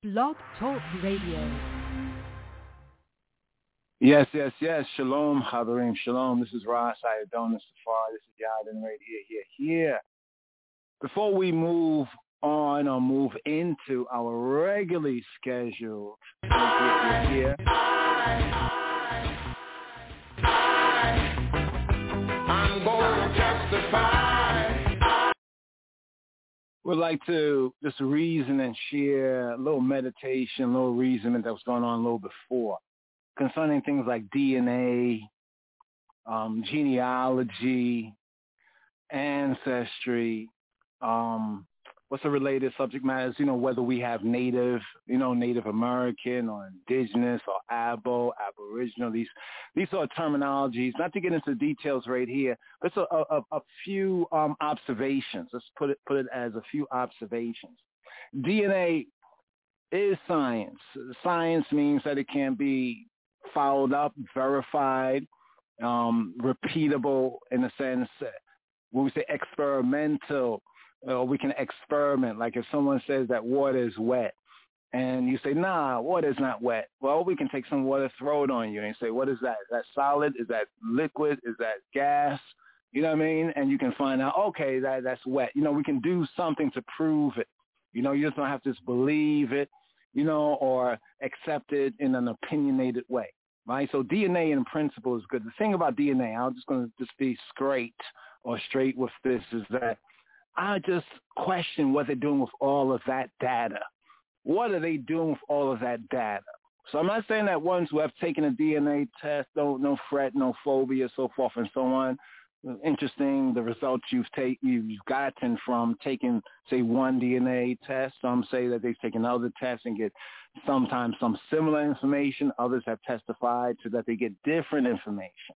Blog Talk Radio. Yes. Shalom, Haverim. Shalom. This is Ras Ayadonis Safar. This is Yadin right here. Before we move on or move into our regularly scheduled here. I'm going to testify. Would like to just reason and share a little meditation, a little reasoning that was going on a little before concerning things like DNA, genealogy, ancestry, what's the related subject matters, whether we have Native American or indigenous or Aboriginal, these are terminologies, not to get into details right here, but it's a few observations. Let's put it as a few observations. DNA is science. Science means that it can be followed up, verified, repeatable in a sense. When we say experimental, we can experiment. Like if someone says that water is wet and you say, nah, water is not wet. Well, we can take some water, throw it on you and say, what is that? Is that solid? Is that liquid? Is that gas? You know what I mean? And you can find out, okay, that's wet. We can do something to prove it. You just don't have to just believe it, or accept it in an opinionated way, right? So DNA in principle is good. The thing about DNA, I'm just going to just be straight with this, is that I just question what they're doing with all of that data. What are they doing with all of that data? So I'm not saying that ones who have taken a DNA test, no fret, no phobia, so forth and so on. Interesting, the results you've gotten from taking, say, one DNA test. Some say that they've taken other tests and get sometimes some similar information. Others have testified to that they get different information,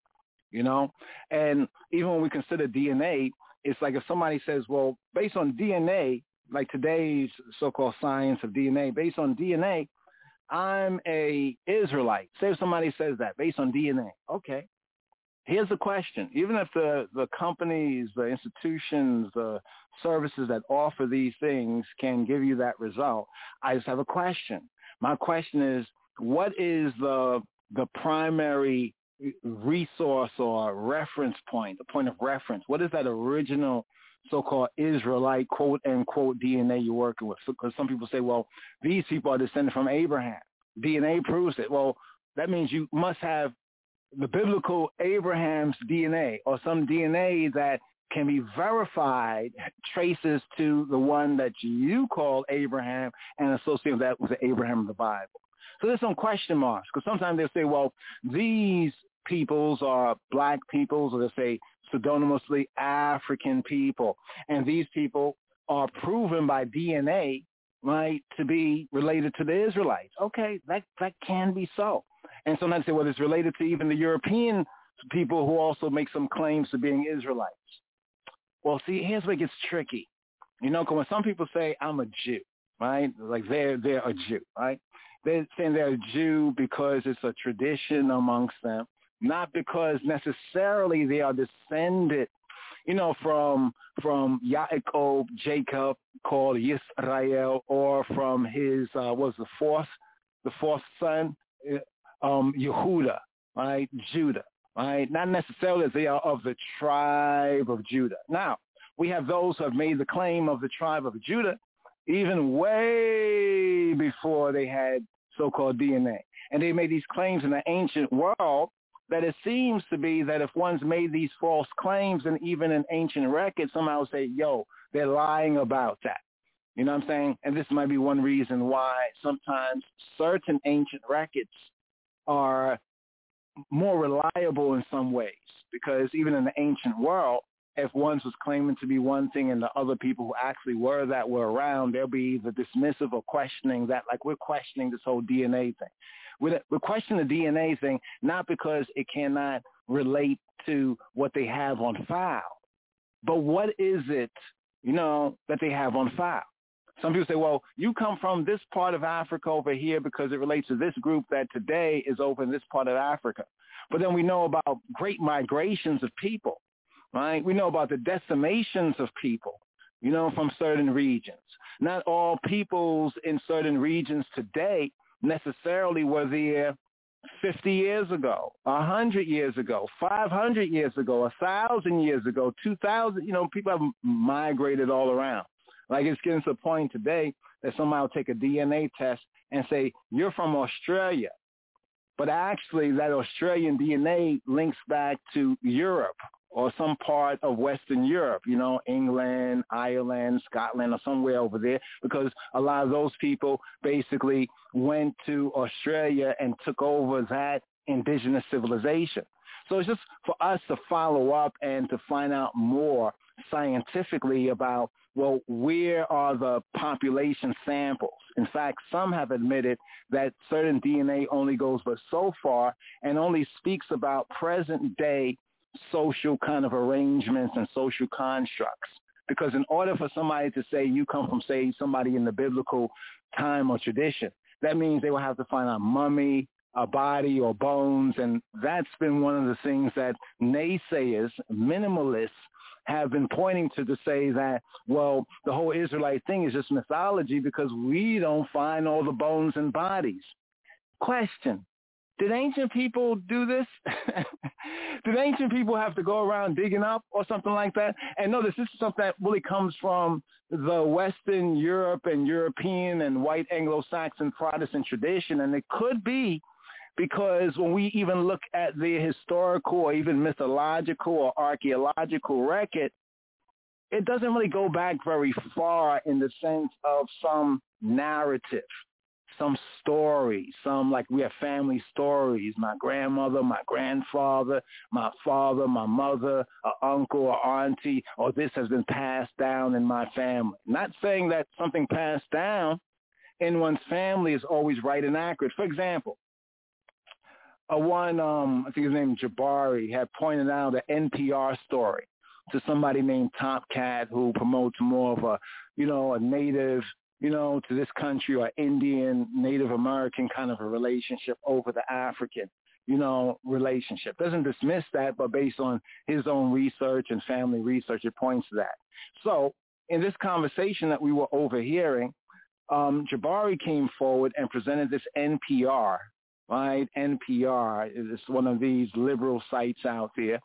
And even when we consider DNA, it's like if somebody says, well, based on DNA, like today's so-called science of DNA, based on DNA, I'm a Israelite. Say if somebody says that based on DNA. Okay. Here's the question. Even if the companies, the institutions, the services that offer these things can give you that result, I just have a question. My question is, what is the primary resource or reference point, the point of reference? What is that original so-called Israelite, quote-unquote, DNA you're working with? Because some people say, well, these people are descended from Abraham. DNA proves it. Well, that means you must have the biblical Abraham's DNA or some DNA that can be verified, traces to the one that you call Abraham and associate that with the Abraham of the Bible. So there's some question marks, because sometimes they'll say, well, these peoples are black peoples, or they'll say pseudonymously African people, and these people are proven by DNA, right, to be related to the Israelites. Okay, that can be so. And sometimes they say, well, it's related to even the European people who also make some claims to being Israelites. Well, see, here's where it gets tricky. Because when some people say, I'm a Jew, right, like they're a Jew, right? They're saying they're a Jew because it's a tradition amongst them, not because necessarily they are descended, from Yaakov, Jacob, called Yisrael, or from his, the fourth son, Yehuda, right, Judah, right? Not necessarily that they are of the tribe of Judah. Now, we have those who have made the claim of the tribe of Judah even way before they had so-called DNA. And they made these claims in the ancient world that it seems to be that if one's made these false claims, and even in ancient records, somehow say, yo, they're lying about that. You know what I'm saying? And this might be one reason why sometimes certain ancient records are more reliable in some ways, because even in the ancient world, if one was claiming to be one thing and the other people who actually were around, they'll be either dismissive or questioning that, like we're questioning this whole DNA thing. We're questioning the DNA thing not because it cannot relate to what they have on file, but what is it, that they have on file? Some people say, well, you come from this part of Africa over here because it relates to this group that today is over in this part of Africa. But then we know about great migrations of people, right? We know about the decimations of people, from certain regions. Not all peoples in certain regions today necessarily were there 50 years ago, 100 years ago, 500 years ago, 1,000 years ago, 2,000. People have migrated all around. Like it's getting to a point today that somebody will take a DNA test and say, you're from Australia. But actually that Australian DNA links back to Europe or some part of Western Europe, England, Ireland, Scotland, or somewhere over there, because a lot of those people basically went to Australia and took over that indigenous civilization. So it's just for us to follow up and to find out more scientifically about, well, where are the population samples? In fact, some have admitted that certain DNA only goes but so far and only speaks about present day social kind of arrangements and social constructs. Because in order for somebody to say you come from, say, somebody in the biblical time or tradition, that means they will have to find a mummy, a body, or bones. And that's been one of the things that naysayers, minimalists, have been pointing to say that, well, the whole Israelite thing is just mythology because we don't find all the bones and bodies. Question. Did ancient people do this? Did ancient people have to go around digging up or something like that? And notice this is something that really comes from the Western Europe and European and white Anglo-Saxon Protestant tradition. And it could be because when we even look at the historical or even mythological or archaeological record, it doesn't really go back very far in the sense of some narrative, some story, some like we have family stories, my grandmother, my grandfather, my father, my mother, an uncle or auntie, or this has been passed down in my family. Not saying that something passed down in one's family is always right and accurate. For example, I think his name Jabari, had pointed out an NPR story to somebody named Top Cat who promotes more of a native, to this country or Indian, Native American kind of a relationship over the African, relationship. Doesn't dismiss that, but based on his own research and family research, it points to that. So in this conversation that we were overhearing, Jabari came forward and presented this NPR, right? NPR is one of these liberal sites out there,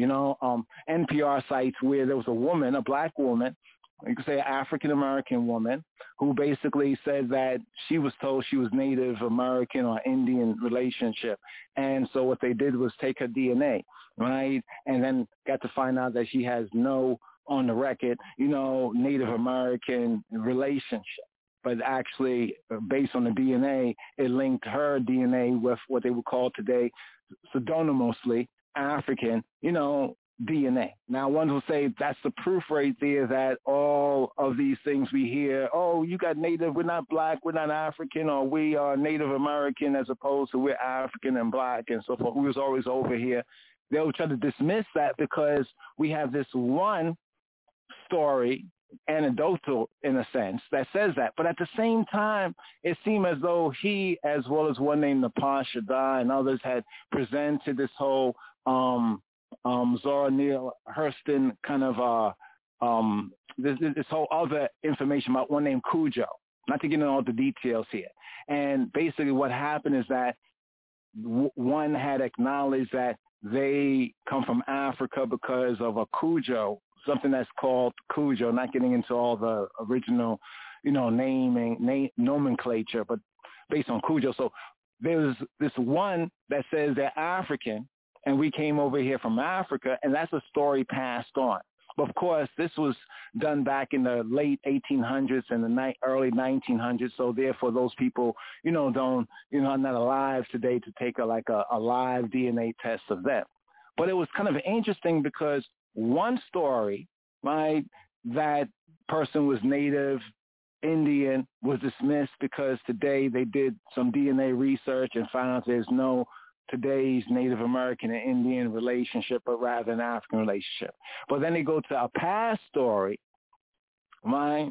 NPR sites where there was a woman, a black woman, you could say an African-American woman, who basically said that she was told she was Native American or Indian relationship. And so what they did was take her DNA, right? And then got to find out that she has no, on the record, Native American relationship. But actually, based on the DNA, it linked her DNA with what they would call today pseudonymously African, DNA. Now, one will say that's the proof right there that all of these things we hear, oh, you got Native, we're not black, we're not African, or we are Native American as opposed to we're African and black and so forth. We was always over here. They'll try to dismiss that because we have this one story, anecdotal in a sense, that says that. But at the same time, it seemed as though he, as well as one named Napar Shada and others, had presented this whole Zora Neale Hurston kind of this whole other information about one named Cujo. Not to get into all the details here. And basically what happened is that one had acknowledged that they come from Africa because of a Cujo, something that's called Cujo, not getting into all the original, nomenclature, but based on Cujo. So there's this one that says they're African, and we came over here from Africa, and that's a story passed on. But of course, this was done back in the late 1800s and the early 1900s. So therefore, those people, are not alive today to take a live DNA test of them. But it was kind of interesting because one story, right, that person was Native Indian was dismissed because today they did some DNA research and found out there's no today's Native American and Indian relationship, but rather an African relationship. But then they go to a past story, right?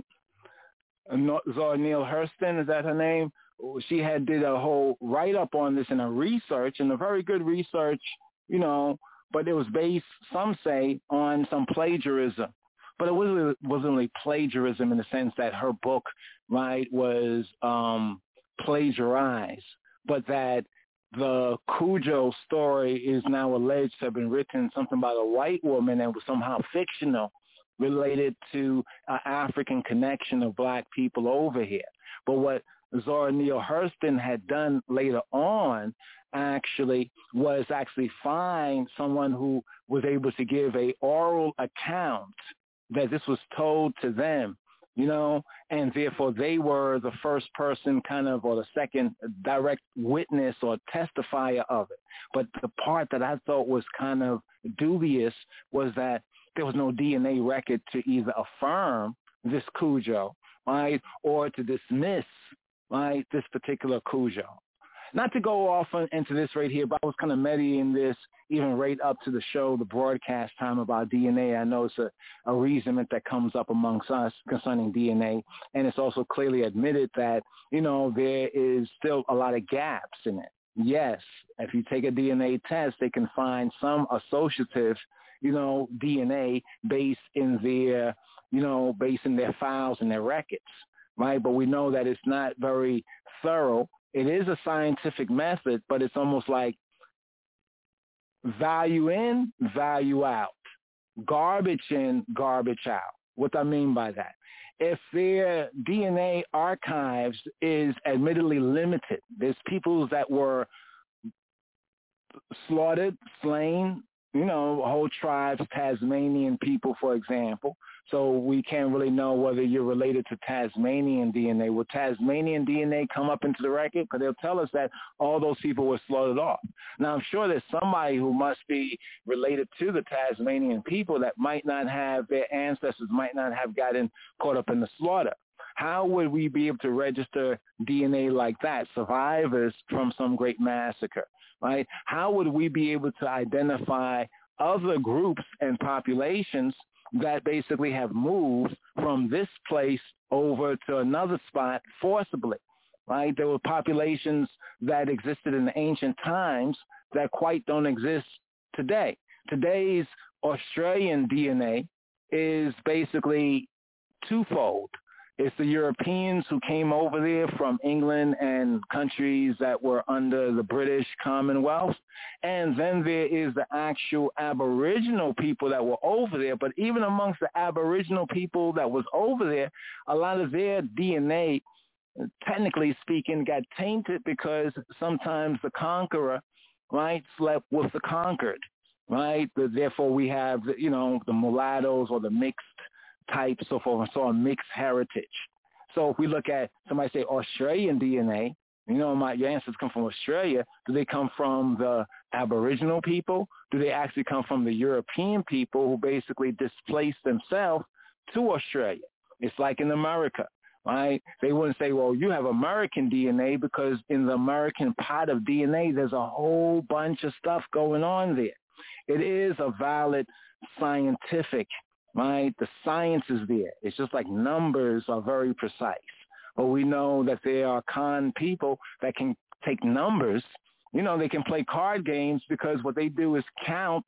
Zora Neale Hurston, is that her name? She had did a whole write-up on this in a research, and a very good research, but it was based, some say, on some plagiarism but it wasn't really plagiarism in the sense that her book, right, was plagiarized, but that the Cujo story is now alleged to have been written something by a white woman and was somehow fictional, related to an African connection of black people over here. But what Zora Neale Hurston had done later on was find someone who was able to give a oral account that this was told to them, and therefore they were the first person or the second direct witness or testifier of it. But the part that I thought was kind of dubious was that there was no DNA record to either affirm this Cujo, right, or to dismiss, right, this particular Cujo. Not to go off into this right here, but I was kind of meditating this even right up to the show, the broadcast time about DNA. I know it's a reason that comes up amongst us concerning DNA, and it's also clearly admitted that, there is still a lot of gaps in it. Yes, if you take a DNA test, they can find some associative, DNA based in their files and their records, right? But we know that it's not very thorough. It is a scientific method, but it's almost like value in, value out, garbage in, garbage out. What I mean by that? If their DNA archives is admittedly limited, there's people that were slaughtered, slain, whole tribes, Tasmanian people, for example. So we can't really know whether you're related to Tasmanian DNA. Will Tasmanian DNA come up into the record? Because they'll tell us that all those people were slaughtered off. Now, I'm sure there's somebody who must be related to the Tasmanian people that might not have, their ancestors might not have gotten caught up in the slaughter. How would we be able to register DNA like that, survivors from some great massacre, right? How would we be able to identify other groups and populations that basically have moved from this place over to another spot forcibly, right? There were populations that existed in the ancient times that quite don't exist today. Today's Australian DNA is basically twofold. It's the Europeans who came over there from England and countries that were under the British Commonwealth. And then there is the actual Aboriginal people that were over there. But even amongst the Aboriginal people that was over there, a lot of their DNA, technically speaking, got tainted because sometimes the conqueror, right, slept with the conquered, right? Therefore, we have, the mulattoes or the mixed types, so forth, so a mixed heritage. So if we look at somebody say Australian DNA, your ancestors come from Australia. Do they come from the Aboriginal people? Do they actually come from the European people who basically displaced themselves to Australia? It's like in America, right? They wouldn't say, well, you have American DNA, because in the American pot of DNA, there's a whole bunch of stuff going on there. It is a valid scientific, right? The science is there. It's just like numbers are very precise. But we know that there are con people that can take numbers. They can play card games, because what they do is count,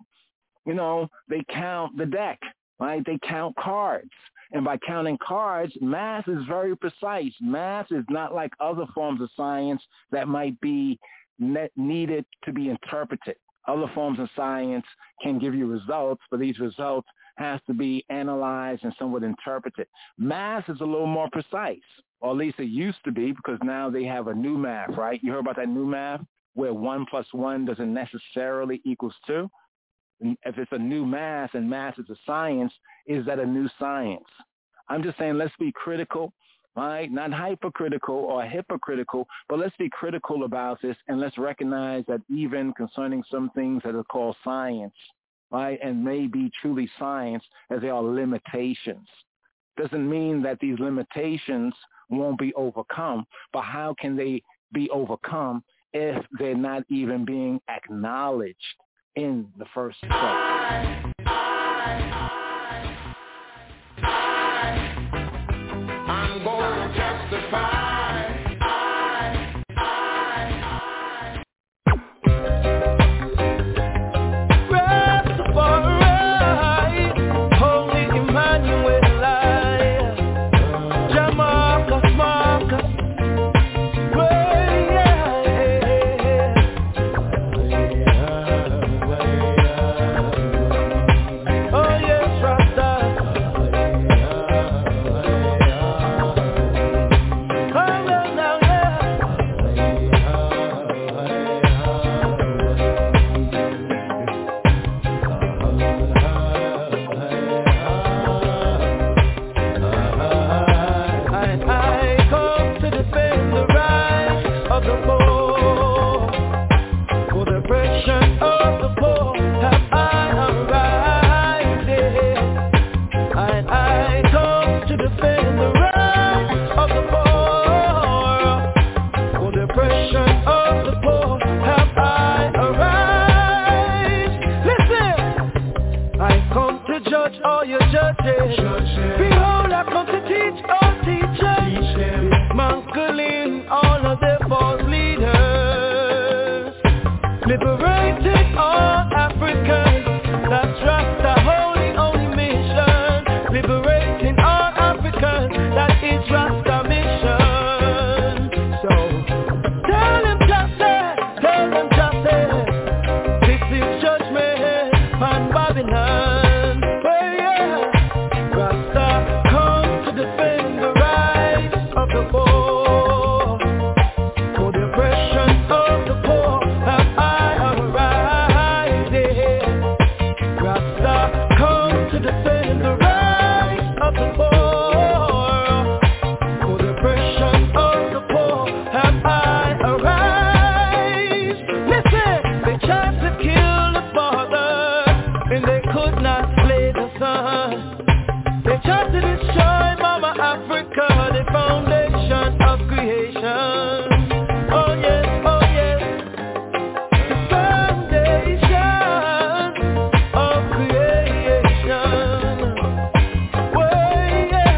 they count the deck, right? They count cards. And by counting cards, math is very precise. Math is not like other forms of science that might be needed to be interpreted. Other forms of science can give you results, but these results has to be analyzed and somewhat interpreted. Math is a little more precise, or at least it used to be, because now they have a new math, right? You heard about that new math where 1 + 1 doesn't necessarily equals 2? And if it's a new math and math is a science, is that a new science? I'm just saying, let's be critical, right? Not hypercritical or hypocritical, but let's be critical about this, and let's recognize that even concerning some things that are called science, right, and may be truly science, as there are limitations. Doesn't mean that these limitations won't be overcome, but how can they be overcome if they're not even being acknowledged in the first place? I'm going to testify. Holy Emmanuel. liberating all Africans. That's Rasta holy only mission. Liberating all Africans. That is Rasta mission. So tell them justice. This is judgment on Babylon. Oh yeah, Rasta come to defend the rights of the poor. For the oppression of the poor have I arised. Rasta come to defend the rights of the poor. For the oppression of the poor have I arised. Listen, they tried to kill the father and they could not slay the son. They tried to destroy Mama Africa, the foundation of creation. Oh yes, the foundation of creation. Well,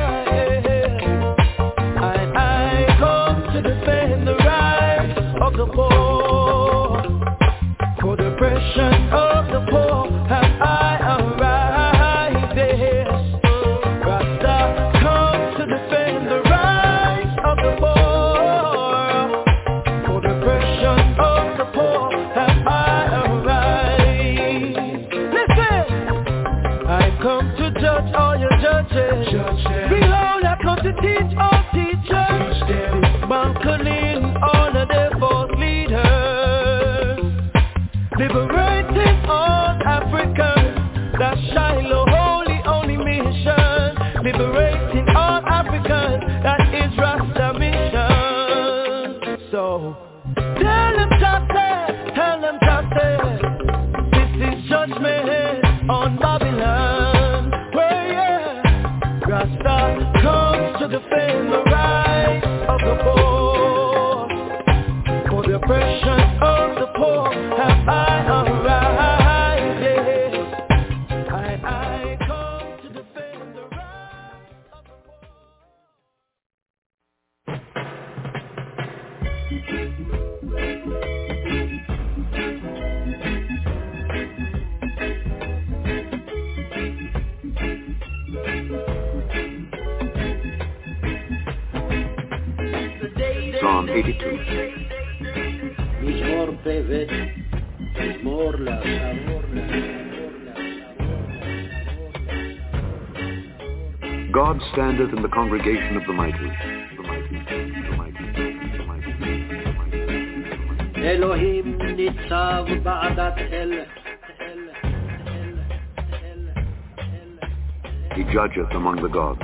yeah. I come to defend the rights of the poor. For the oppression of the poor have I arised. Rasta come to defend the rights of the poor. For the oppression of the poor have I arised. Listen, I come to judge all your judges. Behold, I come to teach all teachers. Dismantling all of their false leaders. Liberating all Africans. That's Shiloh holy only mission. Liberating all Africans. That is Rasta mission. So tell them justice. This is judgment on Babylon. Well yeah, Rasta comes to defend the rights of the poor. For the oppression of the poor have I arised. I come to defend the rights of the Psalm 82. מזמור פבט, מזמור God standeth in the congregation of the mighty. אלוהים ניצב בעדת אל. He judgeth among the gods.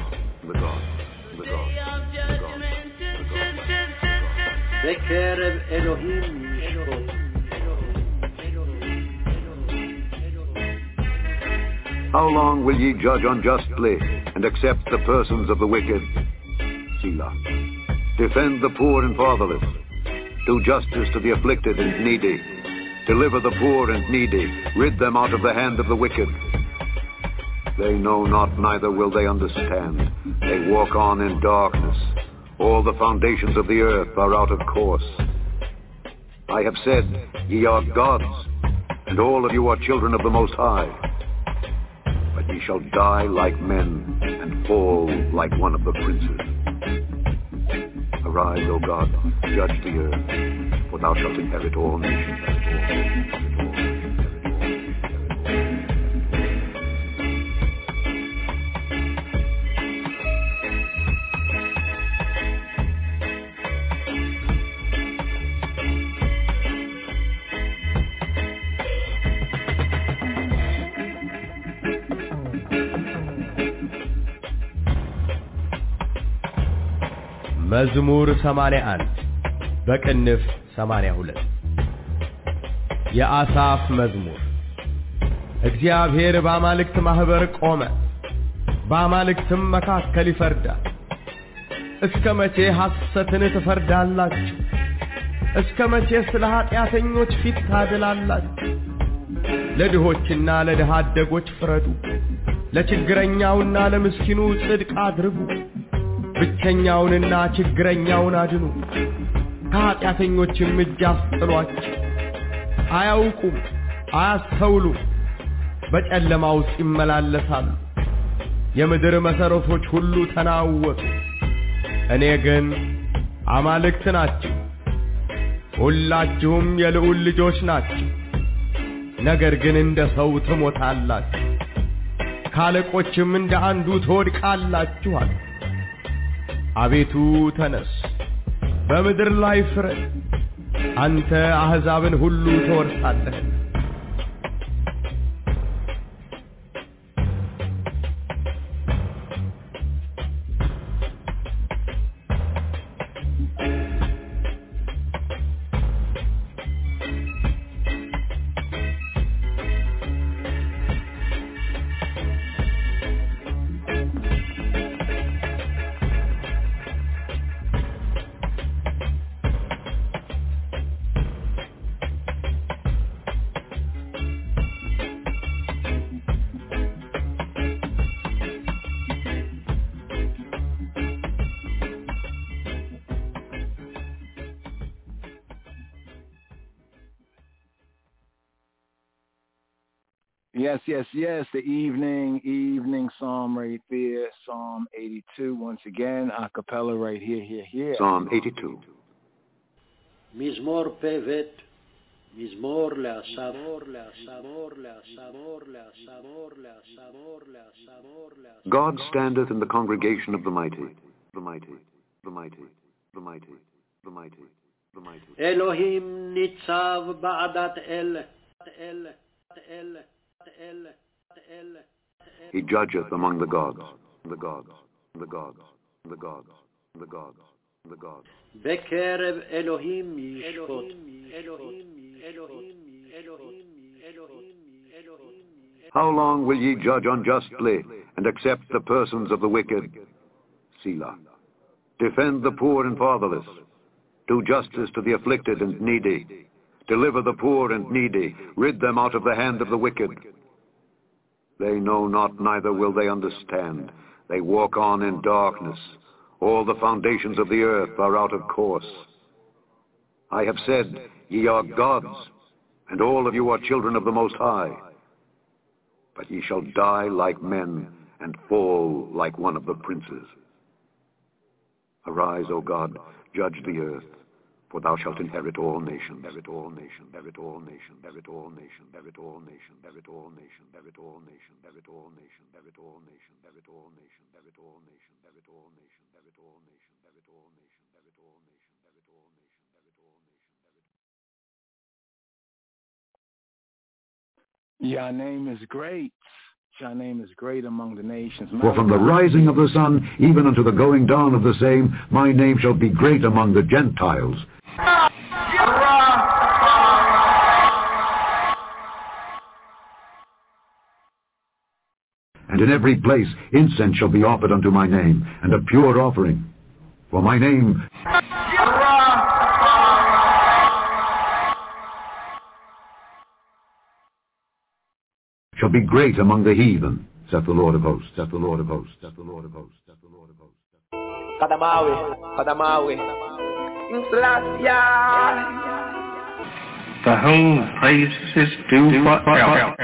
בקרב אלוהים ישפוט. How long will ye judge unjustly and accept the persons of the wicked? Selah. Defend the poor and fatherless. Do justice to the afflicted and needy. Deliver the poor and needy. Rid them out of the hand of the wicked. They know not, neither will they understand. They walk on in darkness. All the foundations of the earth are out of course. I have said, ye are gods, and all of you are children of the Most High. But ye shall die like men, and fall like one of the princes. Arise, O God, judge the earth, for thou shalt inherit all nations. መዝሙር 81 በቅንፍ 82 የአሳፍ መዝሙር። እግዚአብሔር በአማልክት ማህበር ቆመ፣ በአማልክትም መካከል ይፈርዳል። እስከ መቼ ሐሰትን ትፈርዳላችሁ? እስከ መቼ ስለ ኃጢአተኞች ፊት ታደላላችሁ? ለድሆችና ለድሃ አደጎች ፍረዱ፣ ለችግረኛውና ለምስኪኑ ጽድቅ አድርጉ። ብቸኛውንና ችግረኛውን አድኑ፣ ከኃጢአተኞችም እጅ አስጥሏቸው። አያውቁም አያስተውሉም በጨለማ ውስጥ ይመላለሳሉ የምድር መሰረቶች ሁሉ ተናወጡ እኔ ግን አማልክት ናችሁ ሁላችሁም የልዑል ልጆች ናችሁ ነገር ግን እንደ ሰው ትሞታላችሁ ካለቆችም እንደ አንዱ ትወድቃላችሁ አቤቱ ተነስ በምድር ላይ ፍረድ አንተ አሕዛብን ሁሉ ትወርሳለህ Yes, the evening psalm right there, Psalm 82, once again, a cappella right here. Psalm 82. מזמור פבט, מזמור לאסף, God standeth in the congregation of the mighty, the mighty, the mighty, the mighty, the mighty, the mighty. אלוהים ניצב בעדת אל. He judgeth among the gods, the gods, the gods, the gods, the gods, the gods. בקרב אלוהים ישפוט. How long will ye judge unjustly and accept the persons of the wicked? Selah. Defend the poor and fatherless. Do justice to the afflicted and needy. Deliver the poor and needy. Rid them out of the hand of the wicked. They know not, neither will they understand. They walk on in darkness. All the foundations of the earth are out of course. I have said, ye are gods, and all of you are children of the Most High. But ye shall die like men, and fall like one of the princes. Arise, O God, judge the earth. For thou shalt inherit all nations, inherit all nations, inherit all nations, inherit all nations, inherit all nations, inherit all nations, inherit all nations, inherit all nations, inherit all nations, inherit all nations, inherit all nations, inherit all nations, inherit all nations, inherit all nations, inherit all nations, inherit all nations, inherit all nations. Your name is great. Your name is great among the nations. For from the rising of the sun, even unto the going down of the same, my name shall be great among the Gentiles. And in every place incense shall be offered unto my name, and a pure offering. For my name shall be great among the heathen, saith the Lord of hosts, saith the Lord of hosts, saith the Lord of hosts, saith the Lord of hosts. Kadamawi. The whole praise is due forever.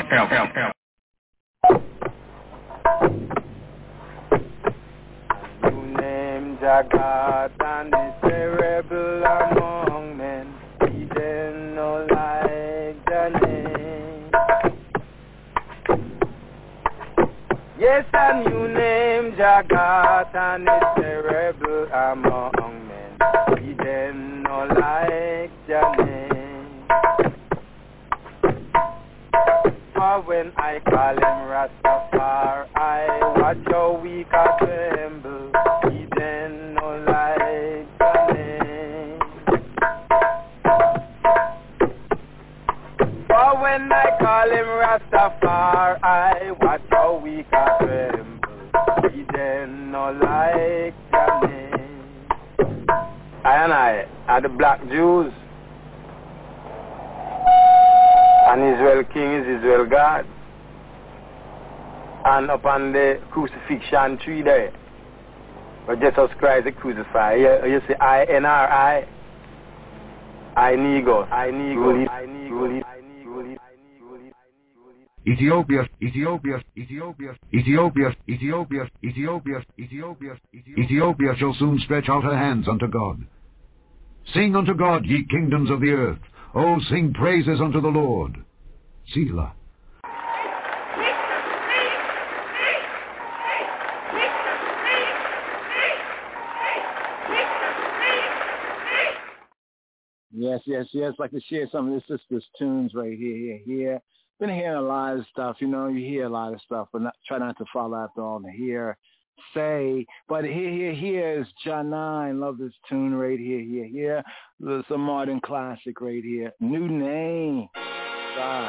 You name Jagat and is terrible among men. He didn't know like the name. Yes, and you name Jagat and is terrible among men. He didn't know like the name. For when I call him Rastafari, watch how weak I tremble. He didn't know like the name. For when I call him Rastafari, watch how weak I tremble. He didn't know like the name. I are the black Jews. And Israel King is Israel God. And upon the crucifixion tree there, where Jesus Christ is crucified, you see I-N-R-I. Ethiopia shall soon stretch out her hands unto God. Sing unto God, ye kingdoms of the earth. Oh, sing praises unto the Lord. Selah. Yes. Like to share some of this sister's tunes right here. Been hearing a lot of stuff, you hear a lot of stuff, but try not to follow after all the hear, say. But here is Janine. Love this tune right here. It's a modern classic right here. New name. God.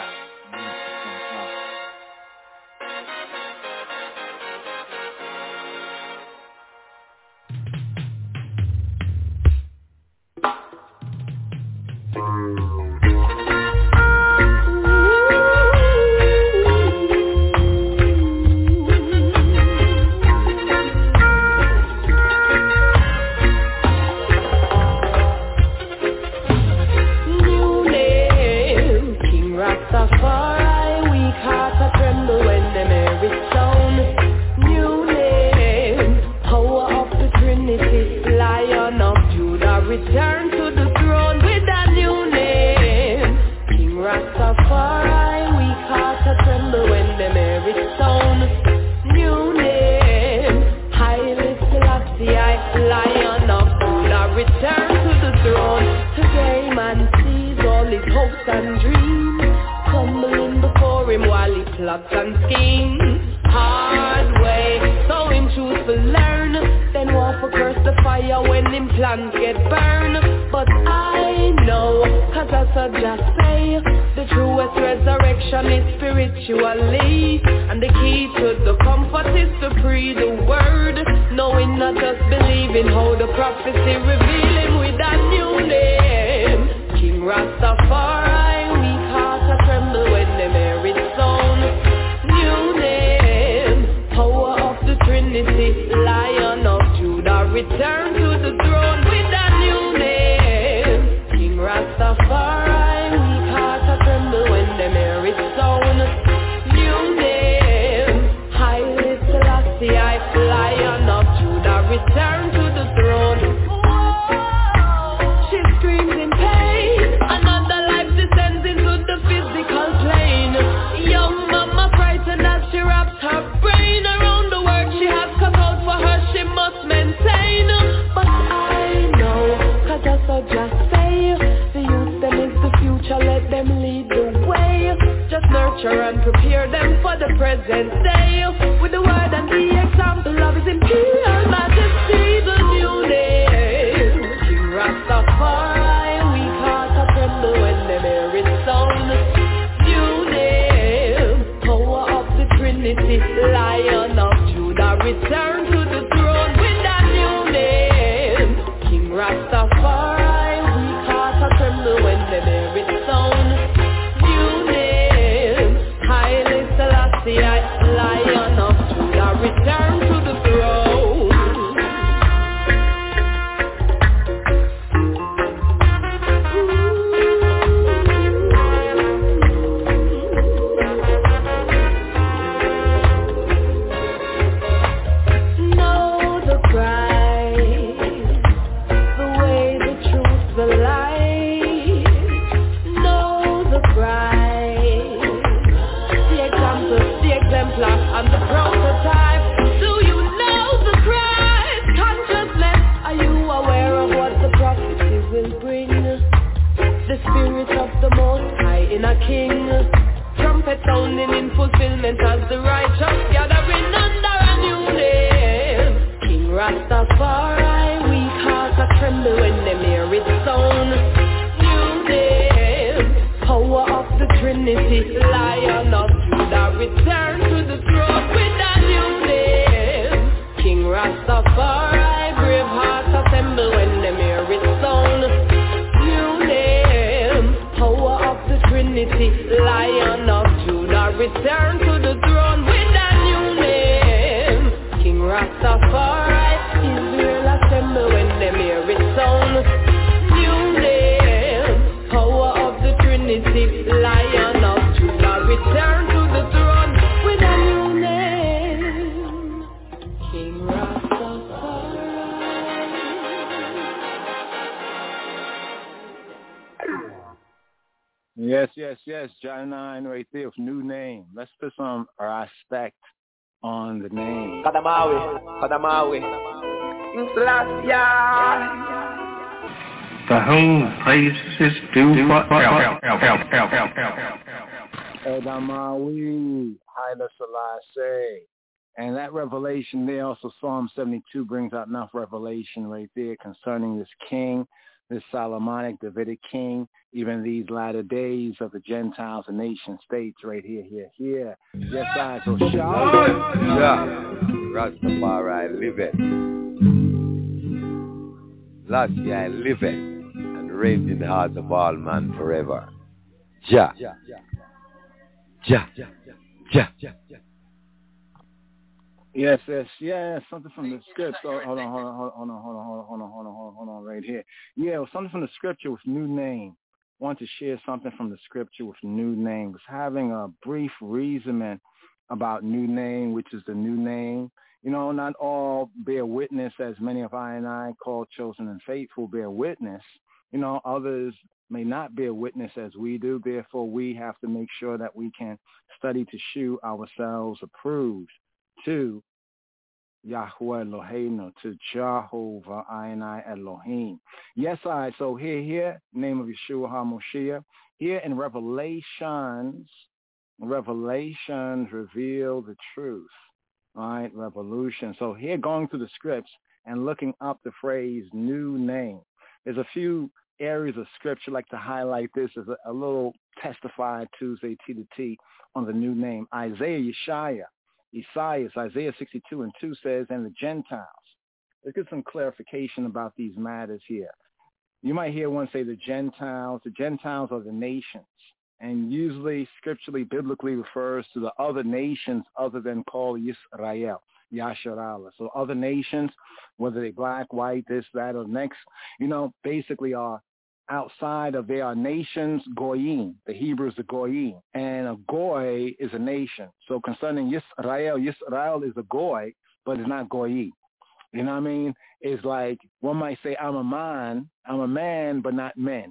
Israel assemble when them hear its sound. New name, Yes. John 9 right there with new name. Let's put some respect on the name. Kadamawi. To whom praises is due forever. Kadamawi, Haile Selassie. And that revelation there, also Psalm 72 brings out enough revelation right there concerning this king, this Solomonic Davidic king, even these latter days of the Gentiles and nation states right here. Yes, I so shout. Yeah, Rastafari liveth. Last year I liveth and reigned in the hearts of all men forever. Jah. Yes. Something from the script. So, hold on, right here. Yeah, something from the scripture with new name. Want to share something from the scripture with new name. Was having a brief reasoning about new name, which is the new name. You know, not all bear witness, as many of I called chosen and faithful bear witness. You know, others may not bear witness as we do. Therefore, we have to make sure that we can study to shew ourselves approved to Yahweh Eloheinu, to Jehovah Adonai Elohim. Yes, so here, name of Yeshua HaMoshiach. Here in Revelations reveal the truth, right? Revolution. So here going through the scripts and looking up the phrase new name. There's a few areas of scripture like to highlight this as a little testified Tuesday T to T on the new name. Isaiah 62:2 says, and the Gentiles. Let's get some clarification about these matters here. You might hear one say the Gentiles. The Gentiles are the nations, and usually scripturally, biblically refers to the other nations other than called Yisrael, Yasharallah. So other nations, whether they're black, white, this, that, or next, basically are outside of their nations, goyim. The Hebrew is the goyim, and a goy is a nation. So concerning Yisrael is a goy, but it's not goyim. You know what I mean? It's like one might say, I'm a man, but not men.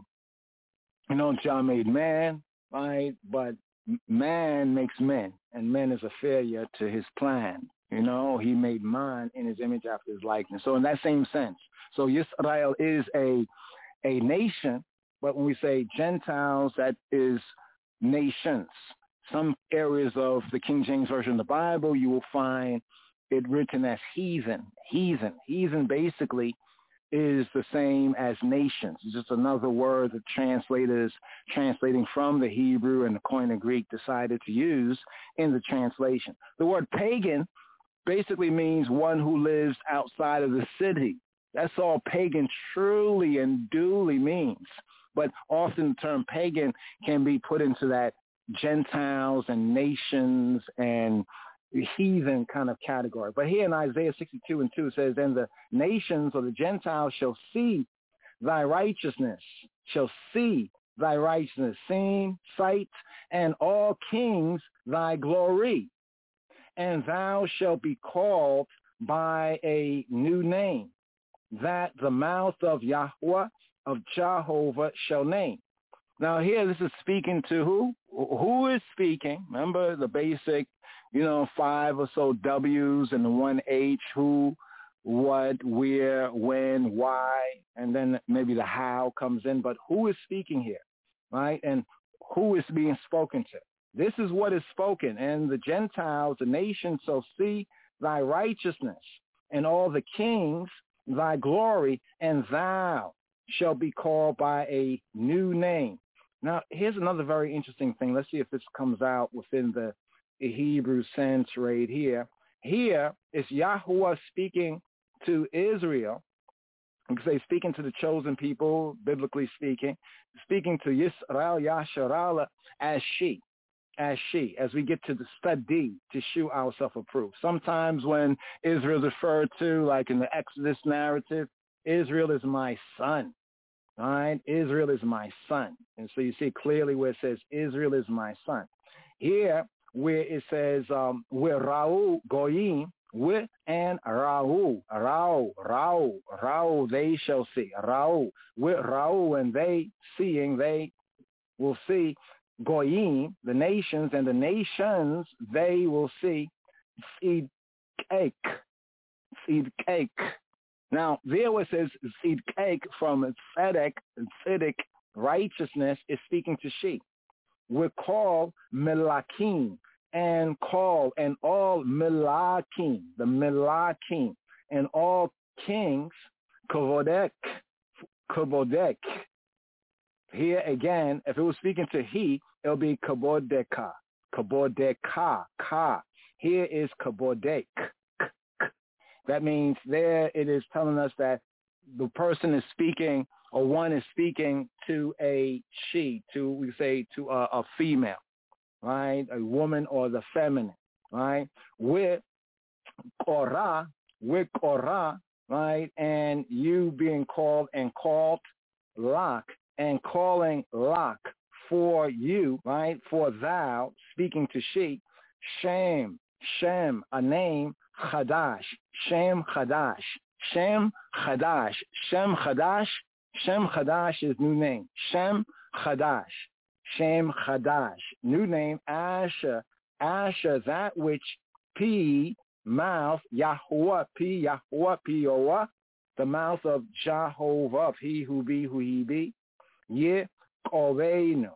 Jah made man, right? But man makes men, and man is a failure to his plan. He made man in his image after his likeness. So in that same sense, so Yisrael is a nation, but when we say Gentiles, that is nations. Some areas of the King James Version of the Bible, you will find it written as heathen. Heathen basically is the same as nations. It's just another word that translators translating from the Hebrew and the Koine Greek decided to use in the translation. The word pagan basically means one who lives outside of the city. That's all pagan truly and duly means. But often the term pagan can be put into that Gentiles and nations and heathen kind of category. But here in Isaiah 62:2 it says, and the nations or the Gentiles shall see thy righteousness, seeing, sight, and all kings thy glory. And thou shalt be called by a new name, that the mouth of Yahweh, of Jehovah, shall name. Now here this is speaking to who? Who is speaking? Remember the basic, 5 or so W's and the 1 H, who, what, where, when, why, and then maybe the how comes in. But who is speaking here, right? And who is being spoken to? This is what is spoken. And the Gentiles, the nations, shall see thy righteousness, and all the kings thy glory, and thou shalt be called by a new name. Now, here's another very interesting thing. Let's see if this comes out within the Hebrew sense right here. Here is Yahweh speaking to Israel. You could say speaking to the chosen people, biblically speaking to Yisrael, Yasharallah, as we get to the study to shew ourselves approved. Sometimes when Israel is referred to, like in the Exodus narrative, Israel is my son, right? Israel is my son. And so you see clearly where it says Israel is my son. Here, where it says, where Ra'u Goyim, with and Ra'u, they shall see. Ra'u, with Ra'u, and they, seeing, they will see. Goyim, the nations, and the nations, they will see. Seed cake. Now, there where it says seed cake from tzedek, righteousness, is speaking to she. We're called Melakim, and all Melakim, the Melakim, and all kings, Kavodek. Here again, if it was speaking to he, it'll be Kabodeka, ka. Here is Kabodek. That means there it is telling us that the person is speaking, or one is speaking to a she, to a female, right? A woman or the feminine, right? With Korah, right? And you being called and called Lak, and calling Lak for you, right? For thou, speaking to she, Shem, a name, Chadash, Shem Chadash is new name. Shem Chadash, new name. Asher, that which P, mouth, Yahuwah, P-O-A, the mouth of Jehovah, of he who be, who he be. Yik-Obeinu.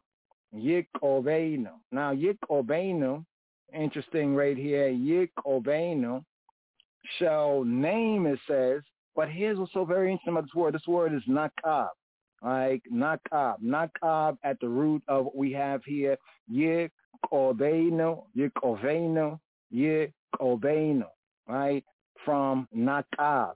Now, Yik-Obeinu, interesting right here, Yik-Obeinu, shall name, it says, but here's what's so very interesting about this word. This word is nakab, like nakab. Nakab at the root of what we have here, Yik-Obeinu, right? From nakab.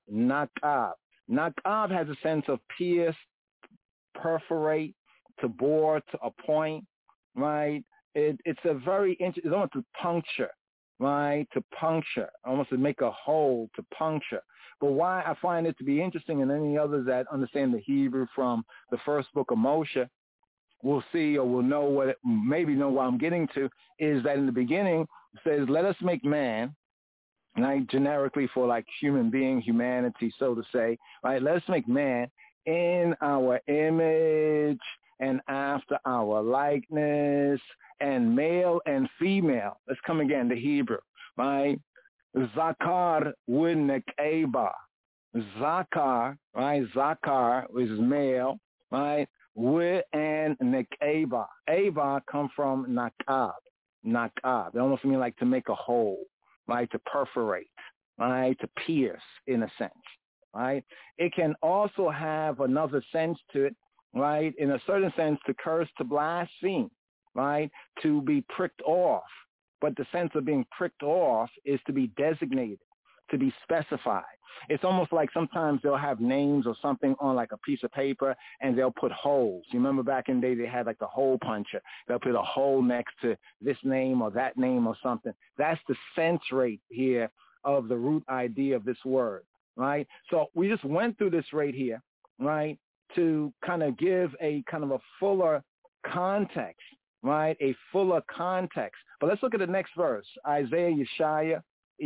Nakab has a sense of pierce, perforate, to bore, to a point, right? It's a very interesting, it's almost to puncture, right? To puncture, almost to make a hole, to puncture. But why I find it to be interesting, and any others that understand the Hebrew from the first book of Moshe will see, or will know maybe know what I'm getting to, is that in the beginning it says, let us make man, right? Generically for like human being, humanity, so to say, right? Let us make man in our image and after our likeness, and male and female. Let's come again to Hebrew, right? Zakar Nekeba. Zakar, right? Zakar is male, right? And Nekeba. Eba come from Nakab. They almost mean like to make a hole, right? To perforate, right? To pierce, in a sense, right? It can also have another sense to it, right? In a certain sense, to curse, to blaspheme, right? To be pricked off. But the sense of being pricked off is to be designated, to be specified. It's almost like sometimes they'll have names or something on like a piece of paper, and they'll put holes. You remember back in the day they had like the hole puncher. They'll put a hole next to this name or that name or something. That's the sense rate here of the root idea of this word, right? So we just went through this right here, right, to kind of give a kind of a fuller context, right? A fuller context. But let's look at the next verse. Isaiah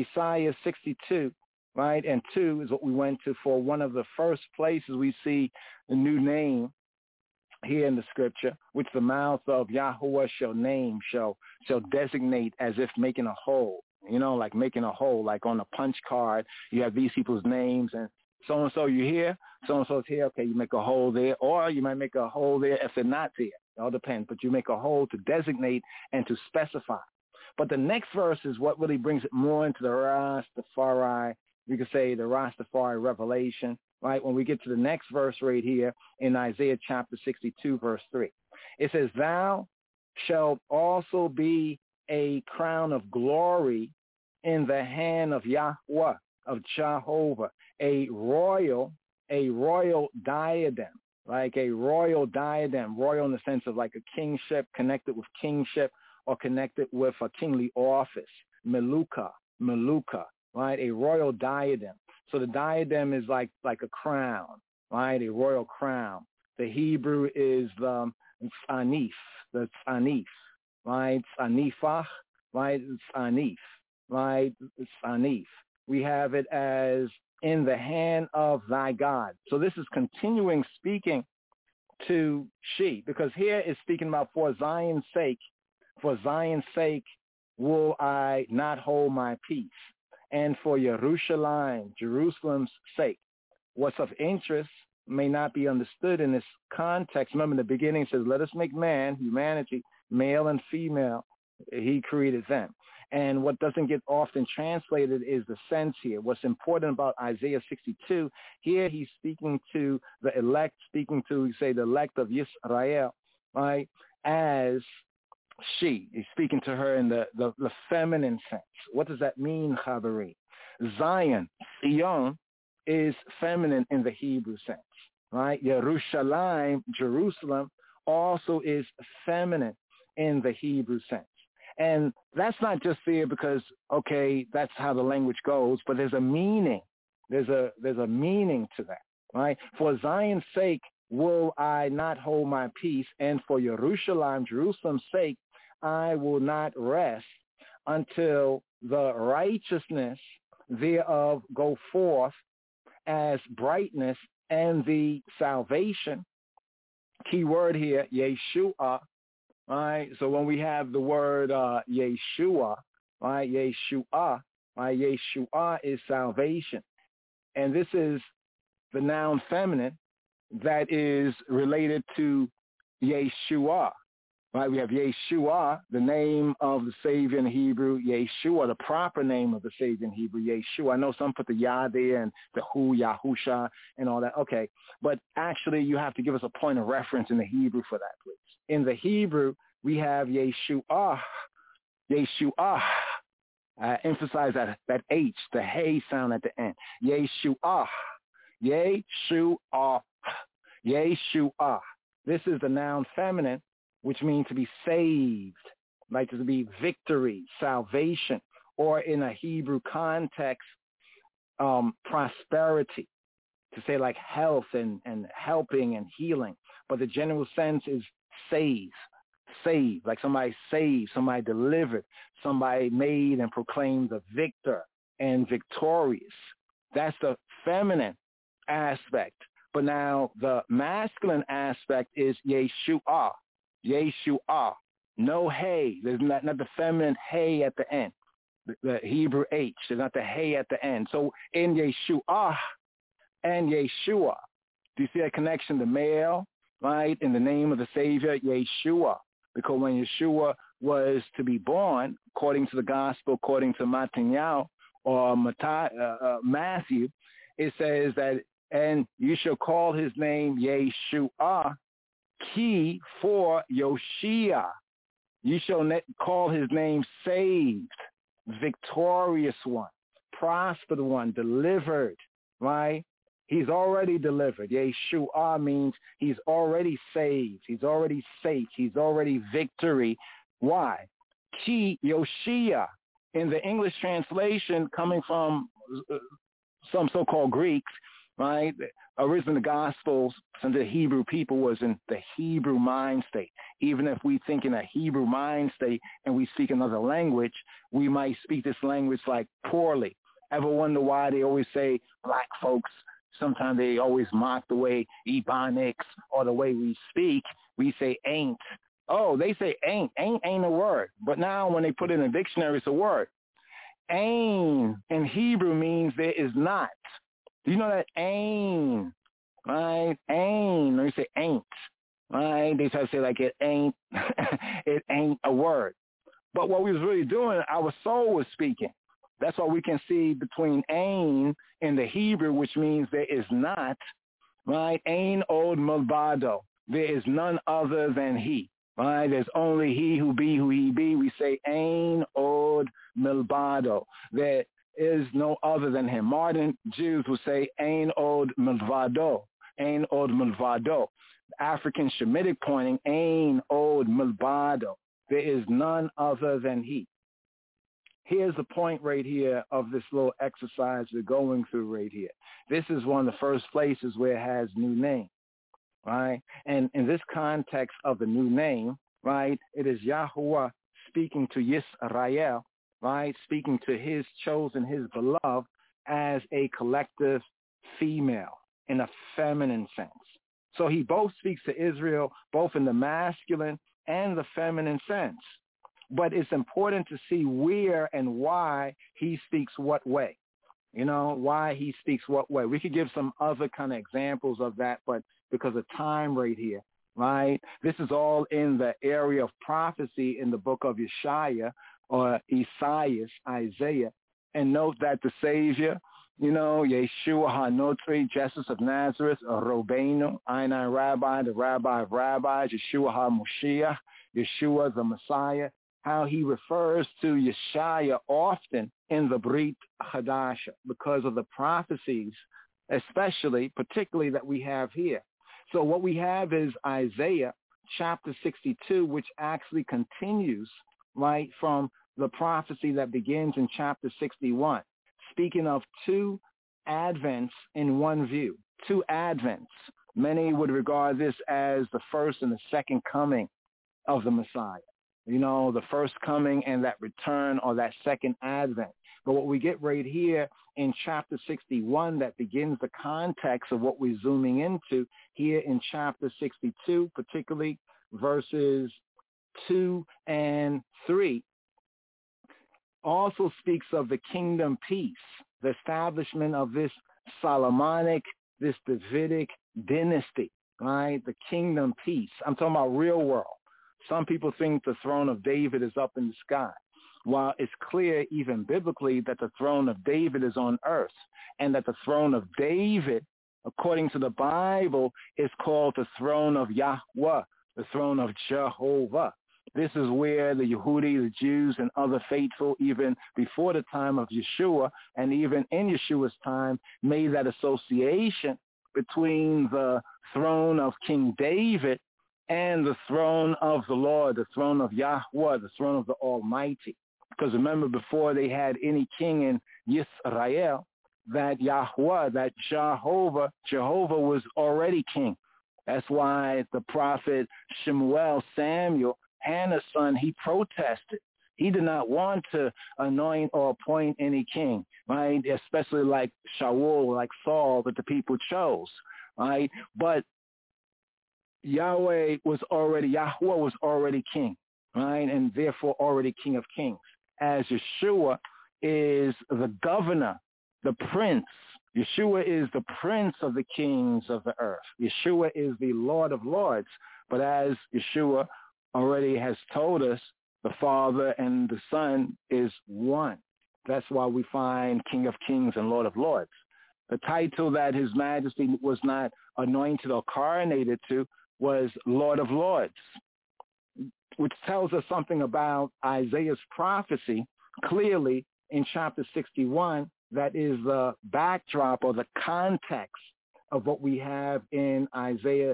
62, right? And 2 is what we went to for one of the first places we see the new name here in the scripture, which the mouth of Yahuwah shall name, shall designate as if making a hole, like making a hole, like on a punch card, you have these people's names and so-and-so you here, so-and-so's here, okay, you make a hole there, or you might make a hole there if they're not there. It all depends, but you make a hole to designate and to specify. But the next verse is what really brings it more into the Rastafari, we could say the Rastafari revelation, right? When we get to the next verse right here in Isaiah chapter 62, verse 3. It says, thou shalt also be a crown of glory in the hand of Yahweh, of Jehovah, a royal diadem, like a royal diadem, royal in the sense of like a kingship, connected with kingship or connected with a kingly office, Meluka, right? A royal diadem. So the diadem is like a crown, right? A royal crown. The Hebrew is the tzanif, right? Tzanifach, right? Tzanif, right? Tzanif. we have it as in the hand of thy God. So this is continuing speaking to she, because here it's speaking about for Zion's sake will I not hold my peace, and for Jerusalem's sake. What's of interest may not be understood in this context. Remember, in the beginning it says, let us make man, humanity, male and female. He created them. And what doesn't get often translated is the sense here. What's important about Isaiah 62, here he's speaking to the elect, speaking to, say, the elect of Yisrael, right, as she. He's speaking to her in the feminine sense. What does that mean, Chabari? Zion, is feminine in the Hebrew sense, right? Yerushalayim, Jerusalem, also is feminine in the Hebrew sense. And that's not just there because, okay, that's how the language goes, but there's a meaning. There's a meaning to that, right? For Zion's sake will I not hold my peace, and for Jerusalem's sake I will not rest until the righteousness thereof go forth as brightness, and the salvation, key word here, Yeshua, right? So when we have the word Yeshua, right, Yeshua, right, Yeshua is salvation. And this is the noun feminine that is related to Yeshua, right? We have Yeshua, the name of the Savior in Hebrew, Yeshua, the proper name of the Savior in Hebrew, Yeshua. I know some put the Yah there and the Hu, Yahusha, and all that. Okay, but actually you have to give us a point of reference in the Hebrew for that, please. In the Hebrew, we have Yeshua, Yeshua. Emphasize that H, the hey sound at the end. Yeshua, Yeshua, Yeshua. This is the noun feminine, which means to be saved, like to be victory, salvation, or in a Hebrew context, prosperity, to say like health and helping and healing. But the general sense is save, like somebody saved, somebody delivered, somebody made and proclaimed the victor and victorious. That's the feminine aspect. But now the masculine aspect is Yeshua. Yeshua. No hey. There's not the feminine hey at the end. The Hebrew H. There's not the hey at the end. So in Yeshua and Yeshua, do you see a connection? The male, right, in the name of the Savior, Yeshua. Because when Yeshua was to be born, according to the gospel, according to Matthew or Matthew, it says that, and you shall call his name Yeshua, Ki for Yoshia. You shall call his name saved, victorious one, prospered one, delivered, right? He's already delivered. Yeshua means he's already saved. He's already safe. He's already victory. Why? Ki Yoshia. In the English translation coming from some so-called Greeks, right? Originally the Gospels from the Hebrew people was in the Hebrew mind state. Even if we think in a Hebrew mind state and we speak another language, we might speak this language like poorly. Ever wonder why they always say black folks, sometimes they always mock the way Ebonics or the way we speak. We say ain't. Oh, they say ain't. Ain't a word. But now when they put it in a dictionary, it's a word. Ain in Hebrew means there is not. Do you know that ain, right? Ain. Let me say ain't, right? They try to say like it ain't a word. But what we was really doing, our soul was speaking. That's why we can see between ain in the Hebrew, which means there is not, right? Ain od milbado. There is none other than he, right? There's only he who be who he be. We say ain od milbado. There is no other than him. Modern Jews will say ain od milvado. Ain od milvado. African Shemitic pointing ain od milbado. There is none other than he. Here's the point right here of this little exercise we're going through right here. This is one of the first places where it has new name, right? And in this context of the new name, right, it is Yahuwah speaking to Yisrael, right, speaking to his chosen, his beloved, as a collective female in a feminine sense. So he both speaks to Israel, both in the masculine and the feminine sense. But it's important to see where and why he speaks what way. You know, why he speaks what way. We could give some other kind of examples of that, but because of time right here, right? This is all in the area of prophecy in the book of Yeshaya or Isaiah. And note that the Savior, you know, Yeshua HaNotri, Jesus of Nazareth, Robenu, Einai Rabbi, the Rabbi of Rabbis, Yeshua HaMoshiach, Yeshua the Messiah, how he refers to Yeshaya often in the Brit Hadasha because of the prophecies, particularly that we have here. So what we have is Isaiah chapter 62, which actually continues, right, from the prophecy that begins in chapter 61, speaking of two advents in one view, two advents. Many would regard this as the first and the second coming of the Messiah. You know, the first coming and that return or that second advent. But what we get right here in chapter 61 that begins the context of what we're zooming into here in chapter 62, particularly verses 2 and 3, also speaks of the kingdom peace, the establishment of this Solomonic, this Davidic dynasty, right? The kingdom peace. I'm talking about real world. Some people think the throne of David is up in the sky, while it's clear even biblically that the throne of David is on earth, and that the throne of David, according to the Bible, is called the throne of Yahweh, the throne of Jehovah. This is where the Yehudi, the Jews, and other faithful, even before the time of Yeshua, and even in Yeshua's time, made that association between the throne of King David and the throne of the Lord, the throne of Yahweh, the throne of the Almighty. Because remember, before they had any king in Yisrael, that Yahweh, that Jehovah was already king. That's why the prophet Shemuel, Samuel, Hannah's son, he protested. He did not want to anoint or appoint any king, right? Especially like Shaul, like Saul, that the people chose, right? But Yahweh was already king, right? And therefore already King of Kings. As Yeshua is the governor, the prince. Yeshua is the prince of the kings of the earth. Yeshua is the Lord of lords. But as Yeshua already has told us, the Father and the Son is one. That's why we find King of Kings and Lord of Lords. The title that His Majesty was not anointed or coronated to was Lord of Lords, which tells us something about Isaiah's prophecy clearly in chapter 61. That is the backdrop or the context of what we have in Isaiah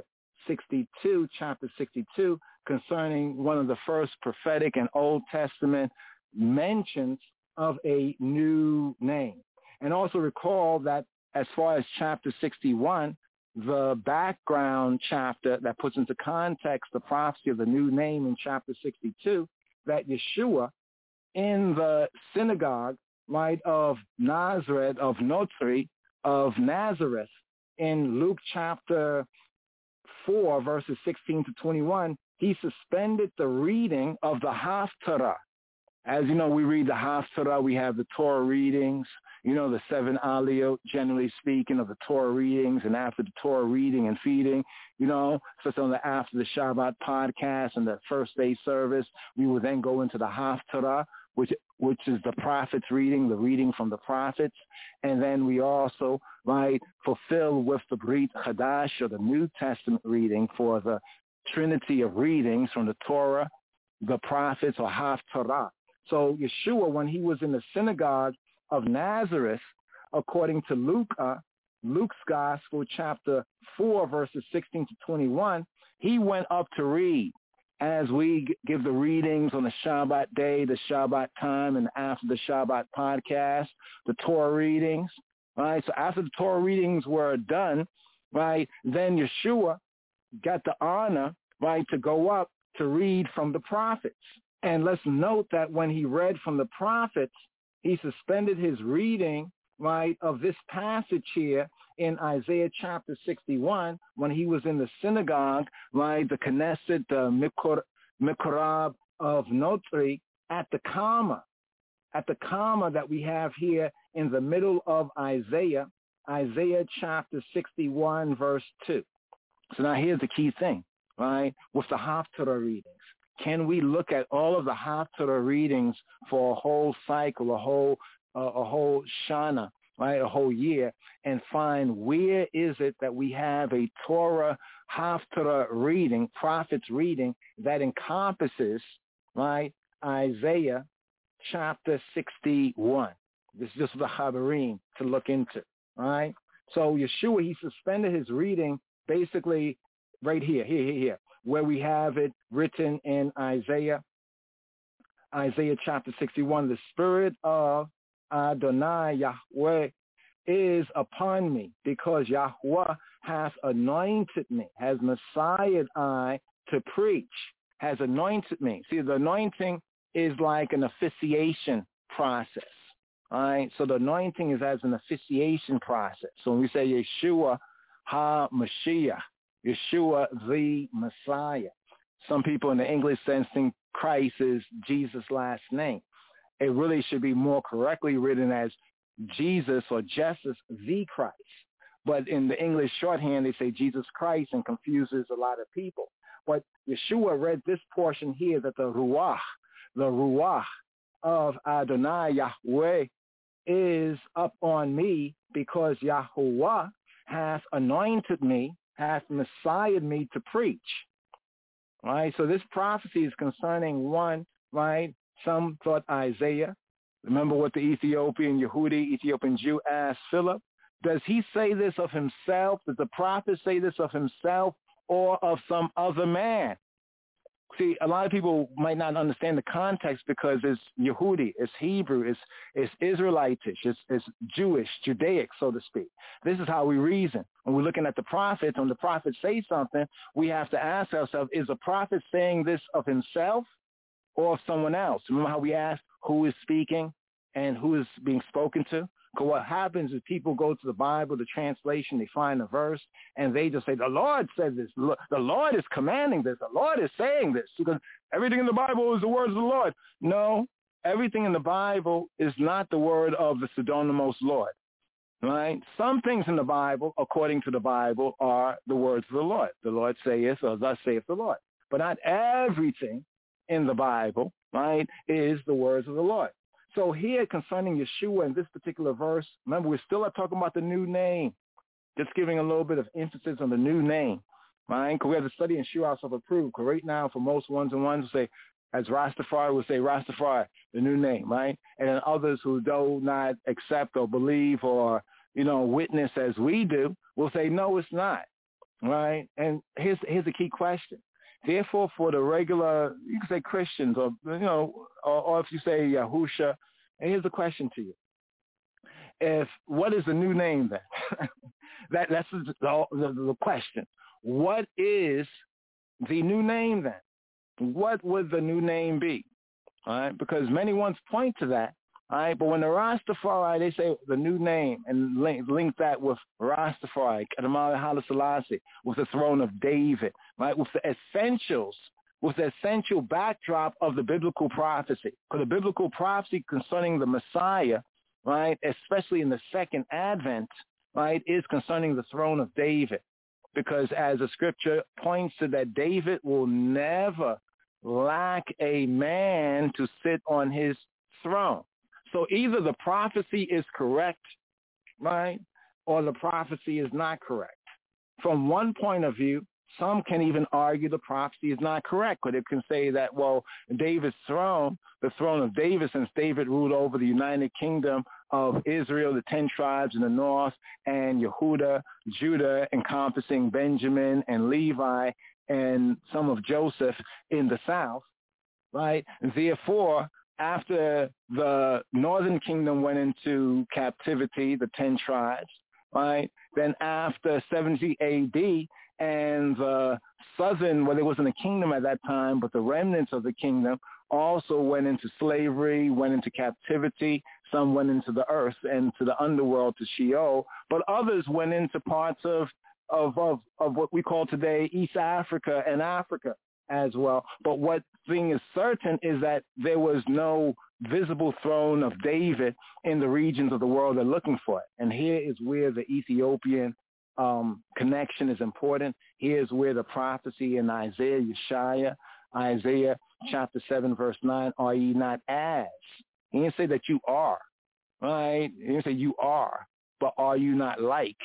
62, chapter 62, concerning one of the first prophetic and Old Testament mentions of a new name. And also recall that as far as chapter 61, the background chapter that puts into context the prophecy of the new name in chapter 62, that Yeshua in the synagogue, right, of Nazareth, of Notri, of Nazareth, in Luke chapter 4, verses 16 to 21, he suspended the reading of the Haftarah. As you know, we read the Haftarah, we have the Torah readings, you know, the 7 aliyot, generally speaking, of the Torah readings, and after the Torah reading and feeding, you know, so after the Shabbat podcast and the first day service, we will then go into the Haftarah, which is the prophets reading, the reading from the prophets. And then we also, right, fulfill with the Brit Chadash, or the New Testament reading, for the trinity of readings from the Torah, the prophets, or Haftarah. So Yeshua, when he was in the synagogue of Nazareth, according to Luke's Gospel, chapter 4, verses 16 to 21, he went up to read. As we give the readings on the Shabbat day, the Shabbat time, and after the Shabbat podcast, the Torah readings, right? So after the Torah readings were done, right, then Yeshua got the honor, right, to go up to read from the prophets. And let's note that when he read from the prophets, he suspended his reading right, of this passage here in Isaiah chapter 61, when he was in the synagogue, right, the Knesset, the Mikorab of Notri, at the comma that we have here in the middle of Isaiah chapter 61, verse 2. So now here's the key thing, right, with the Haftarah readings. Can we look at all of the Haftarah readings for a whole cycle, a whole Shana, right, a whole year, and find where is it that we have a Torah Haftarah reading, prophets reading, that encompasses, right, Isaiah chapter 61. This is just the Chabarim to look into, right? So Yeshua, he suspended his reading basically right here, where we have it written in Isaiah chapter 61. The Spirit of Adonai Yahweh is upon me, because Yahweh hath anointed me, has messiahed I to preach, has anointed me. See, the anointing is like an officiation process. All right, so the anointing is as an officiation process. So when we say Yeshua HaMashiach, Yeshua the Messiah, some people in the English sense think Christ is Jesus' last name. It really should be more correctly written as Jesus or Jesus the Christ. But in the English shorthand, they say Jesus Christ and confuses a lot of people. But Yeshua read this portion here that the Ruach of Adonai Yahweh is up on me, because Yahuwah hath anointed me, hath messiahed me to preach. Right? So this prophecy is concerning one, right? Some thought Isaiah. Remember what the Ethiopian Jew asked Philip? Does he say this of himself? Does the prophet say this of himself or of some other man? See, a lot of people might not understand the context because it's Yehudi, it's Hebrew, it's Israelitish, it's Jewish, Judaic, so to speak. This is how we reason. When we're looking at the prophets, when the prophets say something, we have to ask ourselves, is the prophet saying this of himself or of someone else? Remember how we asked who is speaking and who is being spoken to? Because what happens is people go to the Bible, the translation, they find a verse, and they just say, the Lord said this. The Lord is commanding this. The Lord is saying this. Because everything in the Bible is the words of the Lord. No, everything in the Bible is not the word of the pseudonymous Lord. Right? Some things in the Bible, according to the Bible, are the words of the Lord. The Lord saith, or thus saith the Lord. But not everything in the Bible, right, is the words of the Lord. So here concerning Yeshua in this particular verse, remember, we're still talking about the new name, just giving a little bit of emphasis on the new name, right? Because we have to study in Yeshua self-approved. Because right now, for most ones will say, as Rastafari would say, Rastafari, the new name, right? And then others who do not accept or believe or, witness as we do will say, no, it's not, right? And here's a key question. Therefore, for the regular, you can say Christians, or if you say Yahusha, and here's the question to you: what is the new name then? That's the question. What is the new name then? What would the new name be? All right, because many ones point to that. All right, but when the Rastafari, they say the new name and link that with Rastafari, Kadamali Haile Selassie, with the throne of David, right, with the essential backdrop of the biblical prophecy. Because the biblical prophecy concerning the Messiah, right, especially in the second advent, right, is concerning the throne of David. Because as the scripture points to that, David will never lack a man to sit on his throne. So either the prophecy is correct, right, or the prophecy is not correct. From one point of view, some can even argue the prophecy is not correct, but it can say that, well, David's throne, the throne of David, since David ruled over the United Kingdom of Israel, the 10 tribes in the north, and Yehuda, Judah, encompassing Benjamin and Levi, and some of Joseph in the south, right? Therefore, after the northern kingdom went into captivity, the 10 tribes, right? Then after 70 AD, And the southern, well, there wasn't a kingdom at that time, but the remnants of the kingdom also went into slavery, went into captivity. Some went into the earth and to the underworld, to Sheol, but others went into parts of what we call today East Africa and Africa as well. But what thing is certain is that there was no visible throne of David in the regions of the world they're looking for it. And here is where the Ethiopian connection is important. Here's where the prophecy in Isaiah chapter 7, verse 9, are ye not as? He didn't say that you are, right? He didn't say you are, but are you not like?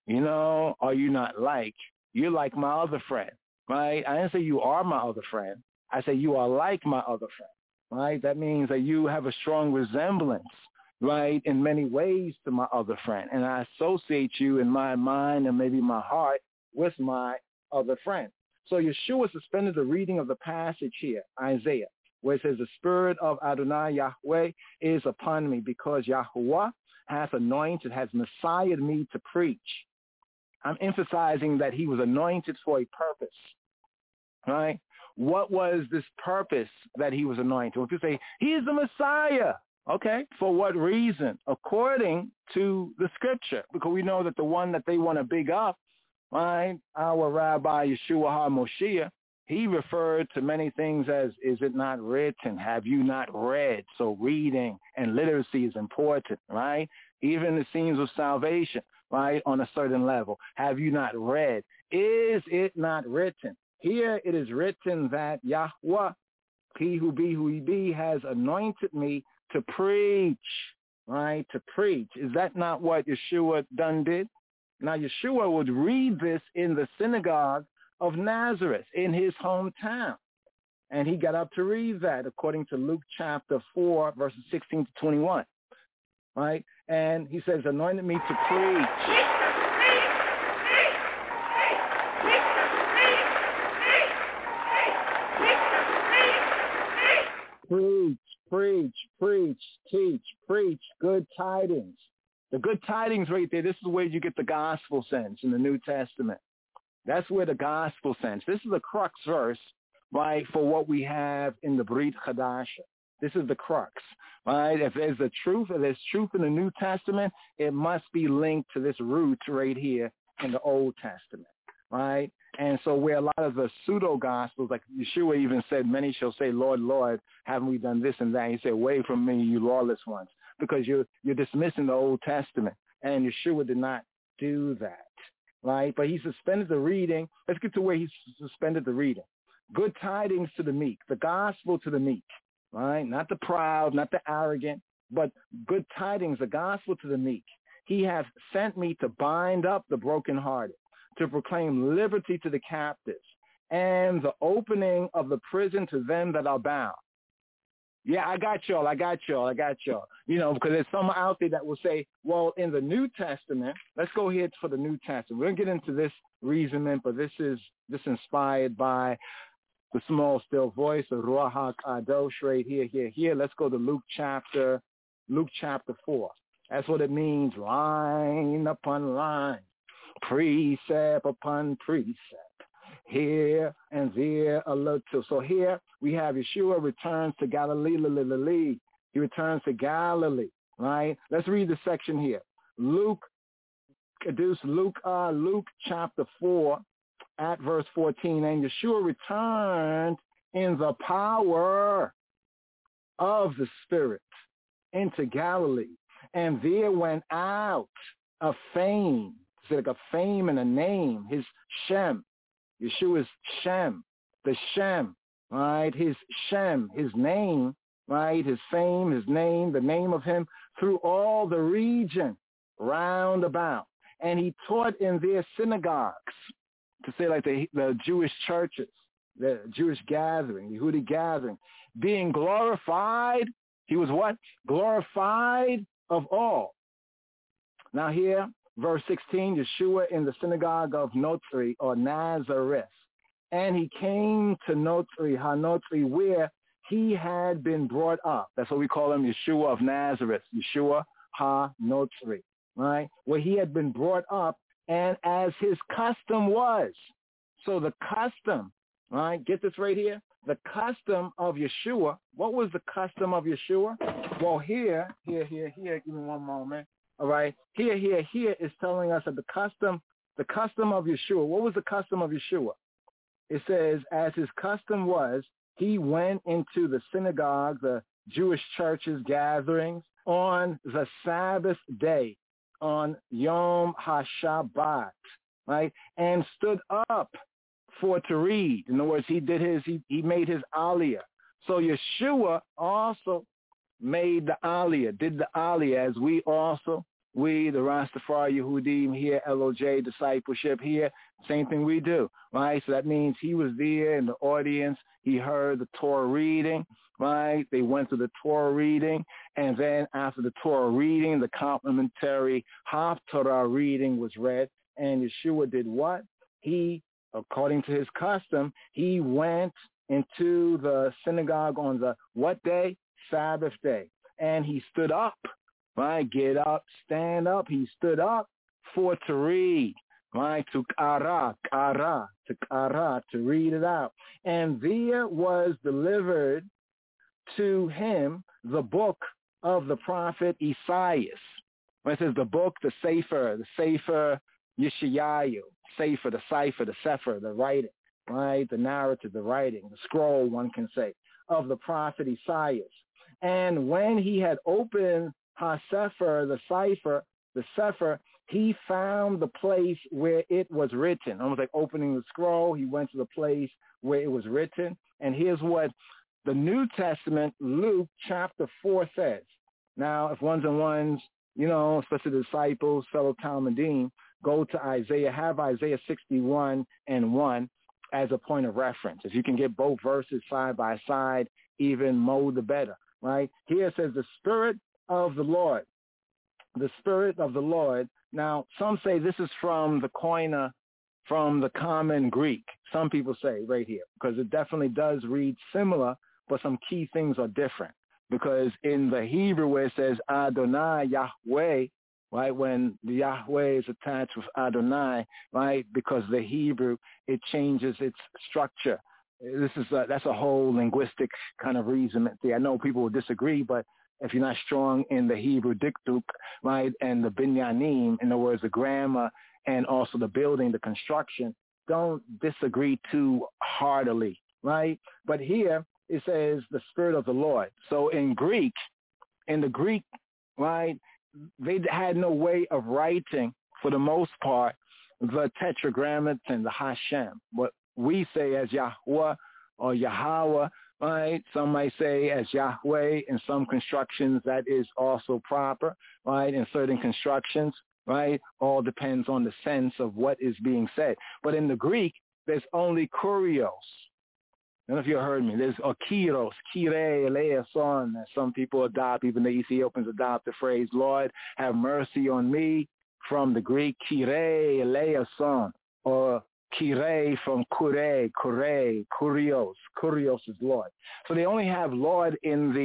Are you not like? You're like my other friend, right? I didn't say you are my other friend. I say you are like my other friend, right? That means that you have a strong resemblance, right, in many ways to my other friend. And I associate you in my mind and maybe my heart with my other friend. So Yeshua suspended the reading of the passage here, Isaiah, where it says, the Spirit of Adonai Yahweh is upon me, because Yahuwah hath anointed, has messiahed me to preach. I'm emphasizing that he was anointed for a purpose, right? What was this purpose that he was anointed? Well, if you say, he is the Messiah, okay, for what reason? According to the scripture, because we know that the one that they want to big up, right, our Rabbi Yeshua HaMoshiach, he referred to many things as, is it not written? Have you not read? So reading and literacy is important, right? Even the scenes of salvation, right, on a certain level. Have you not read? Is it not written? Here it is written that Yahweh, he who he be, has anointed me to preach, right, to preach. Is that not what Yeshua done did? Now, Yeshua would read this in the synagogue of Nazareth in his hometown. And he got up to read that according to Luke chapter 4, verses 16 to 21, right? And he says, anointed me to preach. Preach, teach, preach good tidings. The good tidings right there, this is where you get the gospel sense in the New Testament. That's where the gospel sense. This is the crux verse, right, for what we have in the Brit Chadasha. This is the crux, right? If there's truth in the New Testament, it must be linked to this root right here in the Old Testament, right? And so where a lot of the pseudo-gospels, like Yeshua even said, many shall say, Lord, Lord, haven't we done this and that? He said, away from me, you lawless ones, because you're dismissing the Old Testament. And Yeshua did not do that, right? But he suspended the reading. Let's get to where he suspended the reading. Good tidings to the meek, the gospel to the meek, right? Not the proud, not the arrogant, but good tidings, the gospel to the meek. He hath sent me to bind up the brokenhearted, to proclaim liberty to the captives, and the opening of the prison to them that are bound. Yeah, I got y'all. Because there's some out there that will say, well, in the New Testament, let's go ahead for the New Testament. We're going to get into this reasoning, but this inspired by the small, still voice of Ruach HaKadosh right here. Let's go to Luke chapter 4. That's what it means, line upon line, precept upon precept, here and there a little. So here we have Yeshua returns to Galilee. He returns to Galilee, right? Let's read the section here. Luke chapter 4 at verse 14. And Yeshua returned in the power of the Spirit into Galilee. And there went out a fame. It's like a fame and a name. His Shem. Yeshua's Shem. The Shem, right? His Shem, his name, right? His fame, his name, the name of him through all the region round about. And he taught in their synagogues, to say like the Jewish churches, the Jewish gathering, the Yehudi gathering, being glorified. He was what? Glorified of all. Now here, verse 16, Yeshua in the synagogue of Notri or Nazareth. And he came to Notri, HaNotri, where he had been brought up. That's what we call him, Yeshua of Nazareth, Yeshua HaNotri, right? Where he had been brought up, and as his custom was, So the custom, right? Get this right here. The custom of Yeshua. What was the custom of Yeshua? Well, here. Give me one moment. All right. Here is telling us that the custom of Yeshua. What was the custom of Yeshua? It says, as his custom was, he went into the synagogue, the Jewish churches gatherings on the Sabbath day, on Yom HaShabbat, right? And stood up to read. In other words, he made his aliyah. So Yeshua also made the aliyah, did the aliyah, as we, the Rastafari Yehudim here, LOJ discipleship here, same thing we do, right? So that means he was there in the audience. He heard the Torah reading, right? They went through the Torah reading, and then after the Torah reading, the complimentary Haftarah reading was read, and Yeshua did what? He, according to his custom, he went into the synagogue on the what day? Sabbath day. And he stood up, right? Get up, stand up. He stood up to read, right? To read it out. And there was delivered to him the book of the prophet Isaiah. It says the book, the Sefer Yeshayahu, Sefer, the Cipher, the Sefer, the writing, right? The narrative, the writing, the scroll, one can say, of the prophet Isaiah. And when he had opened HaSefer, the Cipher, the Sefer, he found the place where it was written. Almost like opening the scroll, he went to the place where it was written. And here's what the New Testament, Luke chapter 4 says. Now, if ones and ones, especially the disciples, fellow Talmudim, go to Isaiah, have Isaiah 61:1 as a point of reference. If you can get both verses side by side, even more the better, right? Here it says the Spirit of the Lord. The Spirit of the Lord. Now, some say this is from the koine, from the common Greek. Some people say right here, because it definitely does read similar, but some key things are different. Because in the Hebrew where it says Adonai, Yahweh, right, when the Yahweh is attached with Adonai, right, because the Hebrew, it changes its structure. That's a whole linguistic kind of reason. I know people will disagree, but if you're not strong in the Hebrew dikduk, right, and the binyanim, in other words, the grammar and also the building, the construction, don't disagree too heartily, right? But here it says the Spirit of the Lord. So in the Greek, right, they had no way of writing, for the most part, the tetragrammaton, the Hashem, what we say as Yahweh or Yahweh, right? Some might say as Yahweh. In some constructions, that is also proper, right? In certain constructions, right? All depends on the sense of what is being said. But in the Greek, there's only kurios. I don't know if you heard me. There's Kyros, Kyrie, eleison, that some people adopt, even the Ethiopians adopt the phrase, Lord, have mercy on me, from the Greek, Kyrie, eleison, or Kyrie from Kure, Kurios. Kurios is Lord. So they only have Lord in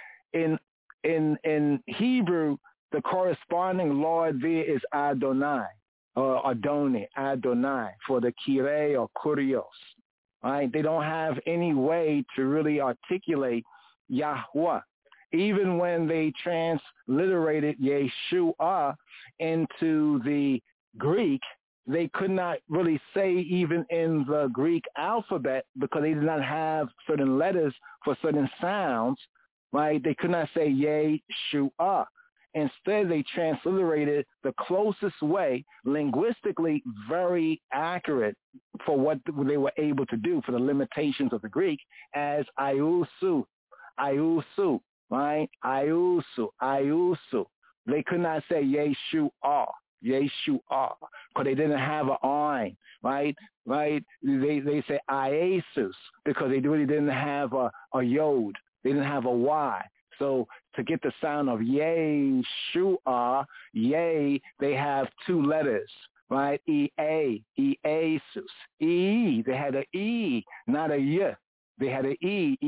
Hebrew. The corresponding Lord there is Adonai, or Adonai, for the Kyrie or Kurios. Right? They don't have any way to really articulate Yahweh. Even when they transliterated Yeshua into the Greek, they could not really say even in the Greek alphabet, because they did not have certain letters for certain sounds, right? They could not say Yeshua. Instead, they transliterated the closest way, linguistically very accurate for what they were able to do for the limitations of the Greek, as Iusu, right? Iusu. They could not say Yeshua, because they didn't have an I, right? They say Iesus, because they really didn't have a yod. They didn't have a Y. So to get the sound of Yeshua, they have two letters, right? E-A, E-A-sus. E, they had an E, not a Y. They had an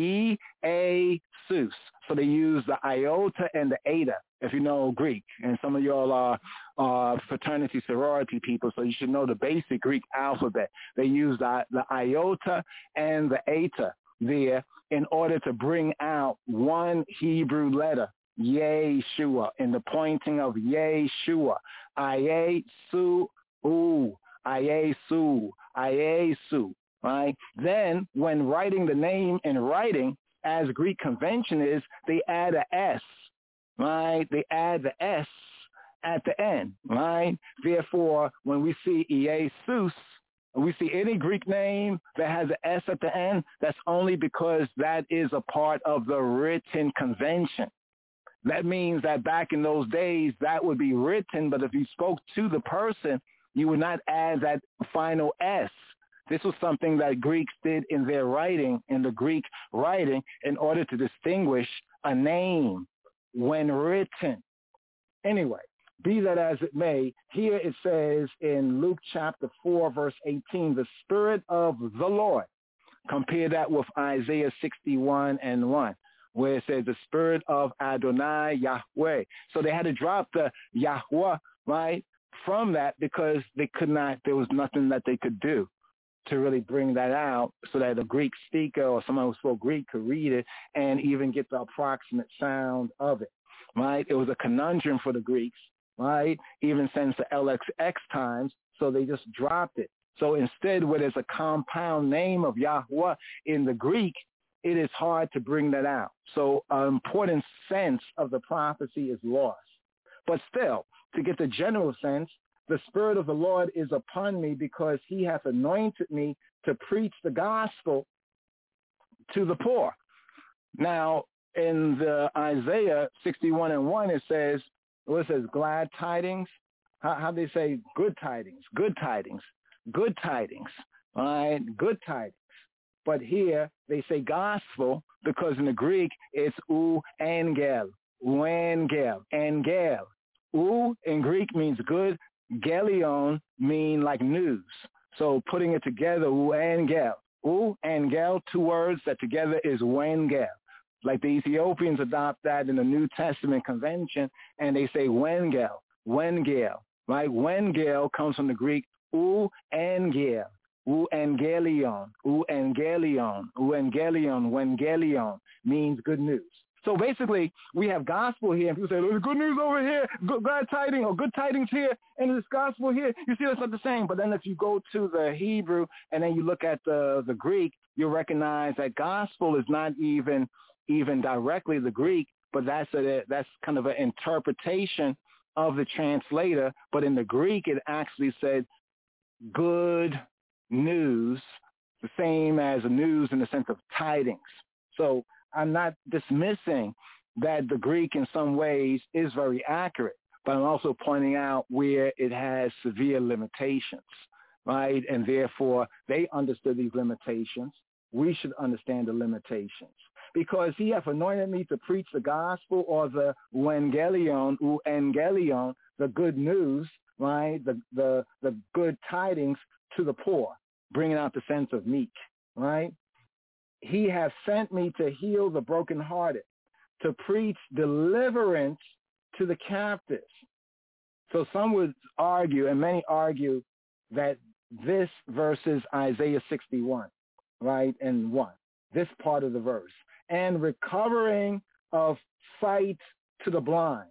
E-A-Sus. So they used the iota and the eta, if you know Greek. And some of y'all are fraternity, sorority people, so you should know the basic Greek alphabet. They used the iota and the eta there in order to bring out one Hebrew letter, Yeshua, in the pointing of Yeshua. Ayesu, Ayesu, Ayesu. Right? Then, when writing the name in writing, as Greek convention is, they add a S, right? They add the S at the end, right? Therefore, when we see Iesus, we see any Greek name that has an S at the end, that's only because that is a part of the written convention. That means that back in those days, that would be written, but if you spoke to the person, you would not add that final S. This was something that Greeks did in their writing, in the Greek writing, in order to distinguish a name when written. Anyway, be that as it may, here it says in Luke chapter 4, verse 18, the Spirit of the Lord. Compare that with Isaiah 61 and 1, where it says the Spirit of Adonai Yahweh. So they had to drop the Yahweh, right, from that because they could not, there was nothing that they could do to really bring that out so that a Greek speaker or someone who spoke Greek could read it and even get the approximate sound of it, right? It was a conundrum for the Greeks, right? Even since the LXX times, so they just dropped it. So instead, where there's a compound name of Yahweh in the Greek, it is hard to bring that out. So an important sense of the prophecy is lost. But still, to get the general sense, the Spirit of the Lord is upon me because he hath anointed me to preach the gospel to the poor. Now, in the Isaiah 61 and 1, it says, what it says, glad tidings. How they say good tidings, good tidings, good tidings, all right, good tidings. But here they say gospel because in the Greek it's angel, angel. In Greek means good. Gelion mean like news. So putting it together, angel. Angel, two words that together is wengel. Like the Ethiopians adopt that in the New Testament convention, and they say wengel, right? Wengel comes from the Greek angel, wengelion means good news. So basically, we have gospel here, and people say, there's good news over here, glad tidings, or good tidings here, and there's gospel here. You see, that's not the same. But then if you go to the Hebrew, and then you look at the Greek, you'll recognize that gospel is not even directly the Greek, but that's kind of an interpretation of the translator. But in the Greek, it actually said good news, the same as news in the sense of tidings. So I'm not dismissing that the Greek in some ways is very accurate, but I'm also pointing out where it has severe limitations, right? And therefore, they understood these limitations. We should understand the limitations. Because he hath anointed me to preach the gospel, or the evangelion, the good news, right? The good tidings to the poor, bringing out the sense of meek, right? He has sent me to heal the brokenhearted, to preach deliverance to the captives. So some would argue, and many argue, that this verse is Isaiah 61, right, and 1, this part of the verse. And recovering of sight to the blind.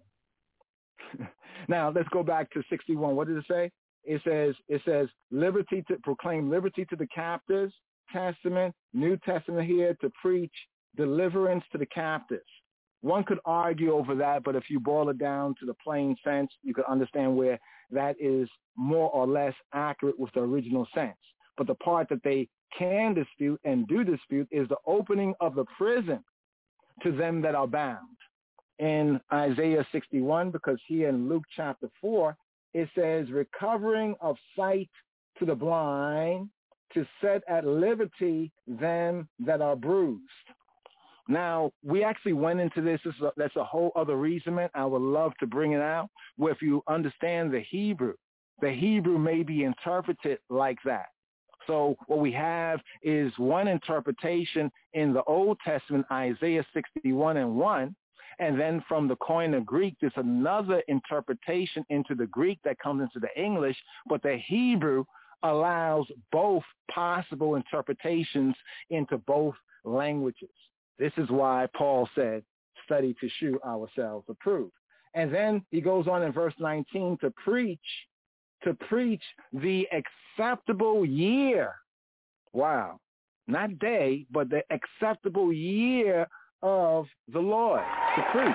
Now, let's go back to 61. What does it say? It says liberty to proclaim liberty to the captives, Testament, New Testament here, to preach deliverance to the captives. One could argue over that, but if you boil it down to the plain sense, you could understand where that is more or less accurate with the original sense. But the part that they can dispute and do dispute is the opening of the prison to them that are bound. In Isaiah 61, because here in Luke chapter 4, it says, recovering of sight to the blind, to set at liberty them that are bruised. Now, we actually went into this. That's a whole other reason. I would love to bring it out, where if you understand the Hebrew may be interpreted like that. So what we have is one interpretation in the Old Testament, Isaiah 61:1, and then from the Koine Greek, there's another interpretation into the Greek that comes into the English, but the Hebrew allows both possible interpretations into both languages. This is why Paul said, study to shew ourselves approved. And then he goes on in verse 19 to preach the acceptable year. Wow. Not day, but the acceptable year of the Lord to preach.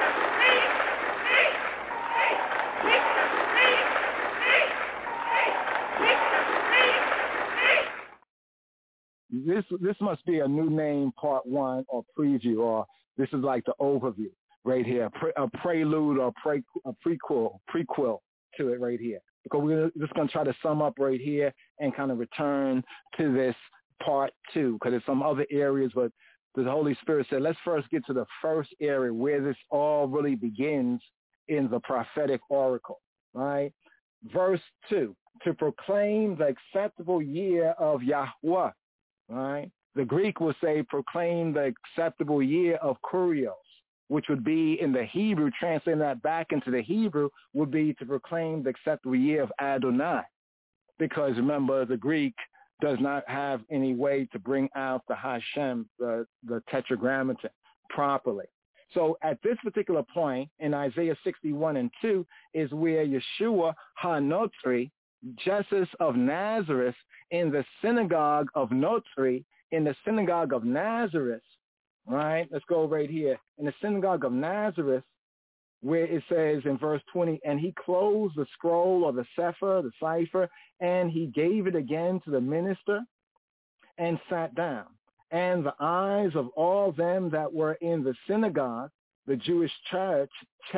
This must be a new name, part one, or preview, or this is like the overview right here, a prelude or a prequel to it right here. Because we're just going to try to sum up right here and kind of return to this part two, because there's some other areas, but the Holy Spirit said, let's first get to the first area where this all really begins in the prophetic oracle, right? Verse 2, to proclaim the acceptable year of Yahweh, right? The Greek will say proclaim the acceptable year of Kurios, which would be in the Hebrew, translating that back into the Hebrew, would be to proclaim the acceptable year of Adonai. Because remember, the Greek does not have any way to bring out the Hashem, the tetragrammaton, properly. So at this particular point in Isaiah 61:2 is where Yeshua HaNotri, Jesus of Nazareth, in the synagogue of Notri, in the synagogue of Nazareth, right? Let's go right here. In the synagogue of Nazareth, where it says in verse 20, and he closed the scroll or the cipher, and he gave it again to the minister and sat down. And the eyes of all them that were in the synagogue, the Jewish church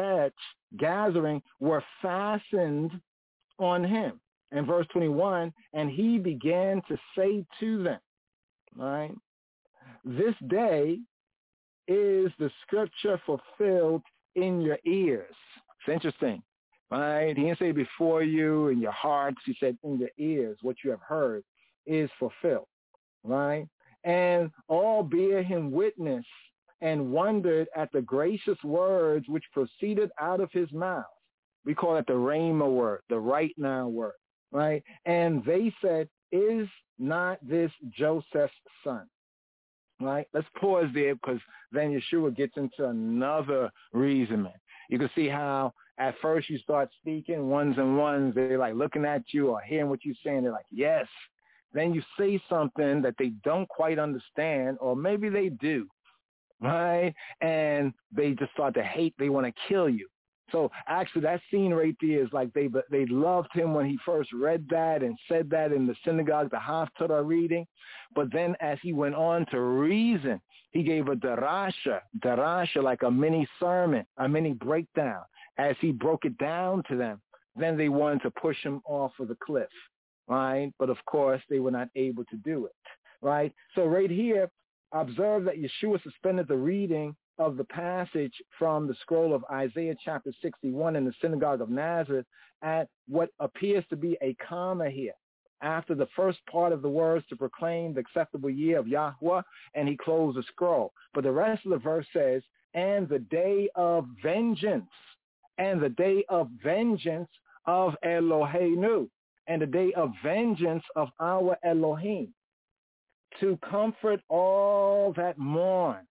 gathering, were fastened on him. And verse 21, and he began to say to them, right, this day is the scripture fulfilled in your ears. It's interesting, right? He didn't say before you in your hearts. He said in your ears, what you have heard is fulfilled, right? And all bear him witness and wondered at the gracious words which proceeded out of his mouth. We call it the Rhema word, the right now word, right? And they said, is not this Joseph's son? Right? Let's pause there, because then Yeshua gets into another reasoning. You can see how at first you start speaking ones and ones. They're like looking at you or hearing what you're saying. They're like, yes. Then you say something that they don't quite understand, or maybe they do, right? And they just start to hate. They want to kill you. So actually that scene right there is like they loved him when he first read that and said that in the synagogue, the Haftarah reading. But then as he went on to reason, he gave a darasha, like a mini sermon, a mini breakdown. As he broke it down to them, then they wanted to push him off of the cliff, right? But of course, they were not able to do it, right? So right here, observe that Yeshua suspended the reading of the passage from the scroll of Isaiah chapter 61 in the synagogue of Nazareth at what appears to be a comma here, after the first part of the words to proclaim the acceptable year of Yahweh, and he closed the scroll. But the rest of the verse says, and the day of vengeance, and the day of vengeance of Eloheinu, and the day of vengeance of our Elohim, to comfort all that mourn.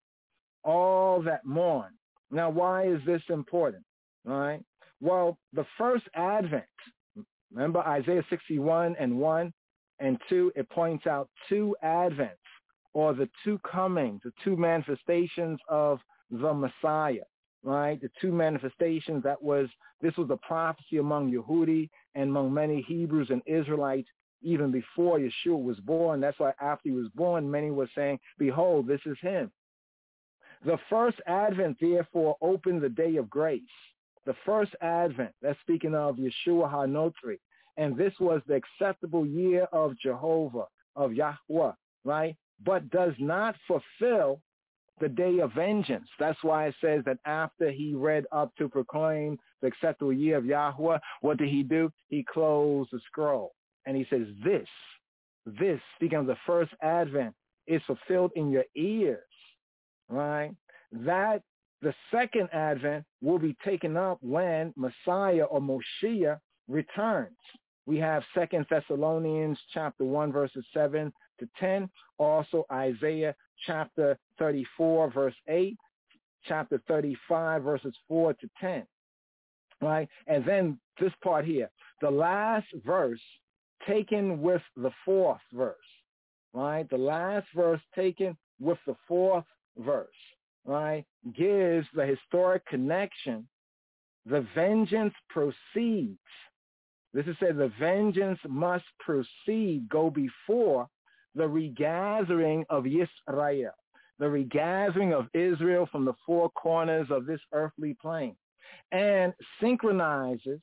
All that mourn. Now, why is this important? All right. Well, the first advent, remember Isaiah 61:1 and 2, it points out two advents, or the two comings, the two manifestations of the Messiah, right? The two manifestations this was a prophecy among Yehudi and among many Hebrews and Israelites even before Yeshua was born. That's why after he was born, many were saying, behold, this is him. The first advent, therefore, opened the day of grace. The first advent, that's speaking of Yeshua HaNotri. And this was the acceptable year of Jehovah, of Yahweh, right? But does not fulfill the day of vengeance. That's why it says that after he read up to proclaim the acceptable year of Yahweh, what did he do? He closed the scroll. And he says, this this, speaking of the first advent, is fulfilled in your ears, right? That the second advent will be taken up when Messiah or Moshiach returns. We have 2 Thessalonians chapter 1, verses 7 to 10. Also Isaiah chapter 34, verse 8. Chapter 35, verses 4 to 10. Right? And then this part here, the last verse taken with the fourth verse. Right? The last verse taken with the fourth verse. Right? Gives the historic connection. The vengeance proceeds. This is said the vengeance must proceed, go before the regathering of Yisrael, the regathering of Israel from the four corners of this earthly plane, and synchronizes,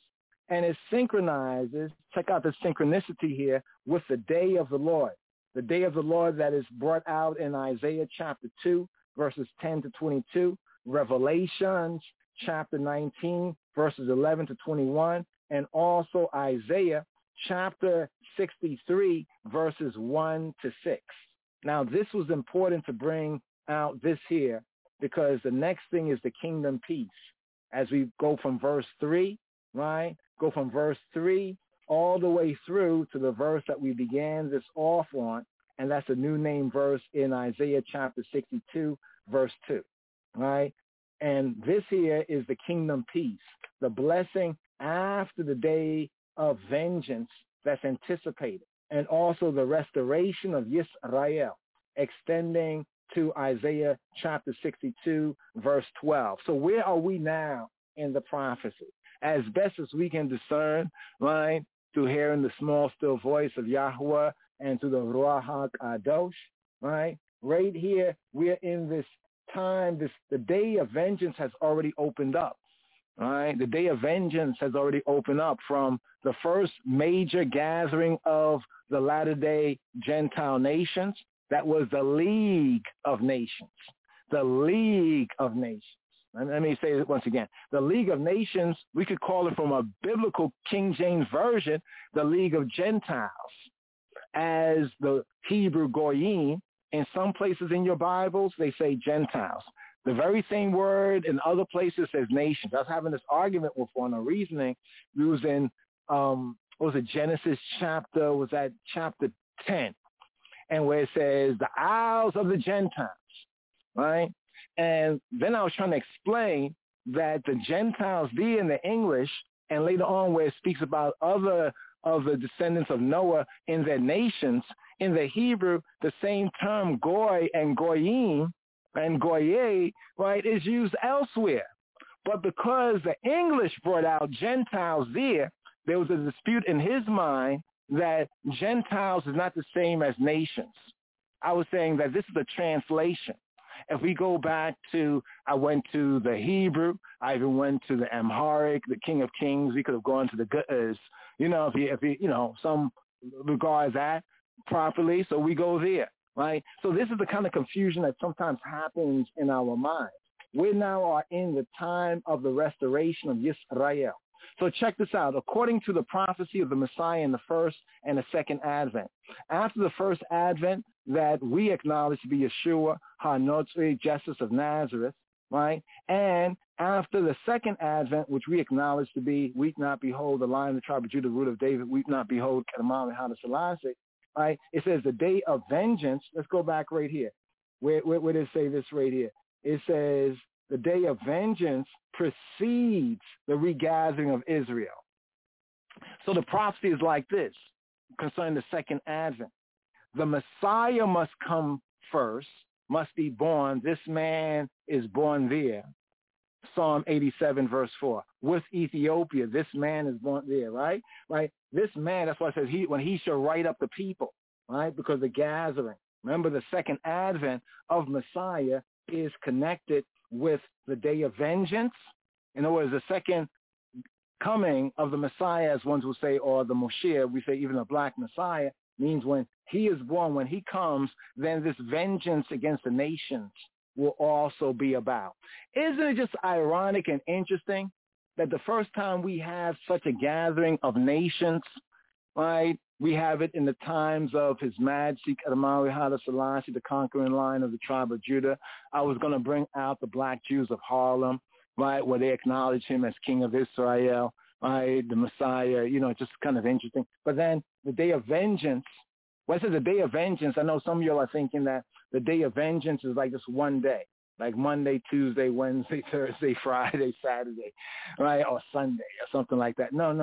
check out the synchronicity here, with the day of the Lord. The day of the Lord that is brought out in Isaiah chapter 2, verses 10 to 22, Revelations chapter 19, verses 11 to 21, and also Isaiah chapter 63, verses 1 to 6. Now, this was important to bring out this here because the next thing is the kingdom peace. As we go from verse 3, right, go from verse 3 all the way through to the verse that we began this off on, and that's a new name verse in Isaiah chapter 62, verse 2, right? And this here is the kingdom peace, the blessing after the day of vengeance that's anticipated, and also the restoration of Yisrael, extending to Isaiah chapter 62, verse 12. So where are we now in the prophecy? As best as we can discern, right, through hearing the small, still voice of Yahweh and through the Ruach HaKadosh, right? Right here, we're in this time, the day of vengeance has already opened up. All right, the day of vengeance has already opened up from the first major gathering of the latter-day Gentile nations. That was the League of Nations. The League of Nations. And let me say it once again. The League of Nations, we could call it from a biblical King James version, the League of Gentiles. As the Hebrew Goyim, in some places in your Bibles, they say Gentiles. The very same word in other places says nations. I was having this argument with one, a reasoning. We was in, Genesis chapter 10, and where it says the isles of the Gentiles, right? And then I was trying to explain that the Gentiles be in the English, and later on where it speaks about other of the descendants of Noah in their nations, in the Hebrew, the same term goy and goyim, and goye, right, is used elsewhere. But because the English brought out Gentiles there was a dispute in his mind that Gentiles is not the same as nations. I was saying that this is a translation. If we go back to, I went to the Hebrew, I even went to the Amharic, the King of Kings. We could have gone to the Ge'ez, if you some regard that properly. So we go there. Right? So this is the kind of confusion that sometimes happens in our minds. We now are in the time of the restoration of Yisrael. So check this out. According to the prophecy of the Messiah in the first and the second advent, after the first advent that we acknowledge to be Yeshua, HaNotzri, Jesus of Nazareth, right? And after the second advent, which we acknowledge to be, weep not, behold, the Lion of the tribe of Judah, the root of David, weep not, behold, Kedemah and Haile Selassie. Right? It says the day of vengeance. Let's go back right here. Where does it say this right here? It says the day of vengeance precedes the regathering of Israel. So the prophecy is like this concerning the second advent. The Messiah must come first, must be born. This man is born there. Psalm 87, verse 4. With Ethiopia, this man is born there, right? Right? This man, that's why it says when he shall write up the people, right? Because the gathering. Remember, the second advent of Messiah is connected with the day of vengeance. In other words, the second coming of the Messiah, as ones will say, or the Moshiach, we say even a black Messiah, means when he is born, when he comes, then this vengeance against the nations will also be about. Isn't it just ironic and interesting that the first time we have such a gathering of nations, right, We have it in the times of His Majesty Kadamawi Haile Selassie, the conquering lion of the tribe of Judah. I was going to bring out the black Jews of Harlem, right, where they acknowledge him as King of Israel, right, the Messiah, just kind of interesting. But then the Day of Vengeance, when it says the Day of Vengeance, I know some of you are thinking that the Day of Vengeance is like just one day, like Monday, Tuesday, Wednesday, Thursday, Friday, Saturday, right, or Sunday or something like that. No.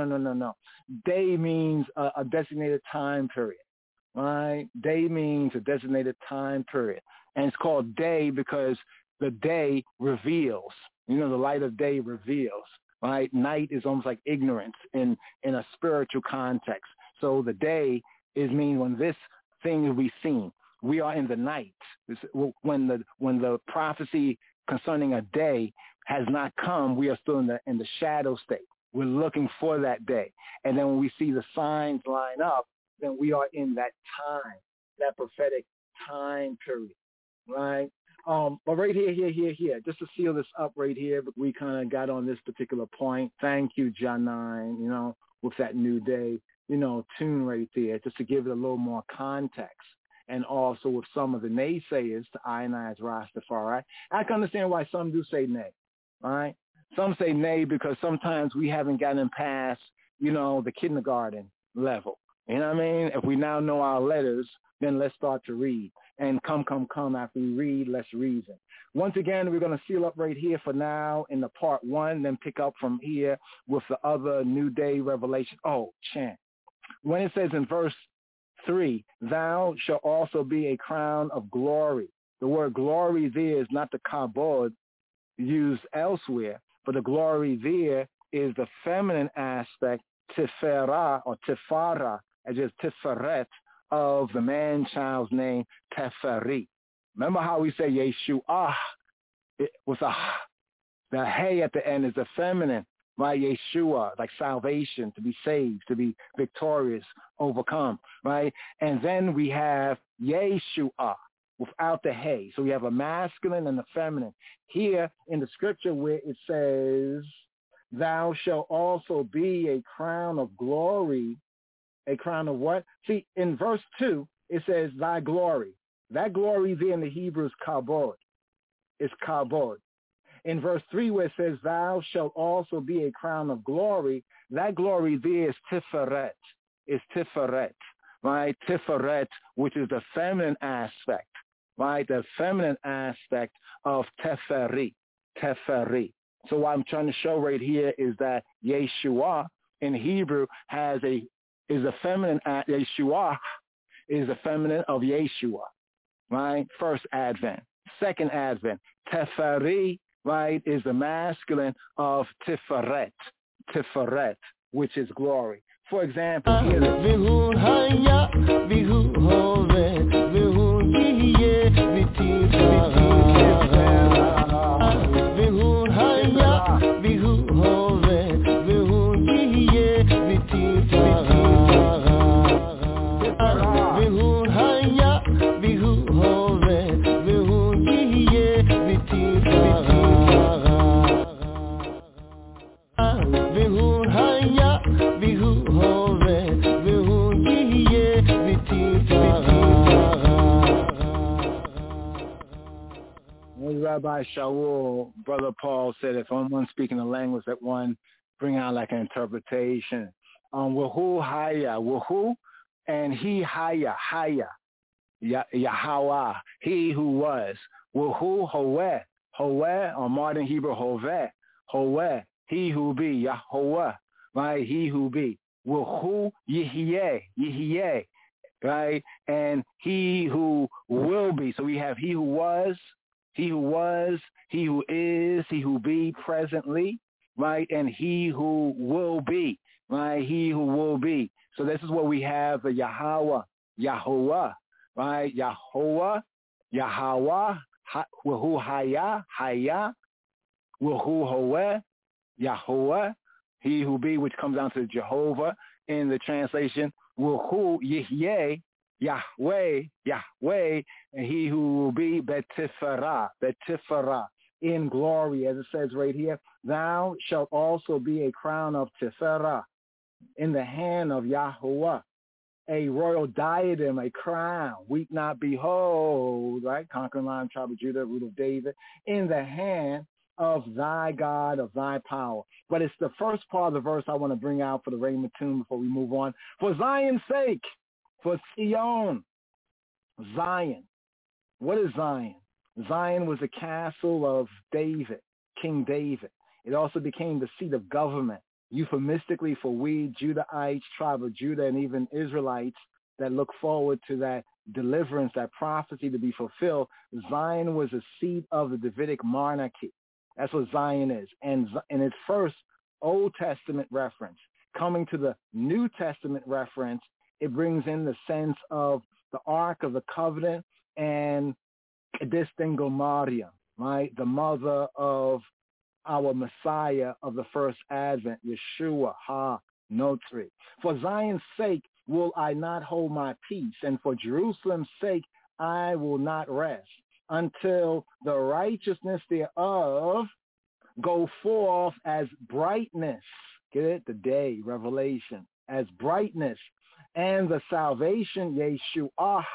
Day means a designated time period, right? Day means a designated time period. And it's called day because the day reveals, the light of day reveals, right? Night is almost like ignorance in a spiritual context. So the day means when this thing will be seen. We are in the night. When the prophecy concerning a day has not come, we are still in the shadow state. We're looking for that day. And then when we see the signs line up, then we are in that time, that prophetic time period, right? But right here, just to seal this up right here, we kind of got on this particular point. Thank you, John 9, with that new day, tune right there, just to give it a little more context. And also with some of the naysayers to ionize Rastafari. I can understand why some do say nay, right? Some say nay because sometimes we haven't gotten past, the kindergarten level. You know what I mean? If we now know our letters, then let's start to read. And come, after we read, let's reason. Once again, we're going to seal up right here for now in the part 1, then pick up from here with the other New Day revelation. Oh, chant. When it says in verse 3, thou shalt also be a crown of glory. The word glory there is not the kabod used elsewhere, but the glory there is the feminine aspect, tifera or tifara, as is tiferet, of the man-child's name, Teferi. Remember how we say Yeshua with the hey at the end is the feminine, right? Yeshua, like salvation, to be saved, to be victorious, overcome, right? And then we have Yeshua without the hey. So we have a masculine and a feminine. Here in the scripture where it says, thou shalt also be a crown of glory. A crown of what? See, in verse 2, it says thy glory. That glory there in the Hebrew is kabod. It's kabod. In verse 3 where it says thou shalt also be a crown of glory, that glory there is tiferet. It's tiferet, right? Tiferet, which is the feminine aspect, right? The feminine aspect of teferi. Teferi. So what I'm trying to show right here is that Yeshua in Hebrew is a feminine. Yeshua is the feminine of Yeshua, right? First Advent. Second Advent. Teferi, right, is the masculine of Tiferet. Tiferet, which is glory. For example, here Rabbi Shaul, Brother Paul said if someone speaking a language that one bring out like an interpretation. Wahu haya, wahu, and he haya, Yahweh, he who was. Wahu howe, howe, or modern Hebrew hove, howe, he who be, Yahweh, right, he who be. Wahu Yihye, right, and he who will be. So we have he who was, he who is, he who be presently, right, and he who will be, right, he who will be. So this is what we have, the Yahweh, right, Yahweh, Wahu haya, Wahu howe, Yahweh, he who be, which comes down to Jehovah in the translation, Wahu Yihye, Yahweh, and he who will be Betifera, in glory, as it says right here. Thou shalt also be a crown of Tifera in the hand of Yahuwah, a royal diadem, a crown. Weep not, behold, right? Conquering Lion, tribe of Judah, root of David, in the hand of thy God, of thy power. But it's the first part of the verse I want to bring out for the Rhema tune before we move on. For Zion's sake, for Zion, Zion. What is Zion? Zion was the castle of David, King David. It also became the seat of government, euphemistically for we, Judahites, tribe of Judah, and even Israelites that look forward to that deliverance, that prophecy to be fulfilled. Zion was a seat of the Davidic monarchy. That's what Zion is. And in its first Old Testament reference, coming to the New Testament reference, it brings in the sense of the Ark of the Covenant and Kadesh Maria, right? The mother of our Messiah of the first Advent, Yeshua HaNotri. For Zion's sake will I not hold my peace, and for Jerusalem's sake I will not rest, until the righteousness thereof go forth as brightness. Get it? The day, revelation, as brightness, and the salvation, Yeshua,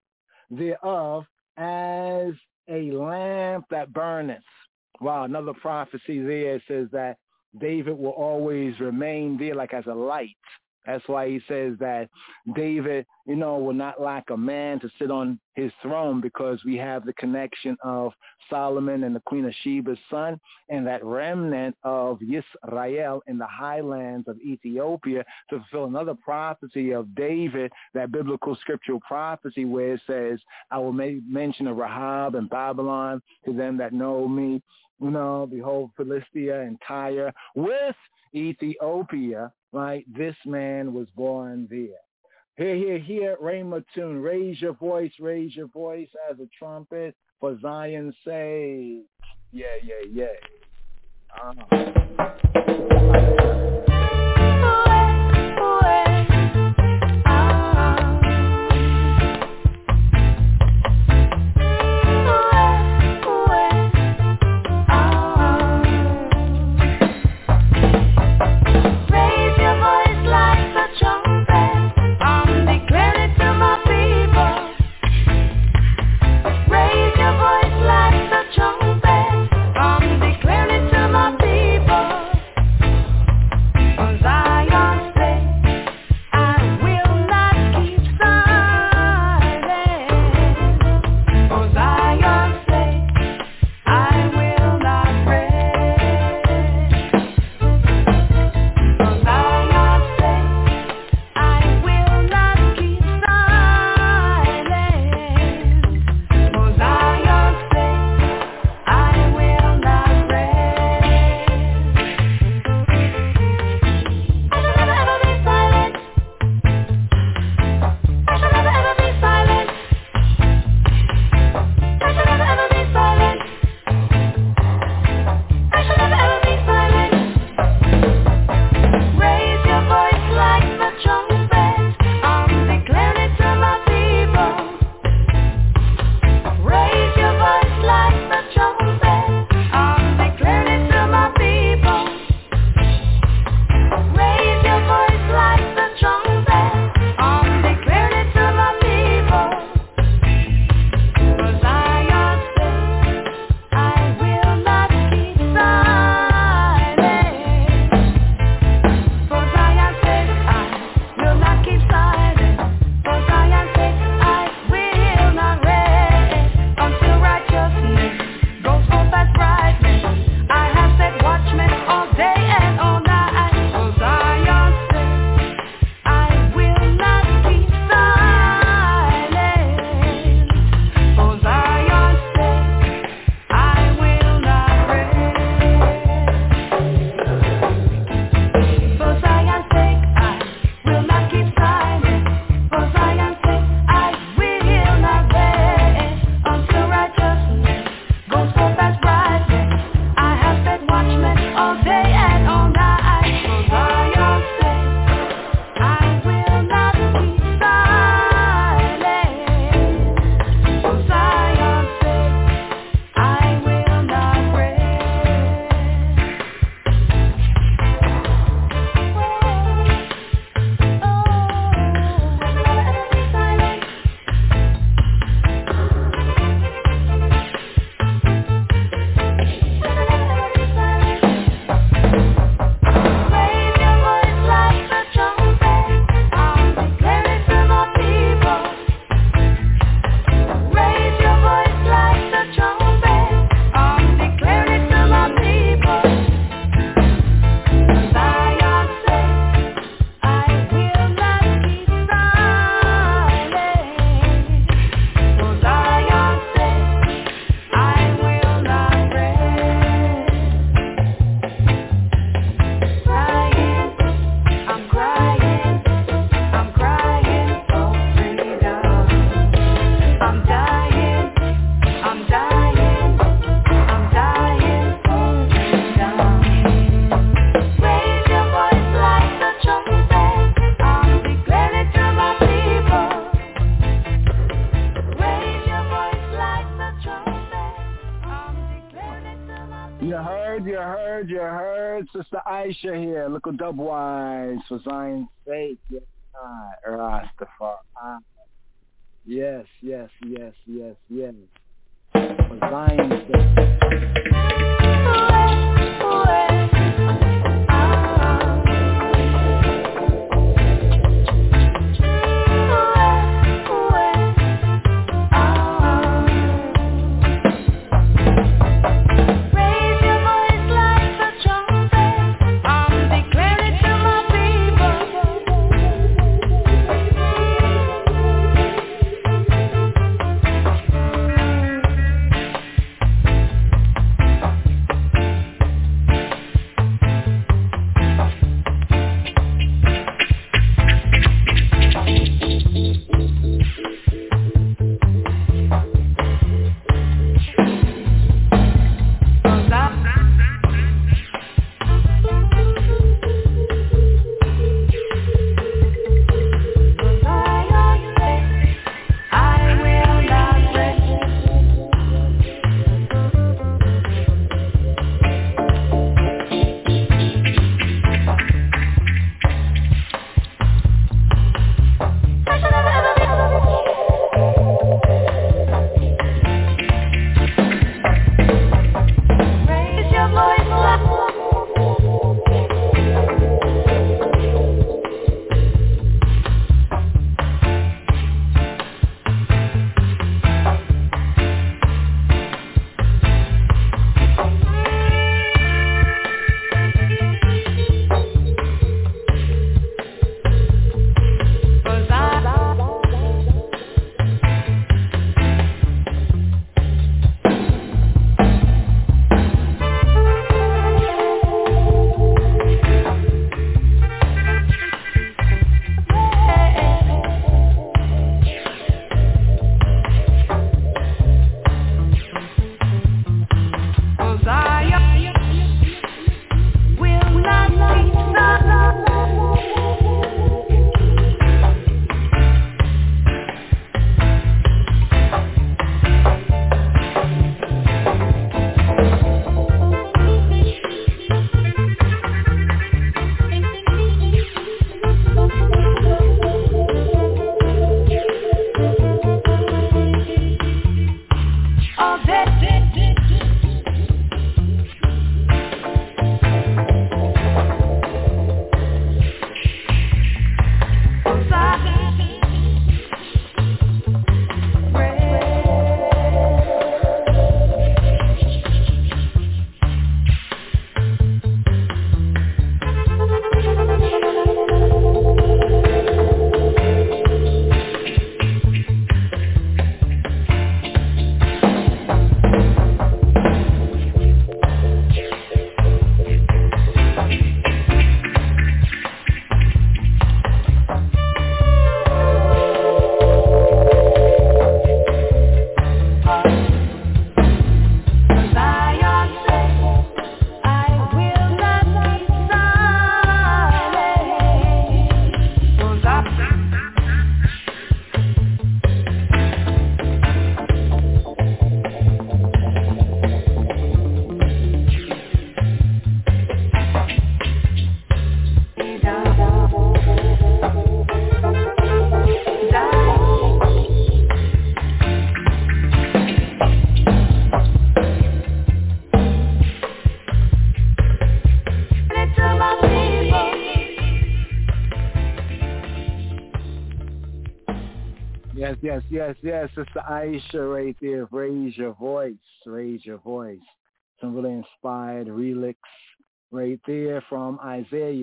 thereof as a lamp that burneth. Wow, another prophecy there says that David will always remain there like as a light. That's why he says that David, will not lack a man to sit on his throne, because we have the connection of Solomon and the Queen of Sheba's son and that remnant of Yisrael in the highlands of Ethiopia to fulfill another prophecy of David, that biblical scriptural prophecy where it says, I will mention of Rahab and Babylon to them that know me. Behold, Philistia and Tyre with Ethiopia, right? This man was born there. Hear, Rhema tune. Raise your voice as a trumpet for Zion's sake. Yeah. You heard. Sister Aisha here. Little Dubwise for Zion's sake. Yes, Rastafari. Yes. For Zion's sake. Yes. Sister Aisha right there. Raise your voice. Some really inspired relics right there from Isaiah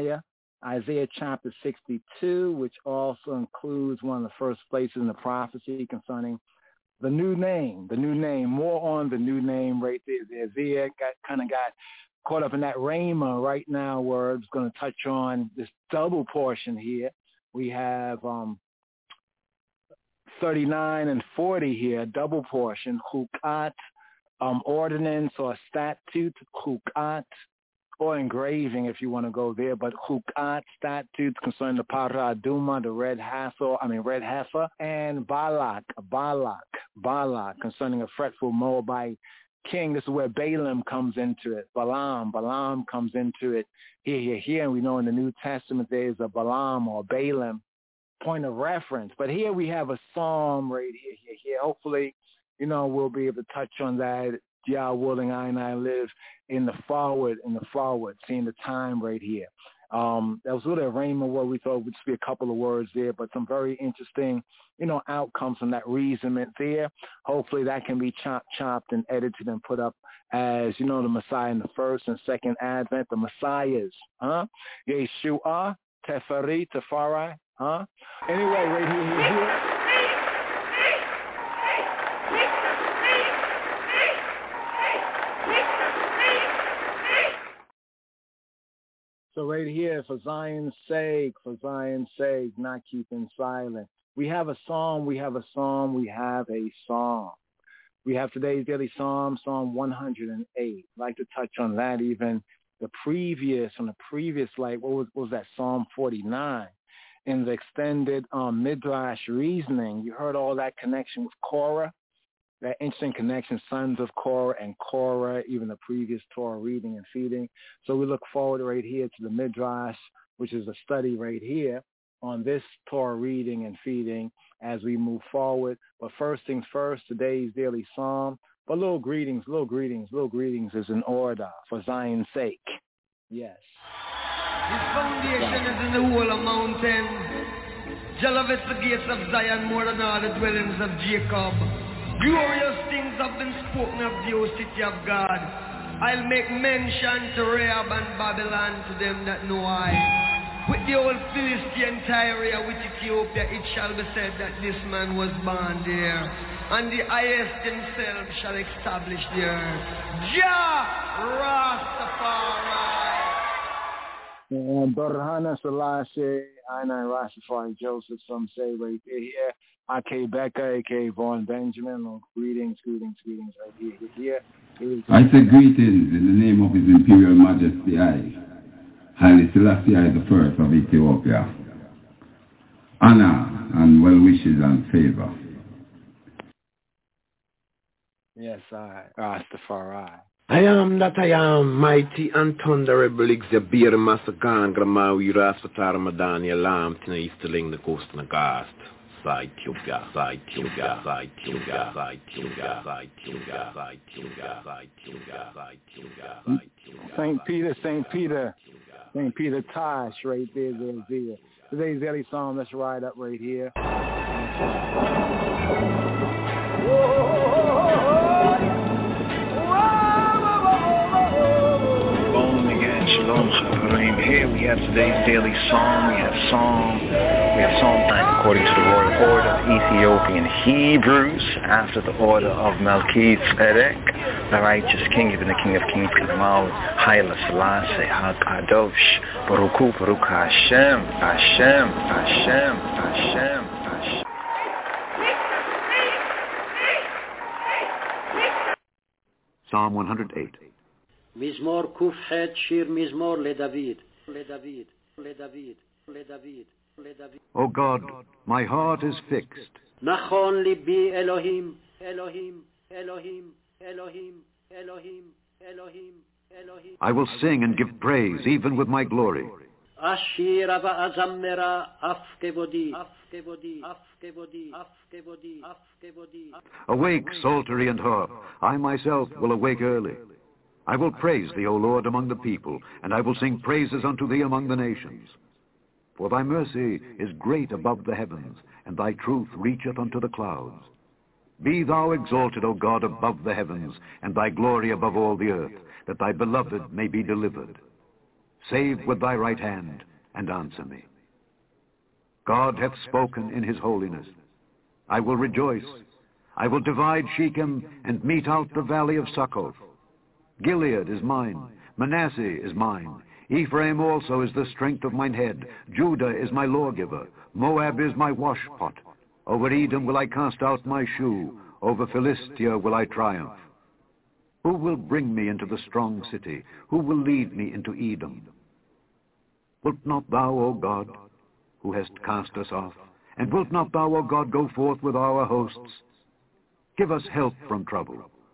chapter 62, which also includes one of the first places in the prophecy concerning the new name. More on the new name right there. Isaiah got caught up in that Rhema right now where it's going to touch on this double portion here. We have 39 and 40 here, double portion, chukat, ordinance or statute, chukat, or engraving if you want to go there, but chukat, statutes concerning the parah aduma, the red heifer, and balak concerning a fretful Moabite king. This is where Balaam comes into it. Balaam comes into it here. And we know in the New Testament there is a Balaam or Balaam point of reference. But here we have a psalm right here. Hopefully, we'll be able to touch on that. Yah willing, I and I live in the forward, seeing the time right here. That was really a rhema word. We thought would just be a couple of words there, but some very interesting, outcomes from that reasonment there. Hopefully that can be chopped and edited and put up as, the Messiah in the first and second advent, the Messiahs, Yeshua, Tefari, Anyway, right here. So right here, for Zion's sake, not keeping silent. We have a song. We have today's daily psalm, Psalm 108. I'd like to touch on that, even the previous light. What was that, Psalm 49? In the extended Midrash reasoning, you heard all that connection with Korah. That interesting connection, sons of Korah and Korah, even the previous Torah reading and feeding. So we look forward right here to the Midrash, which is a study right here on this Torah reading and feeding as we move forward. But first things first, today's daily psalm. But little greetings is in order for Zion's sake. Yes. His foundation is in the wall of mountains. Jah loveth the gates of Zion more than all the dwellings of Jacob. Glorious things have been spoken of the, O city of God. I'll make mention to Rahab and Babylon, to them that know I. With the old Philistine Tyre, with Ethiopia, it shall be said that this man was born there. And the highest himself shall establish the earth. Jah Rastafari. And Barhana Selassie, I and Rastafari Joseph, some say right here. A.K. Becca, A.K. Vaughn Benjamin. Greetings right here. I say greetings in the name of His Imperial Majesty Haile Selassie the First of Ethiopia. Honor and well wishes and favor. Yes, Rastafari. I am that I am, mighty and thunderable Xabir Masagan, Gramawi Rasfatar Madani Alam, Tina Easterling, the coast and the Gast. Saint Peter, Tosh, right there. Today's daily psalm, let's ride up right here. Shalom, Chaverim. Here we have today's daily psalm. We have Psalm 9 according to the royal order of Ethiopian Hebrews, after the order of Melchizedek, the righteous king, even the King of Kings, Kedemah, Haile Selassie, HaKadosh, Baruch Hashem. Psalm 108. מזמור ק"ח, שיר מזמור לדוד. O God, my heart is fixed. נכון ליבי אלוהים. I will sing and give praise even with my glory. אשירה ואזמרה אף כבודי. Awake, psaltery and harp. I myself will awake early. I will praise thee, O Lord, among the people, and I will sing praises unto thee among the nations. For thy mercy is great above the heavens, and thy truth reacheth unto the clouds. Be thou exalted, O God, above the heavens, and thy glory above all the earth, that thy beloved may be delivered. Save with thy right hand, and answer me. God hath spoken in his holiness. I will rejoice. I will divide Shechem, and mete out the valley of Succoth. Gilead is mine, Manasseh is mine, Ephraim also is the strength of mine head, Judah is my lawgiver, Moab is my washpot. Over Edom will I cast out my shoe, over Philistia will I triumph. Who will bring me into the strong city? Who will lead me into Edom? Wilt not thou, O God, who hast cast us off, and wilt not thou, O God, go forth with our hosts? Give us help from trouble.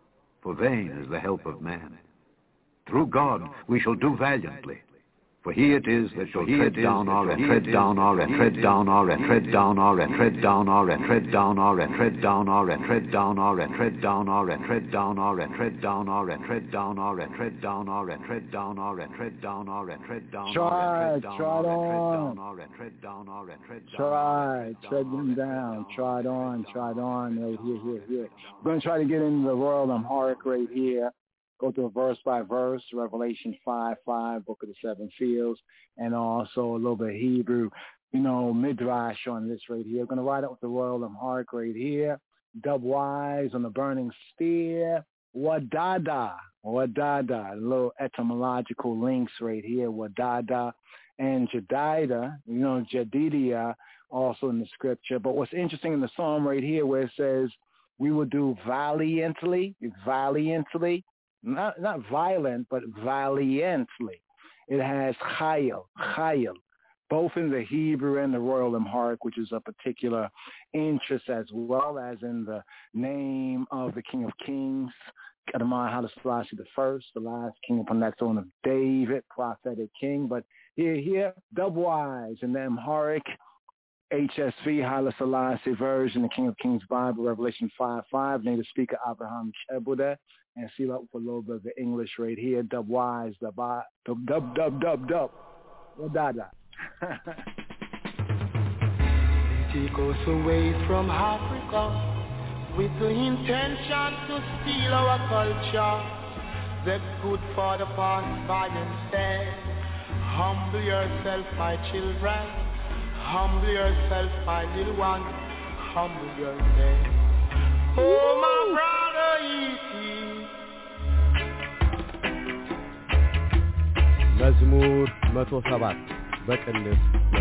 for vain is the help of man. Through God we shall do valiantly, for he it is that shall tread down our and tread down our and tread down our and tread down our and tread down our and tread down our and tread down our and tread down our and tread down our and tread down our and tread down our and tread down our and tread down our and tread down our and tread down our and tread down our and tread down our and tread down our and tread down our and tread them down, trod on, right here. We're going to try to get into the Royal Amharic right here. Go through verse by verse, Revelation 5:5, Book of the Seven Seals, and also a little bit of Hebrew, Midrash on this right here. We're going to ride out with the Royal Amharic right here. Dubwise on the burning spear. Wadada, little etymological links right here. Wadada and Jedidah, Jedidiah, also in the scripture. But what's interesting in the psalm right here where it says, we will do valiantly. Not violent, but valiantly. It has chayil, both in the Hebrew and the Royal Amharic, which is a particular interest, as well as in the name of the King of Kings, Adonai Haile Selassie I, the last king upon that throne of David, prophetic king. But here, dubwise in the Amharic, HSV, Haile Selassie version, the King of Kings Bible, Revelation 5:5, native speaker Abraham Chebuda, and seal up with a little bit of the English right here, dubwise, dub. Wadada. Take us away from Africa with the intention to steal our culture. That's good for the past by instead. Humble yourself, my children. Humble yourself, my little one. Humble yourself. Oh, my brother, E.T. መዝሙር 107 በቅንፍ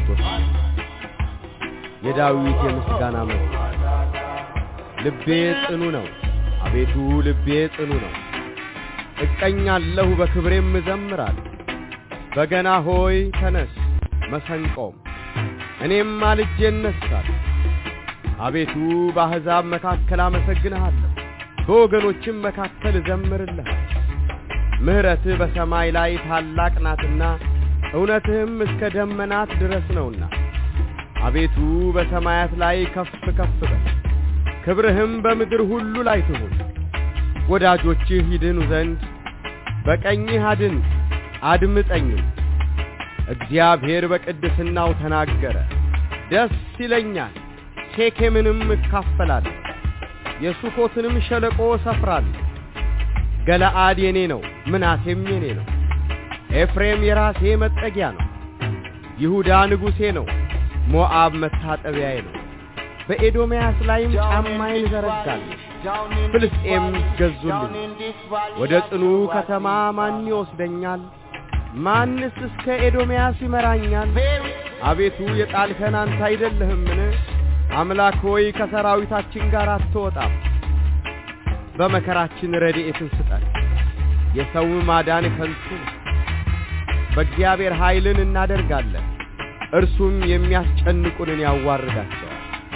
107 የዳዊት የምስጋና መዝሙር። ልቤ ጽኑ ነው፣ አቤቱ ልቤ ጽኑ ነው፣ እቀኛለሁ በክብሬም እዘምራለሁ። በገና ሆይ ተነስ፣ መሰንቆም እኔም ማልጄ እነሳለሁ። አቤቱ በአሕዛብ መካከል አመሰግንሃለሁ፣ በወገኖችም መካከል እዘምርልሃለሁ። ምህረትህ በሰማይ ላይ ታላቅ ናትና እውነትህም እስከ ደመናት ድረስ ነውና። አቤቱ በሰማያት ላይ ከፍ ከፍ በል፣ ክብርህም በምድር ሁሉ ላይ ትሁን። ወዳጆችህ ይድኑ ዘንድ በቀኝህ አድን፣ አድምጠኝም። እግዚአብሔር በቅድስናው ተናገረ፣ ደስ ይለኛል። ሴኬምንም እካፈላለሁ፣ የሱኮትንም ሸለቆ እሰፍራለሁ። ገለአድ የኔ ነው፣ ምናሴም የኔ ነው። ኤፍሬም የራሴ መጠጊያ ነው፣ ይሁዳ ንጉሴ ነው፣ ሞዓብ መታጠቢያዬ ነው። በኤዶምያስ ላይም ጫማዬን ዘረጋለሁ፣ ፍልስጤም ገዙልኝ። ወደ ጽኑ ከተማ ማን ይወስደኛል? ማንስ እስከ ኤዶምያስ ይመራኛል? አቤቱ የጣልከን አንተ አይደለህምን? አምላክ ሆይ ከሰራዊታችን ጋር አትወጣም። በመከራችን ረድኤትን ስጠን፣ የሰው ማዳን ከንቱ ነው። በእግዚአብሔር ኃይልን እናደርጋለን፣ እርሱም የሚያስጨንቁንን ያዋርዳቸዋል።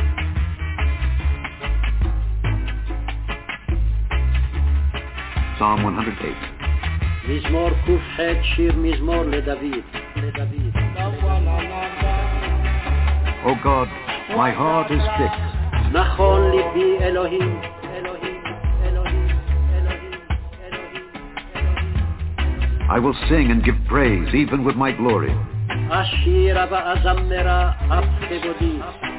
Psalm 108. מזמור ק"ח, שיר מזמור לדוד. O God, my heart is fixed. נכון ליבי אלוהים. I will sing and give praise even with my glory. אשירה ואזמרה אף כבודי.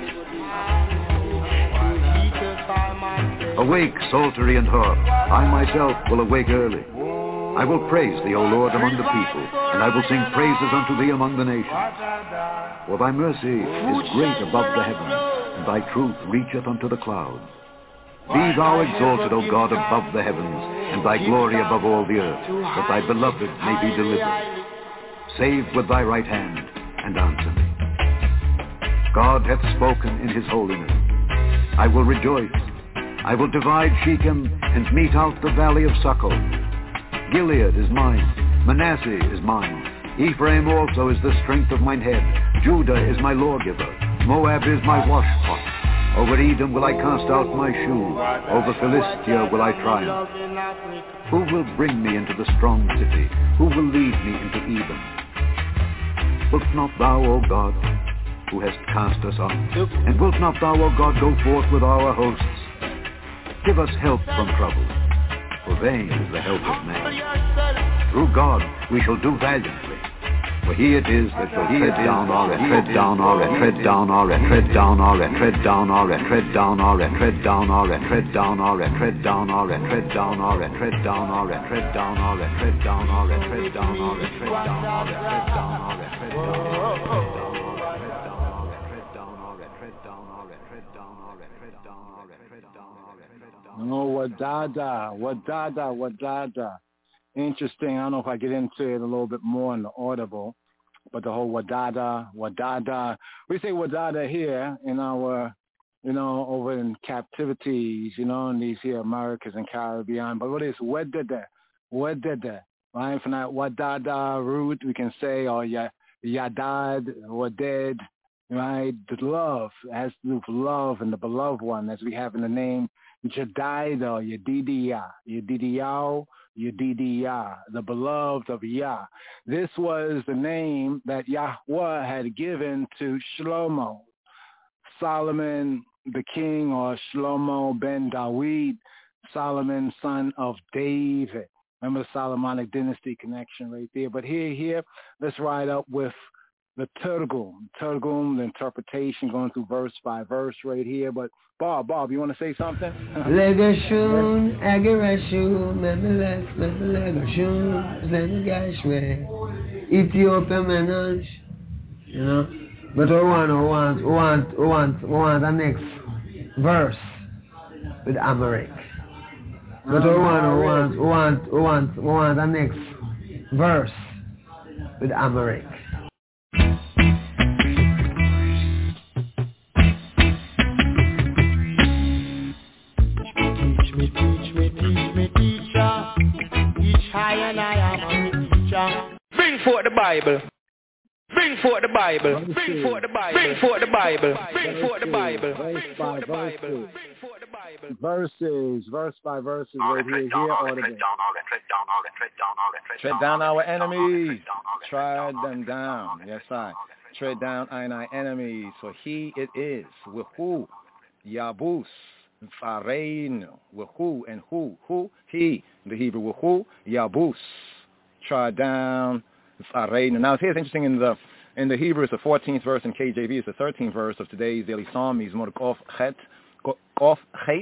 Awake, psaltery and harp. I myself will awake early. I will praise thee, O Lord, among the people, and I will sing praises unto thee among the nations. For thy mercy is great above the heavens, and thy truth reacheth unto the clouds. Be thou exalted, O God, above the heavens, and thy glory above all the earth, that thy beloved may be delivered. Save with thy right hand, and answer me. God hath spoken in his holiness. I will rejoice. I will divide Shechem, and mete out the valley of Succoth. Gilead is mine, Manasseh is mine. Ephraim also is the strength of mine head. Judah is my lawgiver. Moab is my washpot. Over Edom will I cast out my shoe. Over Philistia will I triumph. Who will bring me into the strong city? Who will lead me into Edom? Wilt not thou, O God, who hast cast us out? And wilt not thou, O God, go forth with our hosts? Give us help from trouble, for vain is the help of man. Through God we shall do valiantly. For he it is that shall tread down our and tread down our and tread down our and tread down our and tread down our and tread down our and tread down our and tread down our and tread down our and tread down our and tread down our and tread down our and tread down our and tread down our and tread down our and tread down our and tread down our and tread down our. No, Wadada. Interesting. I don't know if I get into it a little bit more in the audible, but the whole Wadada. We say Wadada here in our, over in captivities, in these here Americas and Caribbean. But what is Wadada? Right? From that Wadada root, we can say, or Yadad, Wadad, right? The love, it has to do with love and the beloved one, as we have in the name Jedidah, Yedidiah, the beloved of Yah. This was the name that Yahweh had given to Shlomo, Solomon the king, or Shlomo ben Dawid, Solomon son of David. Remember the Solomonic dynasty connection right there. But here, let's ride up with the Targum, the interpretation, going through verse by verse right here. But Bob, you want to say something? Legashun, Agarashun, Legashun, Legashwe, Ethiopia Menage, But we want the next verse with Amharic. But we want the next verse with Amharic. Bring forth the Bible. Bring forth the Bible. Bring forth the Bible. Bring forth the Bible. Bring forth the Bible. Bring forth the Bible. Verses, verse by verses, right here, audible. Tread down our enemies. Tread them down. Yes, I. Tread down our enemies. For he it is. With who? Yabus. Farein. With who and who? Who? He. The Hebrew with who? Yabus. Tread down. Now here's interesting in the Hebrew it's the 14th verse, in KJV it's the 13th verse of today's daily psalm. He's more Kof Chet. The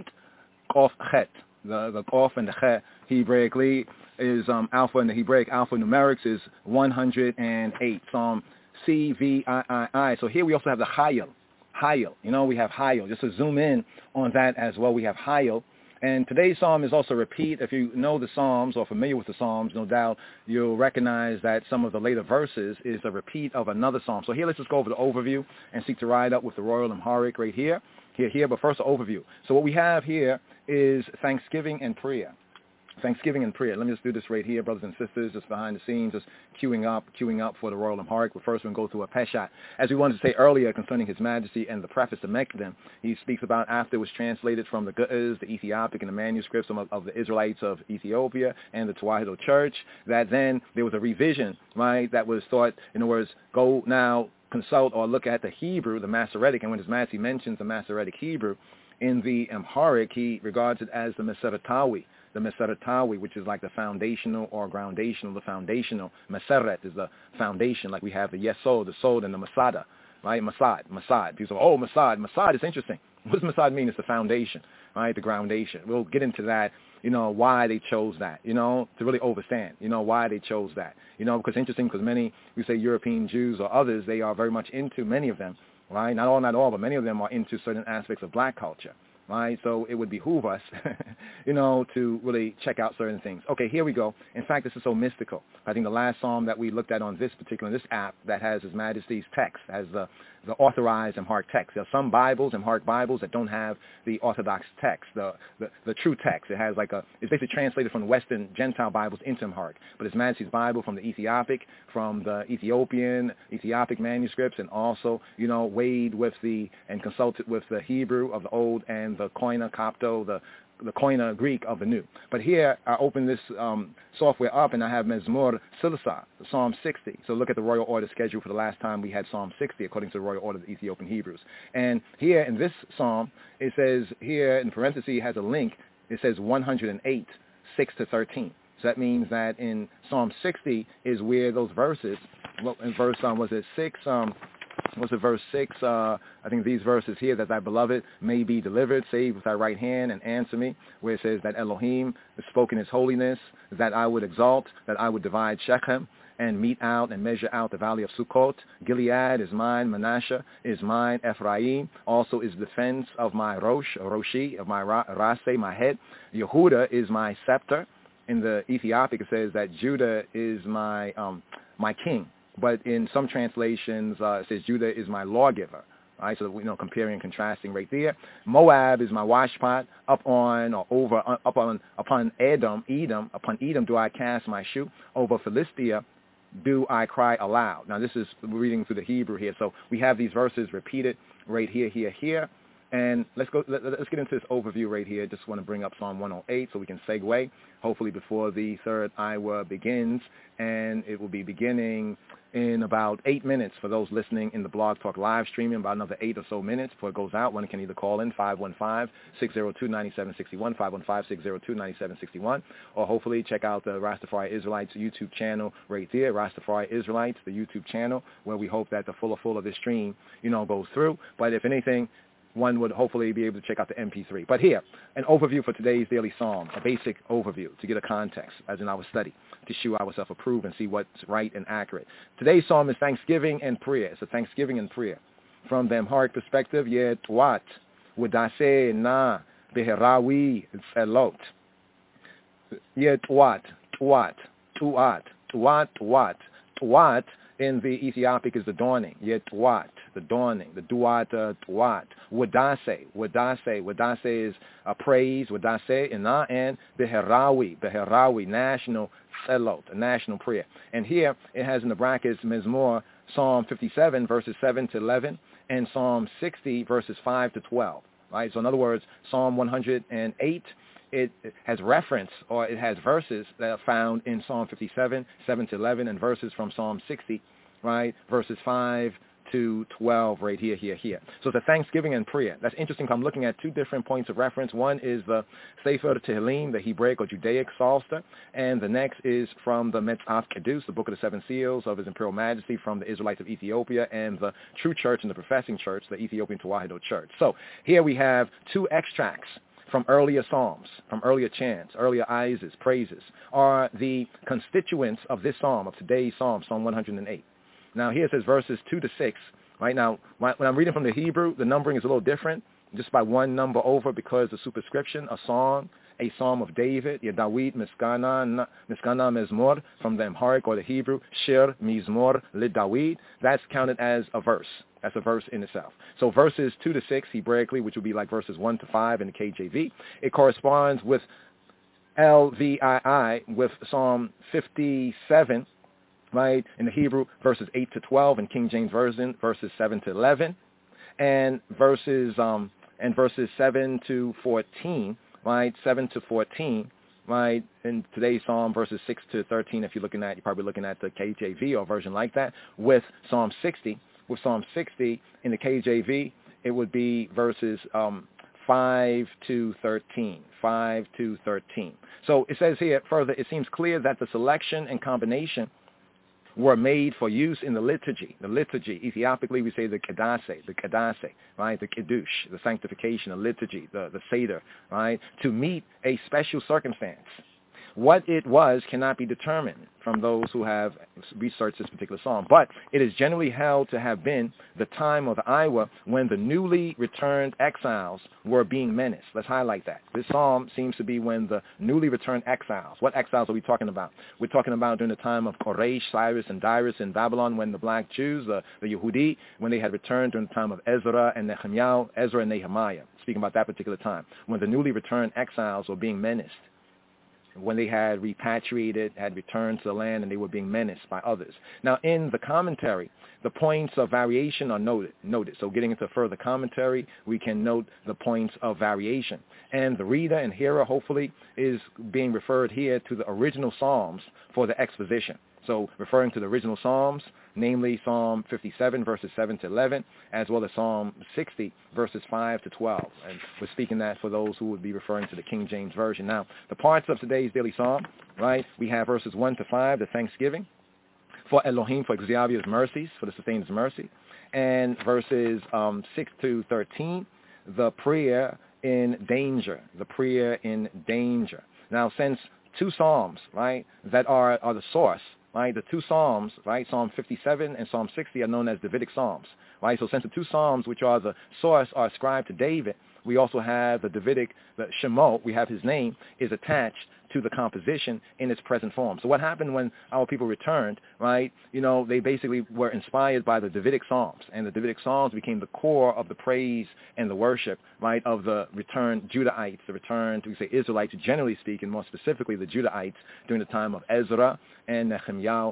Kof and the Chet Hebraically is alpha, and the Hebraic alpha numerics is 108. Psalm CVII. So here we also have the Hayil. We have Hayil. Just to zoom in on that as well, we have Hayil. And today's psalm is also a repeat. If you know the psalms or familiar with the psalms, no doubt you'll recognize that some of the later verses is a repeat of another psalm. So here, let's just go over the overview and seek to ride up with the Royal Amharic right here. But first, the overview. So what we have here is thanksgiving and prayer. Let me just do this right here, brothers and sisters, just behind the scenes, just queuing up for the Royal Amharic. But first, we're going to go through a Peshat. As we wanted to say earlier concerning His Majesty and the preface to Mekdim, he speaks about after it was translated from the Ge'ez, the Ethiopic, and the manuscripts of the Israelites of Ethiopia and the Tewahedo Church, that then there was a revision, right, that was thought, in other words, go now consult or look at the Hebrew, the Masoretic, and when His Majesty mentions the Masoretic Hebrew in the Amharic, he regards it as the Meseretawi. The Meseretawi, which is like the foundational or groundational, the foundational. Meseret is the foundation, like we have the Yesod, the Sod, and the Masada, right? Masad. People say, Masad. Masad is interesting. What does Masad mean? It's the foundation, right? The groundation. We'll get into that, why they chose that, to really understand, why they chose that. Because interesting, because many, we say European Jews or others, they are very much into, many of them, right? Not all, but many of them are into certain aspects of black culture. Right, so it would behoove us, to really check out certain things. Okay, here we go. In fact, this is so mystical. I think the last psalm that we looked at on this app that has His Majesty's text, has the the authorized Amharic text. There are some Bibles, Amharic Bibles, that don't have the Orthodox text, the true text. It has it's basically translated from the Western Gentile Bibles into Amharic. But His Majesty's Bible from the Ethiopic manuscripts, and also, weighed with and consulted with the Hebrew of the Old and the Koine Copto, the Koine Greek of the New. But here I open this software up and I have Mezmor Silsa, Psalm 60. So look at the Royal Order schedule for the last time we had Psalm 60 according to the Royal Order of the Ethiopian Hebrews. And here in this psalm, it says here in parentheses, it has a link. It says 108, 6 to 13. So that means that in Psalm 60 is where those verses, in verse, was it 6? Was it verse 6? I think these verses here, that thy beloved may be delivered, save with thy right hand and answer me, where it says that Elohim has spoken his holiness, that I would exalt, that I would divide Shechem and mete out and measure out the valley of Sukkot. Gilead is mine, Manasseh is mine, Ephraim also is defense of my Roshi, of my Rase, my head. Yehuda is my scepter. In the Ethiopic it says that Judah is my king. But in some translations, it says Judah is my lawgiver. Right, so comparing and contrasting right there. Moab is my washpot. Upon Edom do I cast my shoe. Over Philistia do I cry aloud. Now this is reading through the Hebrew here. So we have these verses repeated right here. And let's get into this overview right here. Just want to bring up Psalm 108 so we can segue, hopefully before the third hour begins. And it will be beginning in about 8 minutes for those listening in the Blog Talk live streaming, about another 8 or so minutes before it goes out. One can either call in 515-602-9761, 515-602-9761, or hopefully check out the Rastafari Israelites YouTube channel right there, Rastafari Israelites, the YouTube channel, where we hope that the full of this stream, goes through. But if anything, one would hopefully be able to check out the MP3. But here, an overview for today's daily psalm, a basic overview to get a context, as in our study, to show ourselves approved and see what's right and accurate. Today's psalm is thanksgiving and prayer. It's a thanksgiving and prayer. From the Amharic perspective, Yetwat, Wudase na beherawi tzelot. Yetwat, Tuat. In the Ethiopic is the dawning. Yetwat, the dawning. The duat, tuat. Wadase is a praise. Wadase, and Beherawi, national tzelot, a national prayer. And here it has in the brackets Mezmor, Psalm 57, verses 7 to 11, and Psalm 60, verses 5 to 12. Right? So in other words, Psalm 108, it has reference, or it has verses that are found in Psalm 57, 7 to 11, and verses from Psalm 60, right, verses 5 to 12 right here. So it's a thanksgiving and prayer. That's interesting. I'm looking at two different points of reference. One is the Sefer Tehillim, the Hebraic or Judaic Psalter, and the next is from the Metzaf Kedus, the Book of the Seven Seals of His Imperial Majesty, from the Israelites of Ethiopia and the True Church and the Professing Church, the Ethiopian Tewahedo Church. So here we have two extracts from earlier psalms, from earlier chants, earlier aises, praises, are the constituents of this psalm, of today's psalm, Psalm 108. Now here it says verses 2 to 6. Right now, when I'm reading from the Hebrew, the numbering is a little different, just by one number over, because the superscription, a psalm of David, Dawid Miskana Mezmor, from the Amharic or the Hebrew, Shir Mizmor Le Dawid, that's counted as a verse. That's a verse in itself. So verses 2 to 6, Hebraically, which would be like verses 1 to 5 in the KJV, it corresponds with LVII, with Psalm 57, right, in the Hebrew, verses 8 to 12, in King James Version, verses 7 to 11, and verses 7 to 14, right, 7 to 14, right, in today's psalm, verses 6 to 13, you're probably looking at the KJV or version like that, with Psalm 60. With Psalm 60 in the KJV, it would be verses 5 to 13. So it says here further, it seems clear that the selection and combination were made for use in the liturgy. The liturgy, Ethiopically we say the Kedase, right, the Kiddush, the sanctification, the liturgy, the Seder, right, to meet a special circumstance. What it was cannot be determined from those who have researched this particular psalm, but it is generally held to have been the time of the Iowa when the newly returned exiles were being menaced. Let's highlight that. This psalm seems to be when the newly returned exiles. What exiles are we talking about? We're talking about during the time of Koresh, Cyrus, and Darius in Babylon, when the black Jews, the Yehudi, when they had returned during the time of Ezra and Nehemiah. Speaking about that particular time, when the newly returned exiles were being menaced, when they had repatriated, had returned to the land, and they were being menaced by others. Now, in the commentary, the points of variation are noted. So getting into further commentary, we can note the points of variation. And the reader and hearer, hopefully, is being referred here to the original Psalms for the exposition. So referring to the original Psalms, namely Psalm 57, verses 7 to 11, as well as Psalm 60, verses 5 to 12. And we're speaking that for those who would be referring to the King James Version. Now, the parts of today's daily psalm, right, we have verses 1 to 5, the thanksgiving, for Elohim, for Xavier's mercies, for the sustainers' mercy, and verses 6 to 13, the prayer in danger, Now, since two psalms, right, that are the source, right, the two psalms, right, Psalm 57 and Psalm 60 are known as Davidic psalms, right? So since the two psalms, which are the source, are ascribed to David, we also have the Davidic, the Shemot, we have his name, is attached to the composition in its present form. So what happened when our people returned, right, they basically were inspired by the Davidic Psalms, and the Davidic Psalms became the core of the praise and the worship, right, of the returned Judahites, the returned, we say Israelites, generally speaking, more specifically the Judahites, during the time of Ezra and Nehemiah,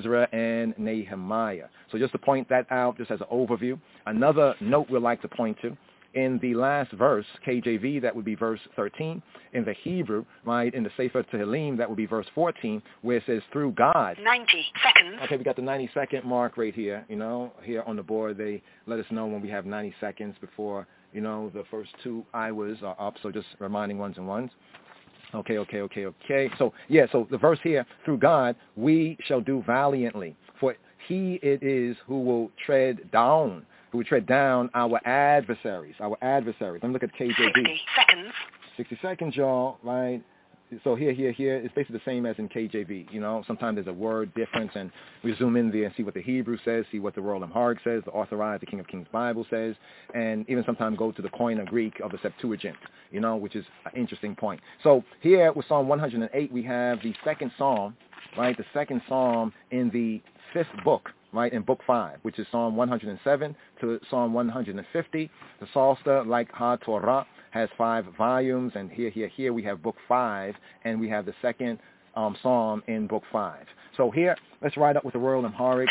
So just to point that out, just as an overview. Another note we'd like to point to, in the last verse, KJV, that would be verse 13. In the Hebrew, right, in the Sefer Tehillim, that would be verse 14, where it says, through God. 90 seconds. Okay, we got the 90-second mark right here, here on the board. They let us know when we have 90 seconds before, the first two Iwas are up, so just reminding ones and ones. Okay. So the verse here, through God, we shall do valiantly, for he it is who will tread down our adversaries. Let me look at KJV. 60 seconds. 60 seconds, y'all, right? So here, it's basically the same as in KJV. Sometimes there's a word difference, and we zoom in there and see what the Hebrew says, see what the Royal Amharic says, the Authorized, the King of Kings Bible says, and even sometimes go to the Koine Greek of the Septuagint, which is an interesting point. So here with Psalm 108, we have the second psalm, right? The second psalm in the fifth book, right, in Book 5, which is Psalm 107 to Psalm 150. The Psalter, like HaTorah, has 5 volumes, and here we have Book 5, and we have the second psalm in Book 5. So here, let's write up with the Royal Amharic,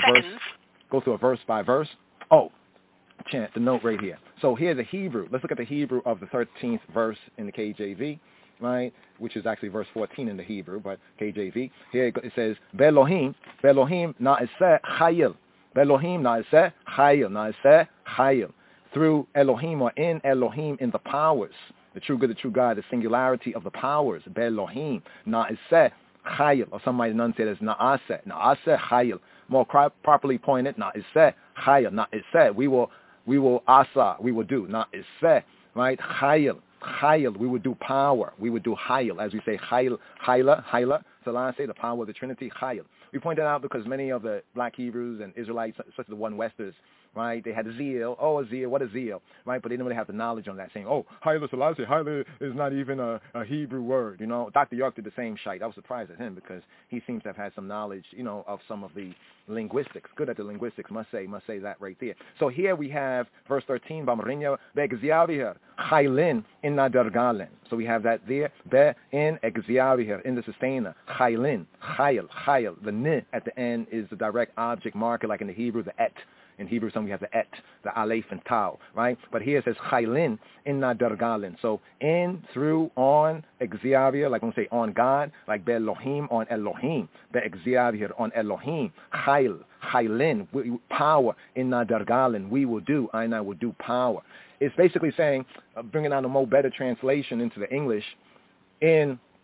go through a verse by verse. Chant, the note right here. So here the Hebrew. Let's look at the Hebrew of the 13th verse in the KJV, right, which is actually verse 14 in the Hebrew, but KJV. Here it says, Belohim na'aseh chayil. Belohim na'aseh chayil. Through Elohim, or in Elohim, in the powers, the true good, the true God, the singularity of the powers, Belohim na'aseh chayil, or some might enunciate as na'aseh chayil. More properly pointed, na'aseh chayil, na'aseh. We will asa, we will do, na'aseh, right, chayil, we would do power. We would do hayil, as we say, hayla, Selassie, the power of the Trinity, hayil. We point that out because many of the black Hebrews and Israelites, such as the one Westers, right, they had zeal. Oh, a zeal, what is zeal? Right, but they didn't really have the knowledge on that, saying, Hayla Selassie, Hayla is not even a Hebrew word. Dr. York did the same shite. I was surprised at him because he seems to have had some knowledge, of some of the linguistics. Good at the linguistics, must say that right there. So here we have verse 13, Bamarinya be'exyaviher, Chaylin in nadargalen. So we have that there, be in exyaviher, in the sustainer, Chaylin, Chayil. The n at the end is the direct object marker, like in the Hebrew, the et. In Hebrew, we have the et, the aleph, and tau, right? But here it says chaylin in nadargalen. So in, through, on, exyavir, like when we say on God, like be'elohim, on Elohim, be'exyavir, on Elohim, chaylin, power, in nadargalen, we will do, I will do power. It's basically saying, bringing out a more better translation into the English, in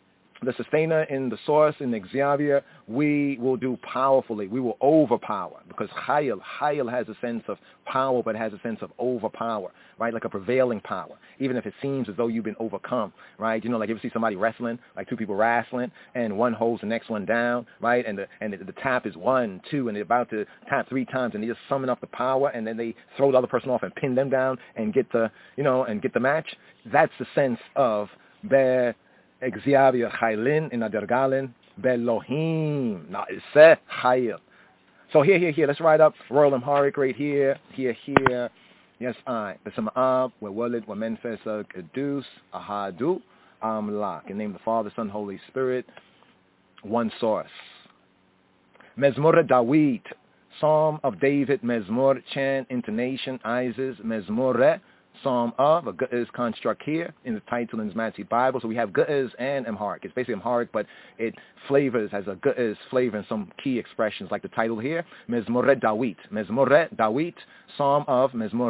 the sustainer in the source, in the Xavier, we will do powerfully. We will overpower, because Hayil has a sense of power, but has a sense of overpower, right? Like a prevailing power, even if it seems as though you've been overcome, right? You know, like you ever see somebody wrestling, like two people wrestling, and one holds the next one down, right? And the tap is 1, 2, and they're about to tap 3 times, and they just summon up the power, and then they throw the other person off and pin them down and get the match. That's the sense of Be Xavier Chaylin in Adergalin Belohim. Now it's Chayil. So here. Let's write up Royal Amharic right here. Yes, I. Besama'ab, Wewalid, Wamenfesa, Kedus, Ahadu, Amlak. In the name of the Father, Son, Holy Spirit, one source. Mezmor Dawid, Psalm of David, Mezmor, chant, intonation, Isis, Mezmor, Psalm of, a Ge'ez construct here in the title in the Matthew Bible. So we have Ge'ez and Amharic. It's basically Amharic, but it flavors, has a Ge'ez flavor in some key expressions, like the title here, Mezmor Dawid, Psalm of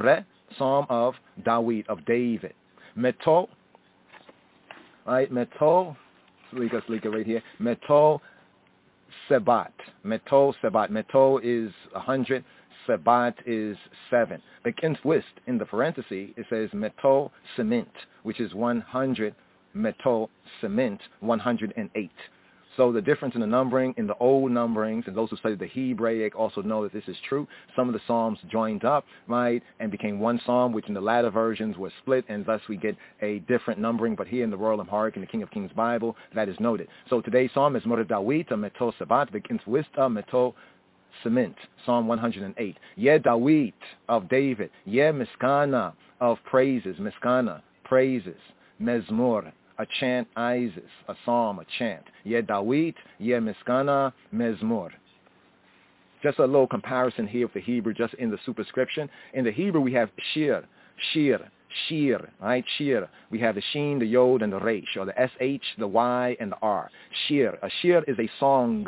Dawid, of David. Meto, right, Meto, Slika right here, Meto Sebat. Meto is 100. Sebat is 7. Against Wist, in the parenthesis, it says Meto Cement, which is 100. Meto Cement, 108. So the difference in the numbering, in the old numberings, and those who study the Hebraic also know that this is true. Some of the psalms joined up, right, and became one psalm, which in the latter versions were split, and thus we get a different numbering. But here in the Royal Amharic, in the King of Kings Bible, that is noted. So today's psalm is Mor Dawid, Meto Sebat, Against Wist, Meto Cement, Psalm 108. Ye Dawid, of David. Ye Miskana, of praises. Miskana, praises. Mezmor, a chant, Isis, a psalm, a chant. Ye Dawid, Ye Miskana, Mezmor. Just a little comparison here with the Hebrew, just in the superscription. In the Hebrew, we have shir, right? Shir. We have the sheen, the yod, and the resh, or the sh, the y, and the r. Shir. A shir is a song.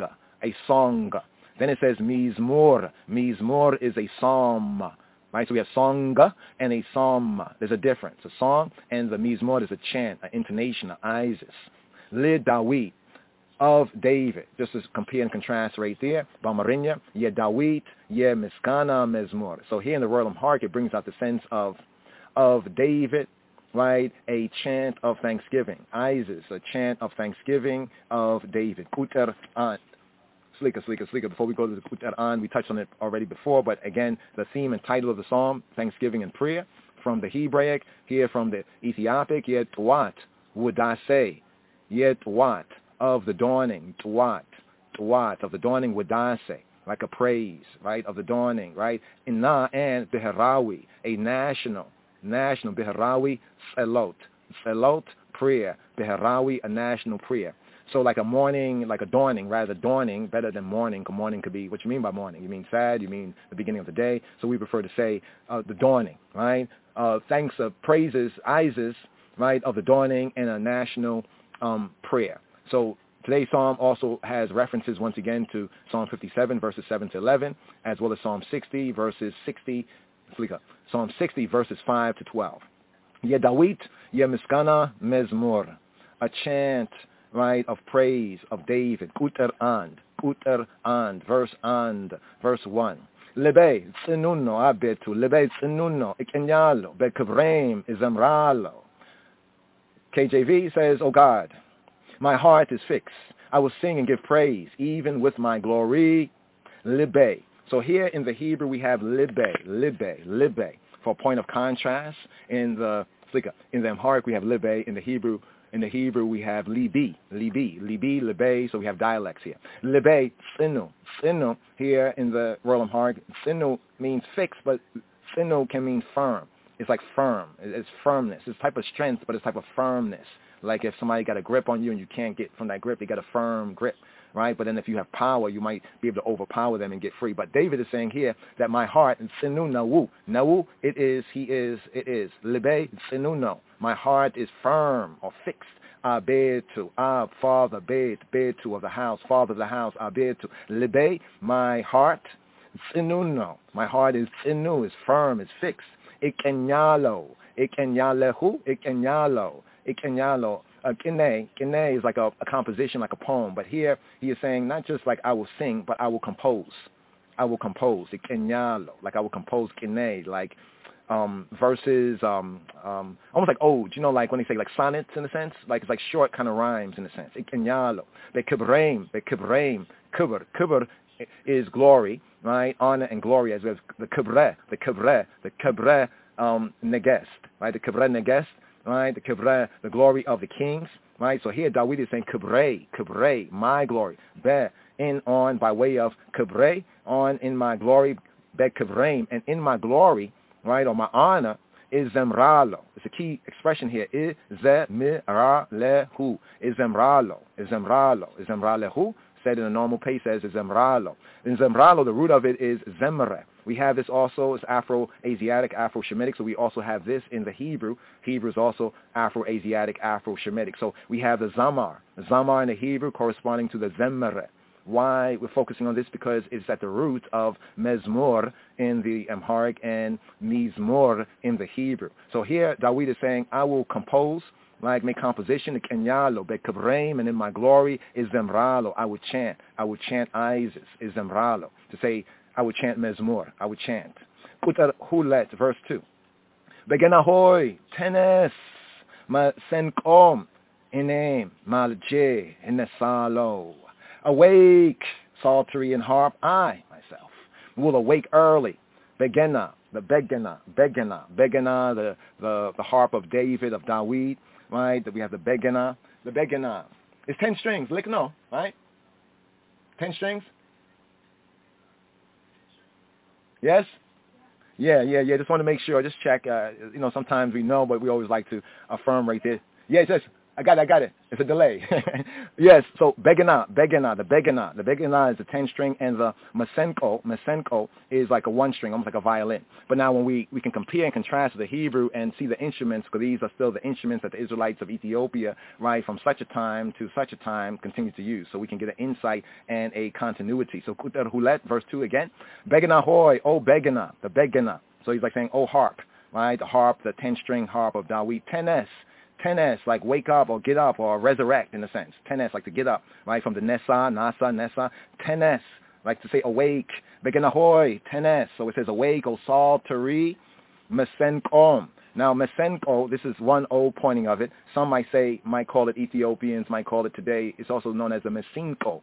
Then it says mizmor. Mizmor is a psalm. Right? So we have song and a psalm. There's a difference. A song and the mizmor is a chant, an intonation, an Isis. Li Dawid, of David. Just to compare and contrast right there. Bamarinya, Ye Dawid, Ye Miskana Mezmor. So here in the Royal Amharic, it brings out the sense of David, right? A chant of thanksgiving. Isis, a chant of thanksgiving of David. Kuter an. Slika. Before we go to the Kuter an, we touched on it already before, but again, the theme and title of the psalm, thanksgiving and prayer, from the Hebraic, here from the Ethiopic, Yet Tuat, would I say, Yet Tuat, of the dawning, Tuat, of the dawning, would I say, like a praise, right, of the dawning, right? Inna and Beherawi, a national, Beherawi, Selot, prayer, Beherawi, a national prayer. So like a morning, like a dawning, rather dawning, better than morning, because morning could be, what you mean by morning? You mean sad, you mean the beginning of the day. So we prefer to say the dawning, right? Thanks, praises, Isis, right, of the dawning and a national prayer. So today's psalm also has references once again to Psalm 57, verses 7 to 11, as well as Psalm 60, verses 5 to 12. Ye Dawid, Ye Miskana Mezmor, a chant, right, of praise of David. Kuter and, verse 1. Lebe tsinunno abetu, lebe tsinunno ikenyalo, bekavreim izamralo. KJV says, O God, my heart is fixed. I will sing and give praise, even with my glory. Libe. So here in the Hebrew we have libe, for a point of contrast. In the Amharic we have libe. In the Hebrew we have libi, so we have dialects here. Libe, tsinu, here in the Royal Amharic, tsinu means fixed, but tsinu can mean firm. It's like firm. It's firmness. It's a type of strength, but it's a type of firmness. Like if somebody got a grip on you and you can't get from that grip, they got a firm grip, right? But then if you have power, you might be able to overpower them and get free. But David is saying here that my heart, tsinu nawu, it is, libe tsinu no. My heart is firm or fixed. Abetu, father, betu of the house, father of the house, abetu. Libe, my heart, tsinu no. My heart is tsinu, is firm, is fixed. Ikenyalo, Kine is like a composition, like a poem. But here he is saying not just like I will sing, but I will compose. I will compose. Like I will compose kine, like verses, almost like odes, like when they say like sonnets in a sense, like it's like short kind of rhymes in a sense. Ikenyalo, bekibraim, kubr is glory, right? Honor and glory, as well as the kibre negest, right? The kibre negest, right? The kibre, the glory of the kings, right? So here Dawid is saying kibre, my glory, be in on by way of kibre, on in my glory, be kibraim, and in my glory, right, or my honor, is zemralo. It's a key expression here. Izemralehu. Izemralehu. Said in a normal pace as zemralo. In zemralo, the root of it is zemre. We have this also, it's Afro-Asiatic, Afro-Shemitic, so we also have this in the Hebrew. Hebrew is also Afro-Asiatic, Afro-Shemitic. So we have the zamar in the Hebrew corresponding to the zemre. Why we're focusing on this? Because it's at the root of mezmor in the Amharic and mizmor in the Hebrew. So here Dawid is saying, I will compose, like make composition, kenyalo, bekabraim, and in my glory is zemralo. I would chant Isis, is zemralo. To say, I would chant mezmor, I would chant. Kutar hulet, verse 2. Begenahoy, tenes, ma senkom, inem, malje, inesalo. Awake, psaltery and harp, I, myself, will awake early. Begena, the harp of David, of Dawid, right? That we have the begena. It's 10 strings, likno, right? 10 strings? Yes? Yeah. Just want to make sure, just check. Sometimes we know, but we always like to affirm right there. Yeah, it says, I got it. It's a delay. Yes, so begena. The begena is the 10-string, and the masenko is like a 1-string, almost like a violin. But now when we can compare and contrast the Hebrew and see the instruments, because these are still the instruments that the Israelites of Ethiopia, right, from such a time to such a time continue to use. So we can get an insight and a continuity. So kuter hulet, verse 2 again. Begena hoy, oh begena, the begena. So he's like saying, oh harp, right, the harp, the 10-string harp of Dawid. Tenes, like wake up or get up or resurrect in a sense. Tenes, like to get up, right, from the nesa. Tenes, like to say awake. Begenahoy, tenes. So it says awake, O Saul, Tari, mesenkom. Now, mesenko, this is one O pointing of it. Some might call it Ethiopians, might call it today. It's also known as the mesinko.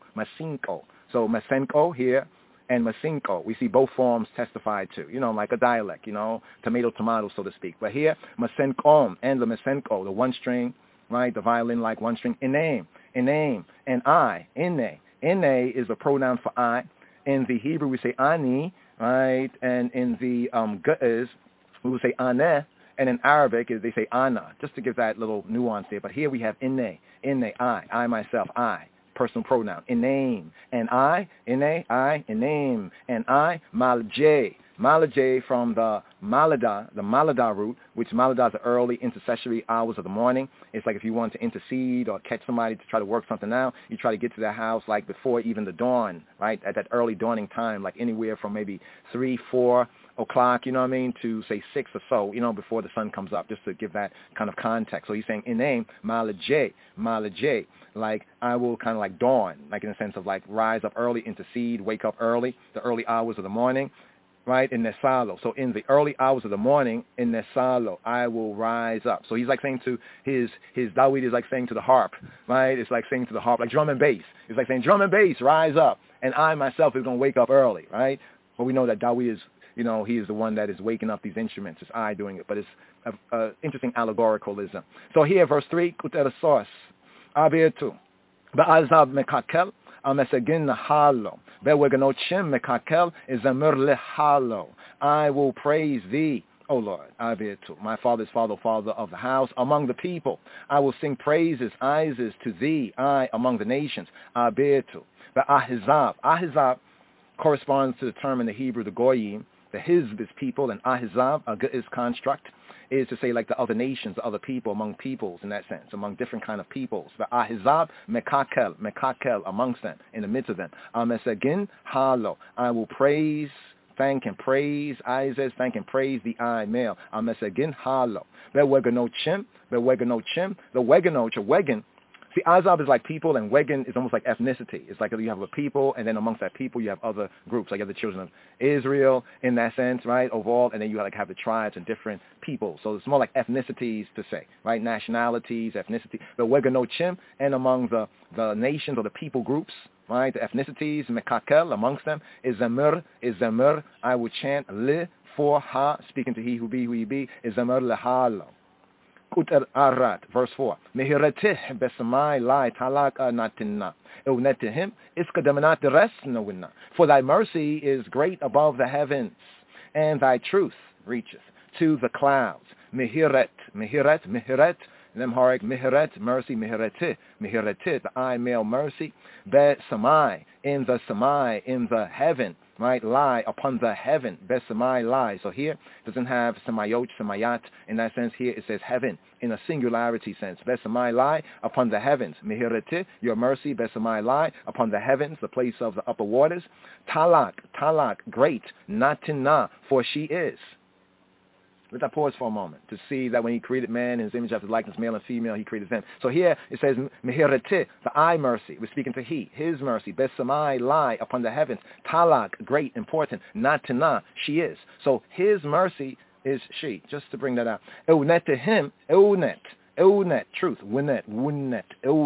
So mesenko here, and masinko, we see both forms testified to, like a dialect, tomato, so to speak. But here, masenkom and the masenko, the 1-string, right, the violin like 1-string, iname, and I, inne. Inne is a pronoun for I. In the Hebrew, we say ani, right, and in the Ge'ez, we will say aneh, and in Arabic, they say ana, just to give that little nuance there. But here we have inne, I myself, I. Personal pronoun, iname, and I, inne, I, iname, and I, malje from the malada root, which malada is the early intercessory hours of the morning. It's like if you want to intercede or catch somebody to try to work something out, you try to get to their house like before even the dawn, right, at that early dawning time, like anywhere from maybe 3, 4 o'clock, to say 6 or so, before the sun comes up, just to give that kind of context. So he's saying iname, malaje, like I will kind of like dawn, like in the sense of like rise up early, intercede, wake up early, the early hours of the morning, right, in Nesalo. So in the early hours of the morning, in Nesalo, I will rise up. So he's like saying to his Dawid is like saying to the harp, right? It's like saying to the harp, like drum and bass. It's like saying, drum and bass, rise up. And I myself is going to wake up early, right? But we know that Dawid is, he is the one that is waking up these instruments. It's I doing it. But it's an interesting allegoricalism. So here, verse 3, kuter source. Abietu. Ba'azab mekakel. Amesegin halo. Beweganochim mekakel is amur lehalo. I will praise thee, O Lord. Abietu. My father's father of the house among the people. I will sing praises, Isis to thee, I among the nations. Abietu. Ba'ahizab. Ahizab corresponds to the term in the Hebrew, the goyim. The hizb is people, and ahizab, is construct, is to say like the other nations, the other people, among peoples in that sense, among different kind of peoples. The ahizab, mekakel, amongst them, in the midst of them. Amesegin halo, I will praise thank and praise. I says thank and praise the I male. Amesagin halo. Bewegano chim. The weganoch, or wegan. See, Azab is like people, and Wegan is almost like ethnicity. It's like you have a people, and then amongst that people you have other groups. Like you have the children of Israel in that sense, right, overall, and then you have the tribes and different people. So it's more like ethnicities to say, right, nationalities, ethnicity. The Weganochim, and among the nations or the people groups, right, the ethnicities, Mekakel, amongst them, is Zamir, I would chant, li, for, ha, speaking to he who be, who he be, is Zamir lehalo. Uter Arat, verse 4. Mehiratih besamai lai talak natinna. Eunetihim iskademanat resna winna. For thy mercy is great above the heavens, and thy truth reacheth to the clouds. Mehiret, Nemharik, Mehiret, mercy, Mehiretih, the I male mercy. Besamai, in the heaven. Right, lie upon the heaven. Besamai, lie. So here it doesn't have samayot, samayat. In that sense, here it says heaven in a singularity sense. Besamai, lie upon the heavens. Mehirete, your mercy. Besamai, lie upon the heavens, the place of the upper waters. Talak, great. Natina, for she is. Let that pause for a moment to see that when he created man in his image after likeness, male and female, he created them. So here it says, Mehirete, the I mercy. We're speaking to he, his mercy. Besamai, lie upon the heavens. Talak, great, important. Natina, she is. So his mercy is she. Just to bring that out. Eunet to him, eunet, truth. Winnet,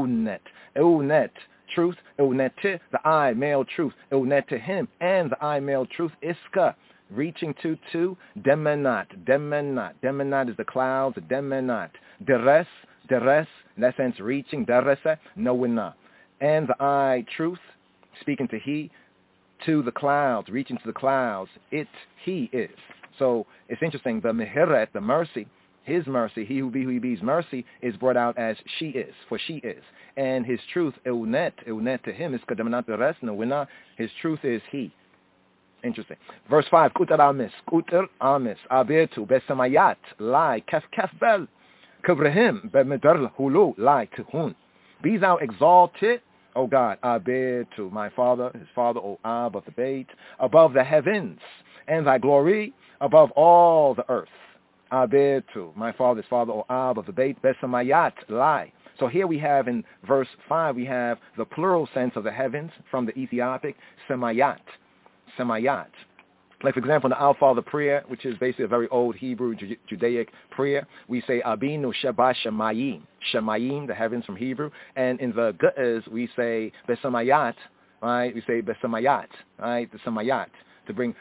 eunet, truth. Eunet to the I, male truth. Eunet to him, and the I, male truth. Iska. Reaching to demenat. Demenat is the clouds, demenat. Deres, in that sense, reaching, deresa, nowina. And the I, truth, speaking to he, to the clouds, reaching to the clouds, he is. So it's interesting, the mehiret, the mercy, his mercy, he who be, who he be's mercy, is brought out as she is, for she is. And his truth, eunet to him, is kademenat deres, nowina, his truth is he. Interesting. Verse 5, Kutar amis, abetu, besamayat, lai, kef bel, kabrahim, bemedar hulu, lai, tuhun. Be thou exalted, O God, abetu, my Father, his Father, O Ab of the Beit, above the heavens, and thy glory above all the earth. Abetu, my Father, his Father, O Ab of the Beit, besamayat, lai. So here we have in verse 5, we have the plural sense of the heavens from the Ethiopic, semayat. Like, for example, in the Our Father prayer, which is basically a very old Hebrew, Judaic prayer, we say, Abinu Sheba Shemayim. Shemayim, the heavens from Hebrew. And in the Ge'ez, we say, Besamayat, right? We say, Besamayat, right? The Samayat. To bring,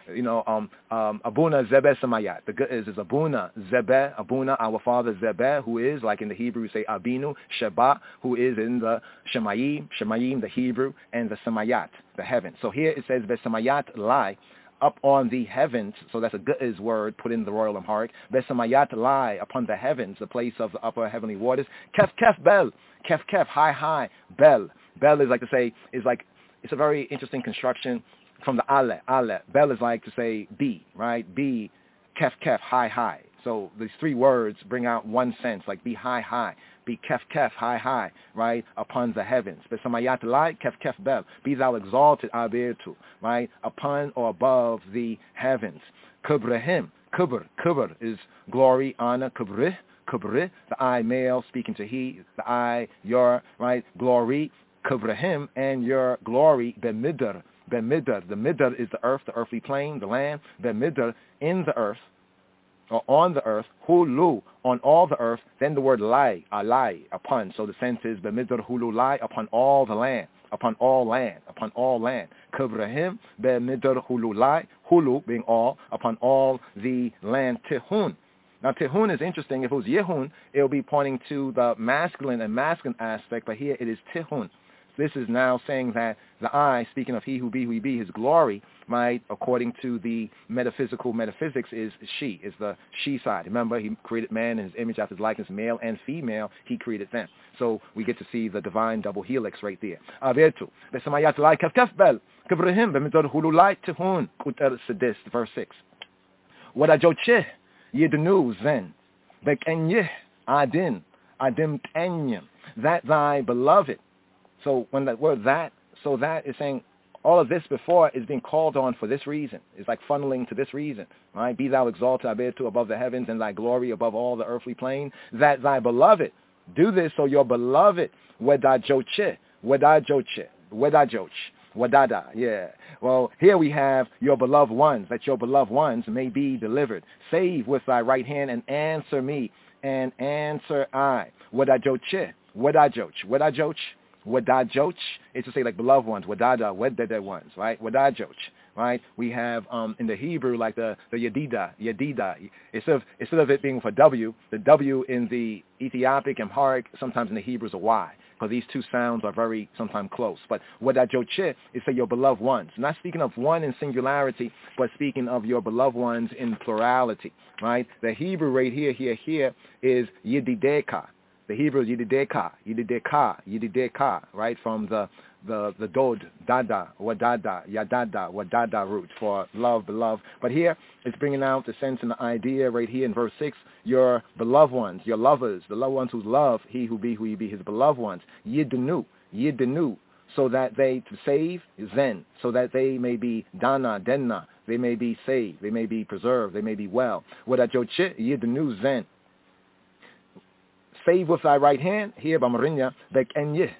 Abuna Zebe Samayat. The Ge'ez is Abuna Zebe, Abuna, our Father Zebe, who is, like in the Hebrew, we say Abinu Sheba, who is in the Shemayim, the Hebrew, and the Samayat, the heaven. So here it says Besamayat lie, up on the heavens, so that's a Ge'ez word put in the Royal Amharic. Besamayat lie, upon the heavens, the place of the upper heavenly waters. Kef bel, kef, high, bel. Bel is like to say, it's a very interesting construction from the ale. Bel is like to say be, right? Be, kef, high. So these three words bring out one sense, like be high. Be kef, high, right? Upon the heavens. Besamayat lai, kef, bel. Be thou exalted, abetu, right? Upon or above the heavens. Kubrahim, kubr is glory, honor, kubrih, the I male, speaking to he, the I, your, right? Glory, kubrahim, and your glory, bemidr. The midr is the earth, the earthly plane, the land. Bemidr, in the earth, or on the earth. Hulu, on all the earth. Then the word lai, alai, upon. So the sense is bemidr hulu lai, upon all the land, upon all land. Kubrahim, bemidr hulu lai, hulu being all, upon all the land. Tihun. Now, Tihun is interesting. If it was Yehun, it will be pointing to the masculine aspect, but here it is Tihun. This is now saying that the I, speaking of he who be, his glory, right, according to the metaphysics, is she, is the she side. Remember, he created man in his image after his likeness, male and female, he created them. So we get to see the divine double helix right there. Avertu, besamayat lai kaf bel, kabrahim, bemidor hulu lai tehun, kuter sedis, verse 6. Wadajoche, yedenu zen, bekenyeh adim tenyim, that thy beloved. So when that word that is saying All of this before is being called on for this reason. It's like funneling to this reason, right? Be thou exalted, Abetu, above the heavens, and thy glory above all the earthly plane, that thy beloved do this, so your beloved, Wedajoche, Wadada, yeah. Well, here we have your beloved ones, that your beloved ones may be delivered. Save with thy right hand and answer me, and answer I. Wadajoche, it's to say like beloved ones, Wadada, Wedada ones, right? Wadajoch, right? We have in the Hebrew like the Yedida. Instead of it being with a W, the W in the Ethiopic, Amharic, sometimes in the Hebrew is a Y, because these two sounds are very sometimes close. But Wadajoche is say your beloved ones. Not speaking of one in singularity, but speaking of your beloved ones in plurality, right? The Hebrew right here is Yedideka. The Hebrew is Yidideka, right, from the Dod, Dada, Wadada root for love, beloved. But here it's bringing out the sense and the idea right here in verse 6, your beloved ones, your lovers, the loved ones who love, he who be his beloved ones, Yidenu, so that they, to save, Zen, so that they may be Dana, Denna, they may be saved, they may be preserved, they may be well. Wadajoche, Yidenu, Zen. Save with thy right hand, here Bamarinya, the Kenya,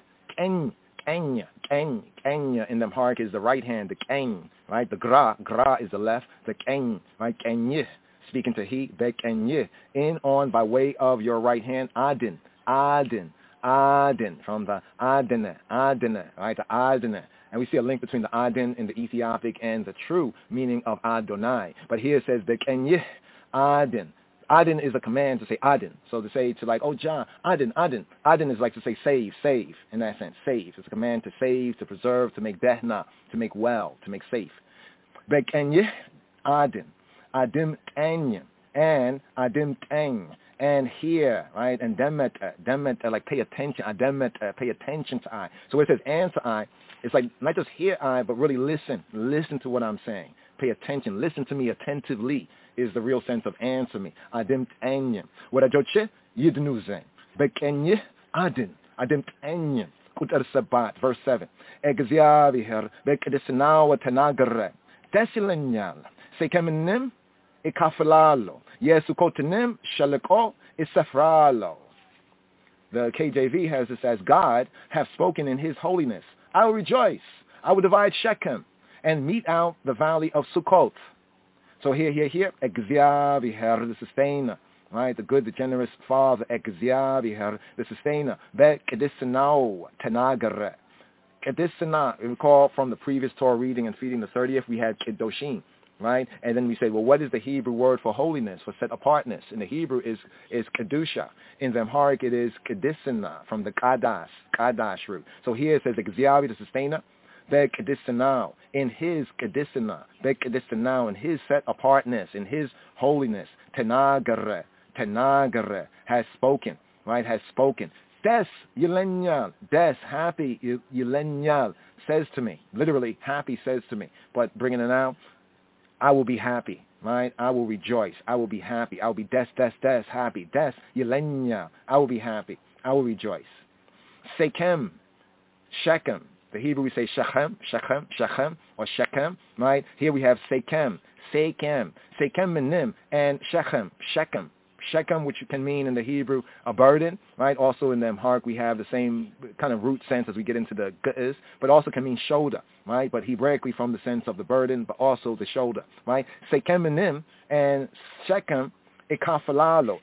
in the Amharic is the right hand, the Ken, right? The gra is the left, the Ken, right? Kenya, speaking to he, the Kenya, in, on, by way of your right hand, Adin, from the Adine, right? The Adine. And we see a link between the Adin in the Ethiopic and the true meaning of Adonai. But here it says the Kenya, Adin. Adin is a command to say Adin. So to say to like, oh John, Adin is like to say save, in that sense, save. It's a command to save, to preserve, to make dehna, to make well, to make safe. Bekenye, Adin, Adim Tanya, and Adim Tang, and hear, right? And demet, like pay attention, Ademet, pay attention to I. So when it says answer I, it's like not just hear I, but really listen to what I'm saying. Pay attention, listen to me attentively is the real sense of answer me. Adim Tanya. Wadajoche, Yidnuzen. Bekenye, Adin Tanya. Kutar Sabat, verse 7. Egziaviher, Bekedisinawa Tanagare. Desilenyal. Sekeminim, Ikafalalo. Yesukotinim, Shalako, Isafralo. The KJV has this as God hath spoken in his holiness. I will rejoice. I will divide Shechem and mete out the valley of Sukkot. So here, Egziaviher, the sustainer, right? The good, the generous Father, Egziaviher, the sustainer. Be Kedisinaw Tanagare. Kedisina, recall from the previous Torah reading and feeding the 30th, we had Kedoshim, right? And then we say, well, what is the Hebrew word for holiness, for set apartness? In the Hebrew is Kedusha. In the Amharic it is Kedisina, from the Kadash root. So here it says Egziavi, the sustainer. Bekedisinaw, in his kedisina, bekedisinaw, in his set apartness, in his holiness, tenagare, has spoken, right, has spoken. Des, yilenyal, happy, yilenyal, says to me, literally, happy says to me, but bringing it out, I will be happy, right, I will rejoice, I will be happy, I will be des, happy, des, yilenyal, I will be happy, I will rejoice. Shechem, the Hebrew we say Shechem, or Shechem, right? Here we have Sekem Menim, and Shechem, which can mean in the Hebrew a burden, right? Also in the Amharic we have the same kind of root sense as we get into the Ge'ez, but also can mean shoulder, right? But Hebraically from the sense of the burden, but also the shoulder, right? Sekem Menim and Shechem, Ikafalalo.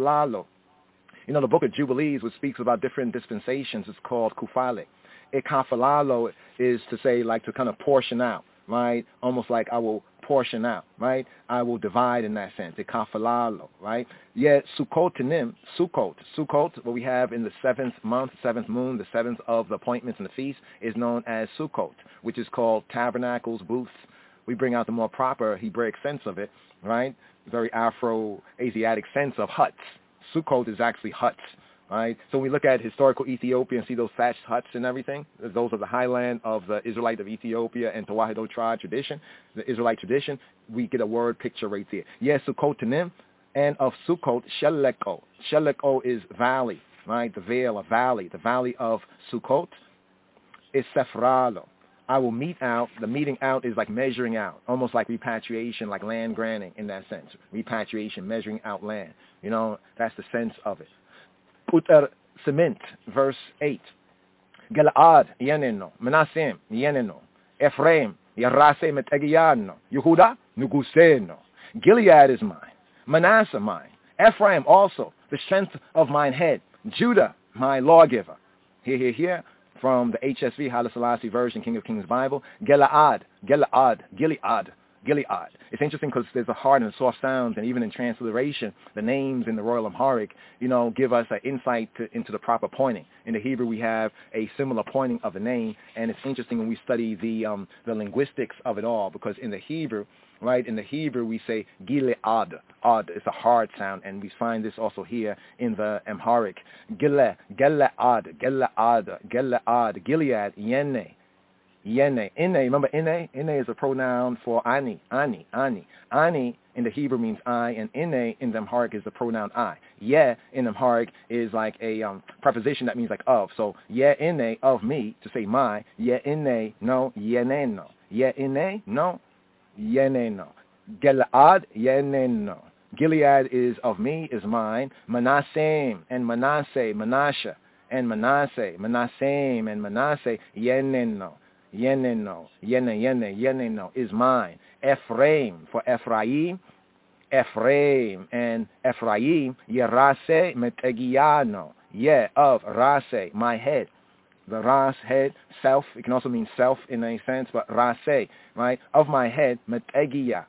You know, the book of Jubilees, which speaks about different dispensations, is called Kufale. Ikafalalo is to say, like, to kind of portion out, right? Almost like I will portion out, right? I will divide in that sense. Ikafalalo, right? Yet Sukkotinim, Sukkot, what we have in the 7th month, 7th moon, the 7th of the appointments and the feast, is known as Sukkot, which is called tabernacles, booths. We bring out the more proper Hebraic sense of it, right? Very Afro-Asiatic sense of huts. Sukkot is actually huts. Right? So when we look at historical Ethiopia and see those thatched huts and everything, those are the highland of the Israelite of Ethiopia and Tewahedo tribe tradition, the Israelite tradition, we get a word picture right there. Yes, Sukkotinim, and of Sukkot, Sheleko. Sheleko is valley, right? The vale, a valley. The valley of Sukkot is Sefralo. I will mete out. The meting out is like measuring out, almost like repatriation, like land granting in that sense. Repatriation, measuring out land. That's the sense of it. Uter Cement, verse 8. Gilad, Yeneno, Menasem, Yeneno, Ephraim, Yarase Metegiyano, Yehuda, Nuguseno. Gilead is mine, Manasseh mine, Ephraim also, the strength of mine head, Judah, my lawgiver. Here, from the HSV, Haile Selassie version, King of Kings Bible, Gilead. It's interesting because there's a hard and a soft sounds, and even in transliteration, the names in the Royal Amharic, give us an insight into the proper pointing. In the Hebrew, we have a similar pointing of a name, and it's interesting when we study the linguistics of it all, because in the Hebrew, right, we say Gilead. It's a hard sound, and we find this also here in the Amharic. Gilead, Yene. Yene, Ine, remember Ine? Ine is a pronoun for Ani. Ani in the Hebrew means I, and Ine in the Amharic is the pronoun I. Ye in the Amharic is like a preposition that means like of. So ye Ine, of me, to say my. Ye Ine, no, Yene no. Ye Ine, no, Yene no. Gilead, Yene no. Gilead is of me, is mine. Manasseh and Manasseh, Menashe and Manasseh, Manasseh and Manasseh, Yene no. Yeneno, Yeneno is mine. Ephraim, for Ephraim, and Ephraim, Yerase Metegiyano, of Rase, my head. The Ras, head, self, it can also mean self in a sense, but Rase, right, of my head, Metegiya,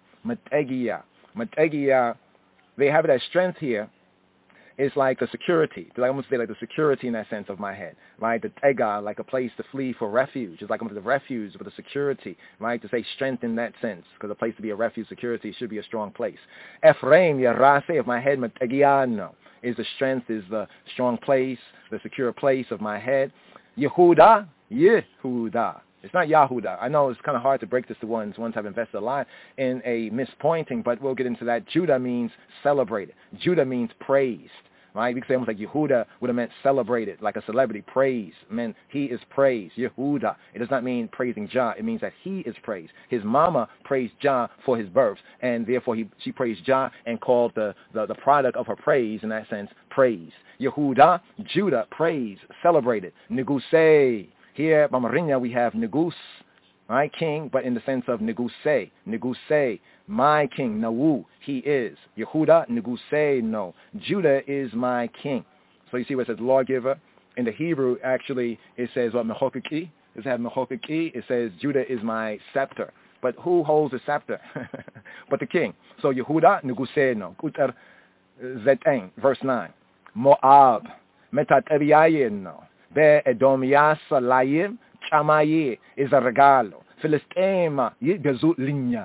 they have it as strength here. It's like a security. I almost say like the security in that sense of my head, right? The tega, like a place to flee for refuge. It's like almost the refuge for the security, right? To say strength in that sense, because a place to be a refuge, security should be a strong place. Ephraim, Yarase, of my head, Metegiano, is the strength, is the strong place, the secure place of my head. Yehuda. It's not Yahuda. I know it's kind of hard to break this to ones have invested a lot in a mispointing, but we'll get into that. Judah means celebrated. Judah means praised, right? We could say almost like Yehuda would have meant celebrated, like a celebrity. Praise meant he is praised. Yehuda. It does not mean praising Jah. It means that he is praised. His mama praised Jah for his birth, and therefore she praised Jah and called the product of her praise, in that sense, praise. Yehuda, Judah, praise, celebrated. Negusei. Here, Bamarinya, we have Negus, right, king, but in the sense of Negusei, my king, Nawu, he is. Yehuda, Negusei, no. Judah is my king. So you see where it says lawgiver. In the Hebrew, actually, it says what, Mechokiki. Does it have Mechokiki? It says Judah is my scepter. But who holds the scepter? But the king. So Yehuda, Negusei, no. Kuter Zeteng, verse 9. Moab, Metat Ebiyayin, no. Be-Edomias Layim Chamaye is a regalo. Philistema Yigazut Linya.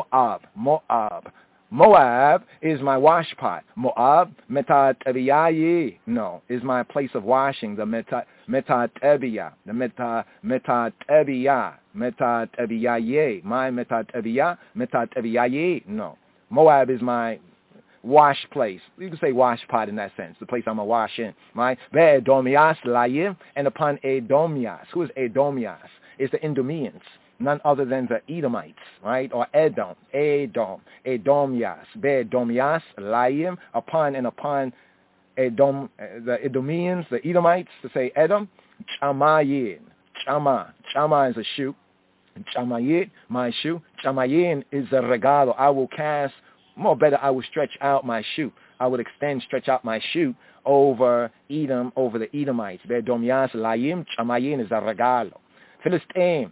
Moab is my wash pot. Moab Metat Ebiyaye, no, is my place of washing. The Metat Ebiya. The Metat Ebiyaye. My Metat Ebiyaye, no. Moab is my wash place. You can say wash pot in that sense, the place I'm going to wash in, right? Be-Edomias Layim, and upon Edomias. Who is Edomias? It's the Edomians, none other than the Edomites, right? Or Edomias. Be-Edomias Layim, upon Edom, the Edomians, the Edomites, to say Edom, Chamayin. Chama is a shoe. Chamayin, my shoe. Chamayin is a regalo. I will cast more better, I will stretch out my shoe. I would stretch out my shoe over Edom, over the Edomites. Be-Edomias Layim, Chamayin is a regalo. Philistia,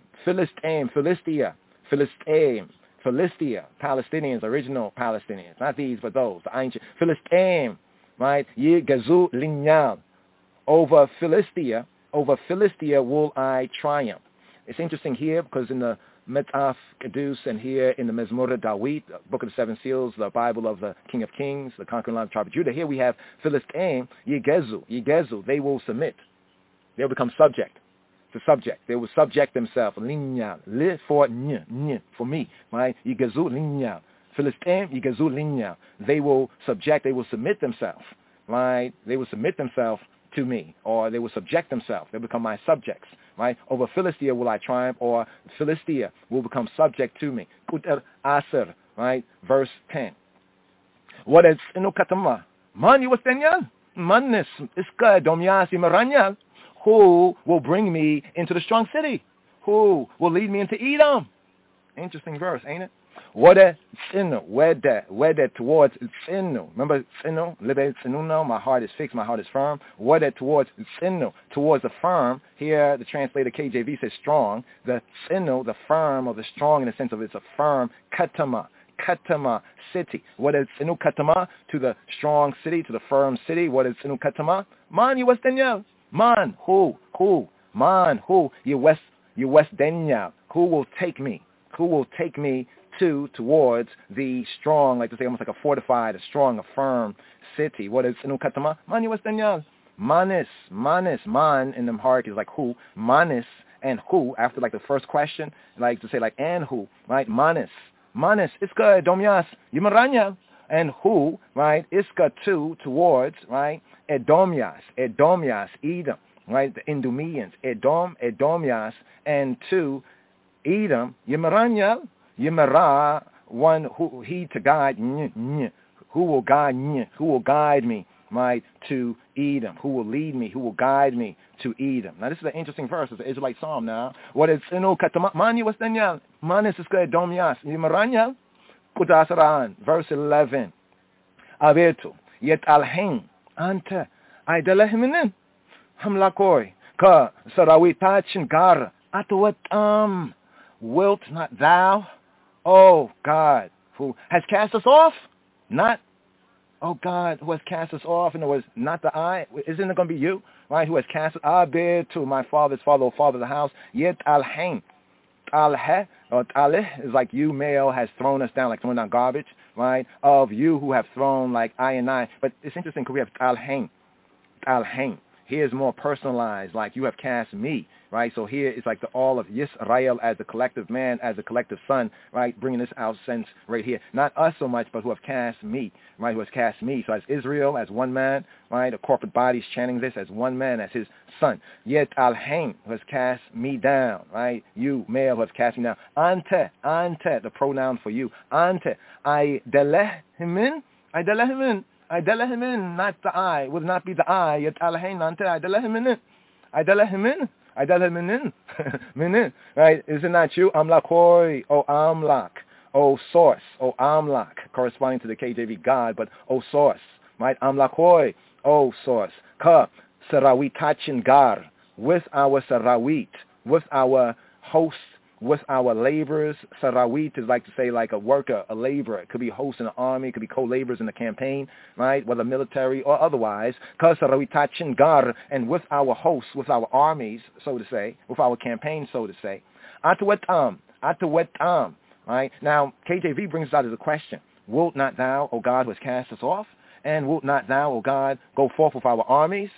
Palestinians, original Palestinians, not these, but those, the ancient. Philistim, right? Ye-Gazu Linyal. Over Philistia will I triumph. It's interesting here because in the Metaf Kedus and here in the Mezmor Dawit, Book of the Seven Seals, the Bible of the King of Kings, the conquering line of the tribe of Judah, here we have Philistim, Yegezu, they will submit. They'll become subject. It's a subject. They will subject themselves. Linya, li for ny, for me, right? Yegezu linya. Philistim, Yegezu linya. They will submit themselves, right? They will submit themselves to me, or they will subject themselves. They become my subjects, right? Over Philistia will I triumph, or Philistia will become subject to me. Kutar Aser, right? Verse 10. What is Inukatama? Man, you was Daniel? Mannis, Iska, Domyasi, Maranyal. Who will bring me into the strong city? Who will lead me into Edom? Interesting verse, ain't it? Wede Tsinu, Wede towards Tsinu. Remember Tsinu? Libe Tsinuno, my heart is fixed, my heart is firm. Wede towards Tsinu, towards the firm. Here the translator KJV says strong. The Tsinu, the firm or the strong in the sense of it's a firm. Katama city. What is Tsinu Katama? To the strong city, to the firm city. What is Tsinu Katama? Man, you West Daniel. Man, who? Man, who? You West Daniel. Who will take me? Who will take me towards the strong, like to say almost like a fortified, a strong, a firm city. What is Tsinu Katama? Man, you West Daniel. Manis, man in the Amharic is like who. Manis and who, after like the first question, like to say like and who, right? Manis, Iska, Domyas, Yimaranya, and who, right? Iska towards, right? Edomias, Edom, right? The Idumeans, Edomias, and to Edom, Yimaranya, Yimara, one who he to guide, who will guide me, right, to Edom, who will lead me, who will guide me to Edom. Now this is an interesting verse. It's an Israelite psalm now. What is Inu Katama? Mani was Daniel. Manis is good. Domias. Yimaranya. Kudasaran. Verse 11. Avertu. Yet alhen. Ante. Aidelehiminin. Hamlakoi. Ka sarawitachin gar. Atuat wilt not thou, O God, who has cast us off? Not, oh God, who has cast us off, and it was not the I. Isn't it going to be you, right, who has cast us? Abed to my father's father, O father of the house. Yet al-hain. Al-ha, or talih, is like you, male, has thrown us down, like throwing down garbage, right? Of you who have thrown like I and I. But it's interesting because we have al-hain. Al-hain. Here is more personalized, like you have cast me, right? So here it's like the all of Yisrael as the collective man, as the collective son, right? Bringing this out sense right here. Not us so much, but who have cast me, right? Who has cast me. So as Israel, as one man, right? The corporate body is chanting this as one man, as his son. Yet al-hain, who has cast me down, right? You, male, who has cast me down. Ante, the pronoun for you. Ante, Idelehimin, not the I, would not be the I, yet alahin ante Idelehimin, right? Isn't that you? Amlakoi, O Amlak, O source, O Amlak, corresponding to the KJV God, but O source, right? Amlakoi, O source. Ka sarawitachin gar, with our sarawit, with our host, with our laborers. Sarawit is like to say like a worker, a laborer. It could be host in an army, it could be co-laborers in a campaign, right, whether military or otherwise. Ka sarawitachin gar, and with our hosts, with our armies, so to say, with our campaign, so to say. Atuwetam, right? Now, KJV brings us out as a question. Wilt not thou, O God, who has cast us off? And wilt not thou, O God, go forth with our armies?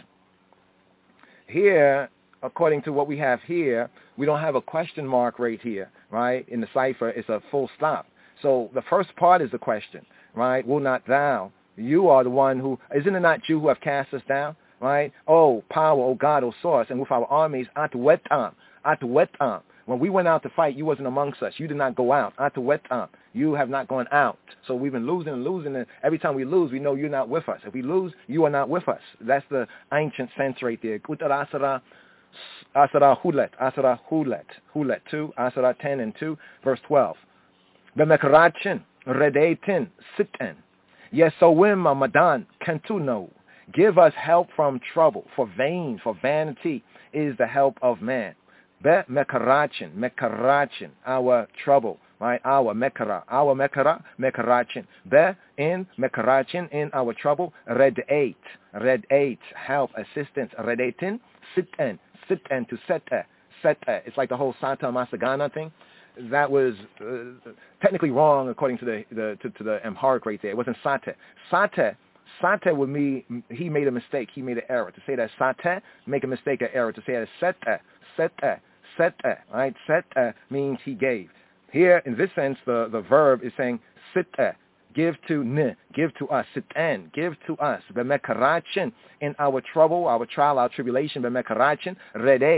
Here, according to what we have here, we don't have a question mark right here, right? In the cipher, it's a full stop. So the first part is the question, right? Will not thou? You are the one who, isn't it not you who have cast us down, right? Oh, power, oh God, oh source, and with our armies, atuwetam. When we went out to fight, you wasn't amongst us. You did not go out. Atuwetam. You have not gone out. So we've been losing, and every time we lose, we know you're not with us. If we lose, you are not with us. That's the ancient sense right there. Kutarasara. Asara Hulet 2, Asara 10 and 2, verse 12. Bemekarachin, Redetin, Sitten. Yesowim Madan, Kentuno. Give us help from trouble, for vanity is the help of man. Bemekarachin, our trouble, right? Our Mekarachin. Be in Mekarachin, in our trouble. Redate, help, assistance. Redetin, Sitten. Sitten to sete. It's like the whole Sata Masagana thing. That was technically wrong according to the Amharic right there. It wasn't sate. Sate would mean he made a mistake. He made an error. To say that sate, make a mistake, an error. To say that sete, right? Sete means he gave. Here, in this sense, the verb is saying site. Give to us, sitan, give to us, bemekarachin, in our trouble, our trial, our tribulation, bemekarachin, redate,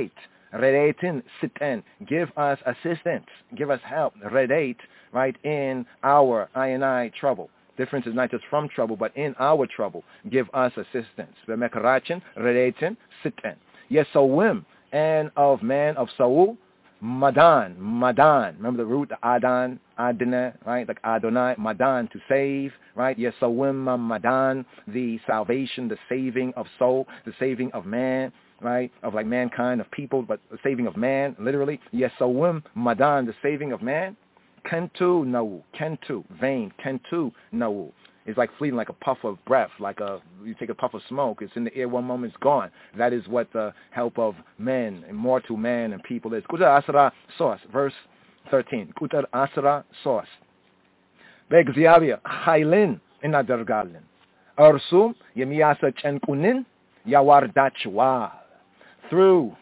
Redetin siten. Give us assistance. Give us help. Redate, right, in our I trouble. Difference is not just from trouble, but in our trouble. Give us assistance. Bemekarachin, redetin siten. Yesowim, and of man of Saul, Madan. Remember the root, the Adon, Adonai, right? Like Adonai, Madan, to save, right? Yesowim Madan, the salvation, the saving of soul, the saving of man, right? Of like mankind, of people, but the saving of man, literally. Yesowim Madan, the saving of man. Kentu Nawu, Kentu, vain, Kentu Nawu. It's like fleeting, like a puff of breath, you take a puff of smoke. It's in the air, one moment, it's gone. That is what the help of men, immortal man and people is. Kutar Asra Source, verse 13. Kutar Asra Source. Begziavia, Hailin, Inadargalin. Ursum, Yemiasa Chenkunin, Yawardachwa. Through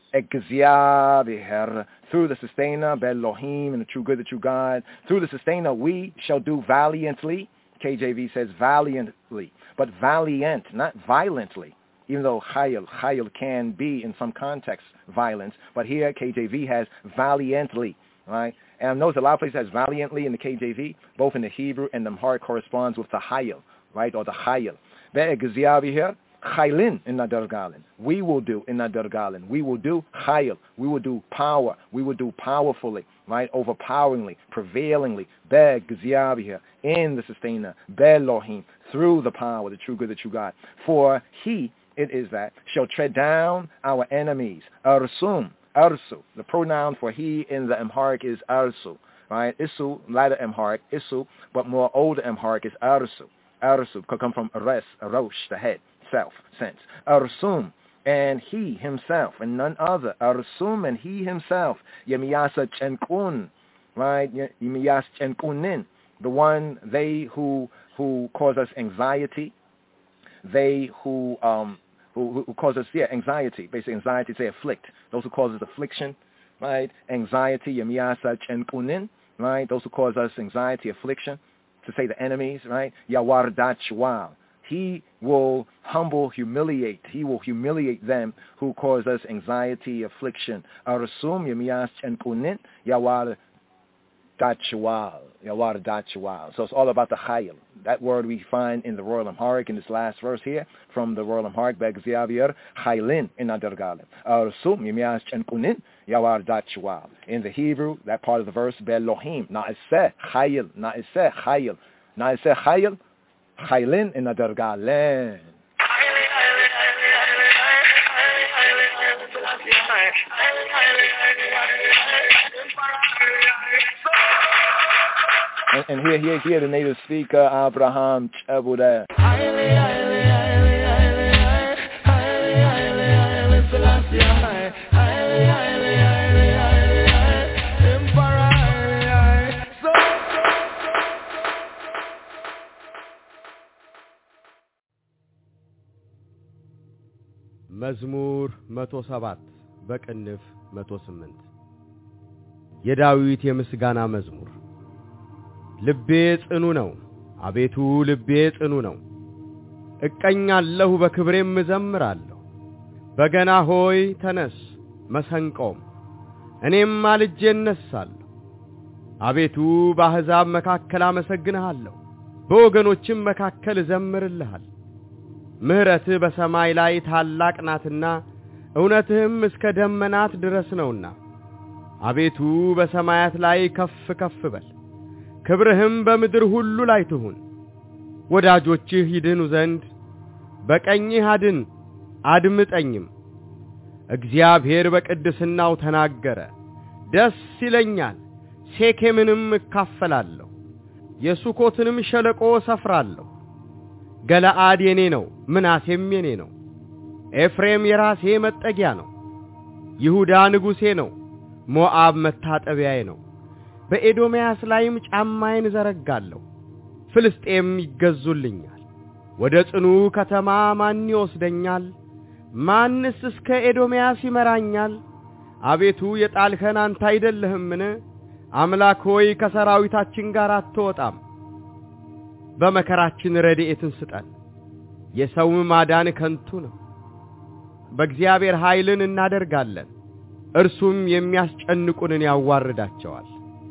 Egziavia, through the sustainer, Belohim, and the true good, the true God. Through the sustainer, we shall do valiantly. KJV says valiantly, but valiant, not violently, even though Chayil can be in some context violence, but here KJV has valiantly, right? And notice a lot of places has valiantly in the KJV, both in the Hebrew and the Amharic corresponds with the Chayil, right, or the Chayil. Be'egziavi here, Chaylin in Nadargalin. We will do in Nadargalin. We will do Chayil. We will do power. We will do powerfully, right? Overpoweringly, prevailingly. Begziavi here, in the sustainer. Belohim, through the power, the true good, the true God. For he, it is that, shall tread down our enemies. Arsum, Arsu. The pronoun for he in the Amharic is Arsu, right? Isu, later Amharic, Isu, but more older Amharic is Arsu. Arsu could come from Ares, Arosh, the head. Self, sense. Arsum, and he himself, and none other. Arsum, and he himself. Yemiyasa Chenkun, right? Yemiyas Chenkunin, the one, they who cause us anxiety. They who cause us, anxiety. Basically, anxiety, say afflict. Those who cause us affliction, right? Anxiety, Yemiyasa Chenkunin, right? Those who cause us anxiety, affliction. To say the enemies, right? Yawardachwal. He will humiliate. He will humiliate them who cause us anxiety, affliction. Arasum Yemiyas Chenkunin Yawar Dachwal. So it's all about the Chayil. That word we find in the Royal Amharic in this last verse here from the Royal Amharic, Begziavier Chaylin in Nadargalim. Arasum Yemiyas Chenkunin Yawar Dachwal. In the Hebrew, that part of the verse, Belohim. Na'aseh Chayil. Na'aseh Chayil. Na'aseh Chayil. Chaylin in Nadargalen. And here the native speaker, Abraham Chebude. መዝሙር 107 በቅንፍ 108 የዳዊት የምስጋና መዝሙር። ልቤ ጽኑ ነው፣ አቤቱ ልቤ ጽኑ ነው፣ እቀኛለሁ በክብሬም እዘምራለሁ። በገና ሆይ ተነስ፣ መሰንቆም፣ እኔም ማልጄ እነሳለሁ። አቤቱ በአሕዛብ መካከል አመሰግንሃለሁ፣ በወገኖችም መካከል እዘምርልሃለሁ። ምህረትህ በሰማይ ላይ ታላቅ ናትና እውነትህም እስከ ደመናት ድረስ ነውና። አቤቱ በሰማያት ላይ ከፍ ከፍ በል፣ ክብርህም በምድር ሁሉ ላይ ትሁን። ወዳጆችህ ይድኑ ዘንድ በቀኝህ አድን፣ አድምጠኝም። እግዚአብሔር በቅድስናው ተናገረ፣ ደስ ይለኛል፣ ሴኬምንም እካፈላለሁ፣ የሱኮትንም ሸለቆ ሰፍራለሁ። ገለአድ የኔ ነው፣ ምናሴም የኔ ነው። ኤፍሬም የራሴ መጠጊያ ነው፣ ይሁዳ ንጉሴ ነው፣ ሞዓብ መታጠቢያዬ ነው። በኤዶምያስ ላይም ጫማዬን ዘረጋለሁ፣ ፍልስጤም ይገዙልኛል። ወደ ጽኑ ከተማ ማን ይወስደኛል? ማንስ እስከ ኤዶምያስ ይመራኛል? አቤቱ የጣልኸን አንተ አይደለህምን? አምላክ ሆይ ከሰራዊታችን ጋር አትወጣም። በመከራችን ረድኤትን ስጠን፣ የሰው ማዳን ከንቱ ነው። በእግዚአብሔር ኃይልን እናደርጋለን፣ እርሱም የሚያስጨንቁንን ያዋርዳቸዋል።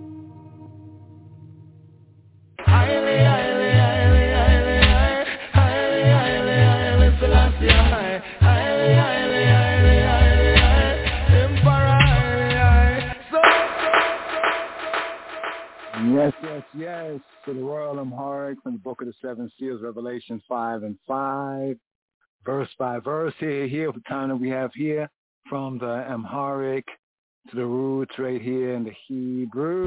Yes. To the Royal Amharic from the Book of the Seven Seals, Revelation 5 and 5, verse by verse. Here, the time that we have here from the Amharic to the roots right here in the Hebrew.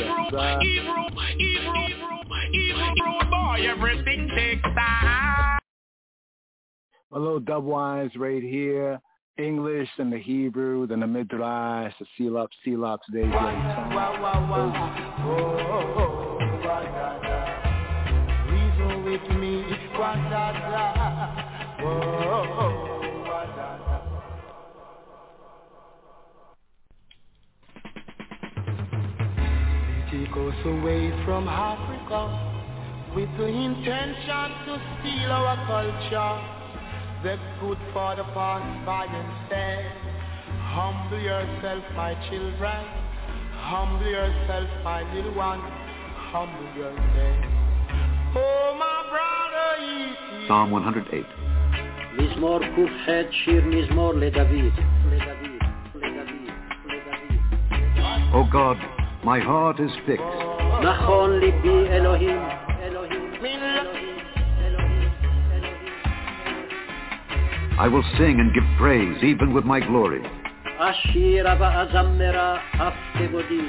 Boy, everything takes time. A little dubwise right here. English and the Hebrew, then the Midrash, the Selop today. Reason with me, They take us away from Africa with the intention to steal our culture. The good father passed by and said, humble yourself, my children. Humble yourself, my little one. Humble yourself. Oh, my brother, Psalm 108. מזמור ק"ח, שיר מזמור לדוד. O God, my heart is fixed. נכון ליבי אלוהים. I will sing and give praise even with my glory. אשירה ואזמרה אף כבודי.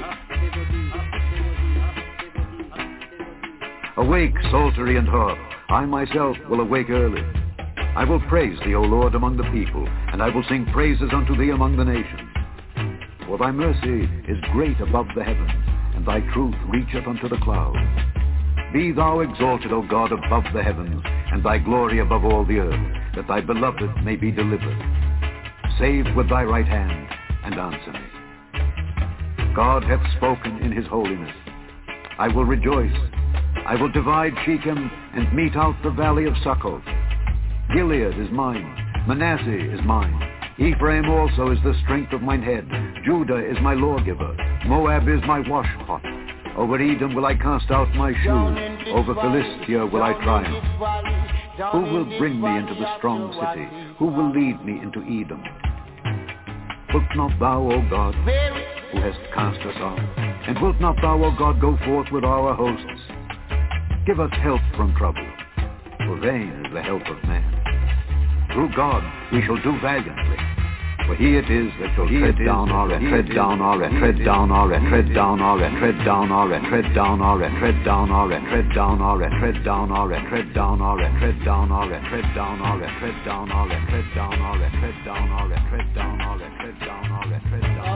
Awake, psaltery and harp. I myself will awake early. I will praise thee, O Lord, among the people, and I will sing praises unto thee among the nations. For thy mercy is great above the heavens, and thy truth reacheth unto the clouds. Be thou exalted, O God, above the heavens, and thy glory above all the earth, that thy beloved may be delivered. Save with thy right hand, and answer me. God hath spoken in his holiness. I will rejoice. I will divide Shechem, and mete out the valley of Succoth. Gilead is mine. Manasseh is mine. Ephraim also is the strength of mine head. Judah is my lawgiver. Moab is my washpot. Over Edom will I cast out my shoe. Over Philistia will I triumph. Who will bring me into the strong city? Who will lead me into Edom? Wilt not thou, O God, who hast cast us out? And wilt not thou, O God, go forth with our hosts? Give us help from trouble, for vain is the help of man. Through God we shall do valiantly. For he it is that shall tread down our and tread down our and tread down our and tread down our and tread down our and tread down our and tread down our and tread down our and tread down our and tread down our and tread down our and tread down our and tread down our and tread down our and tread down our and tread down our and tread down our and tread down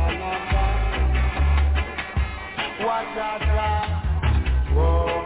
our.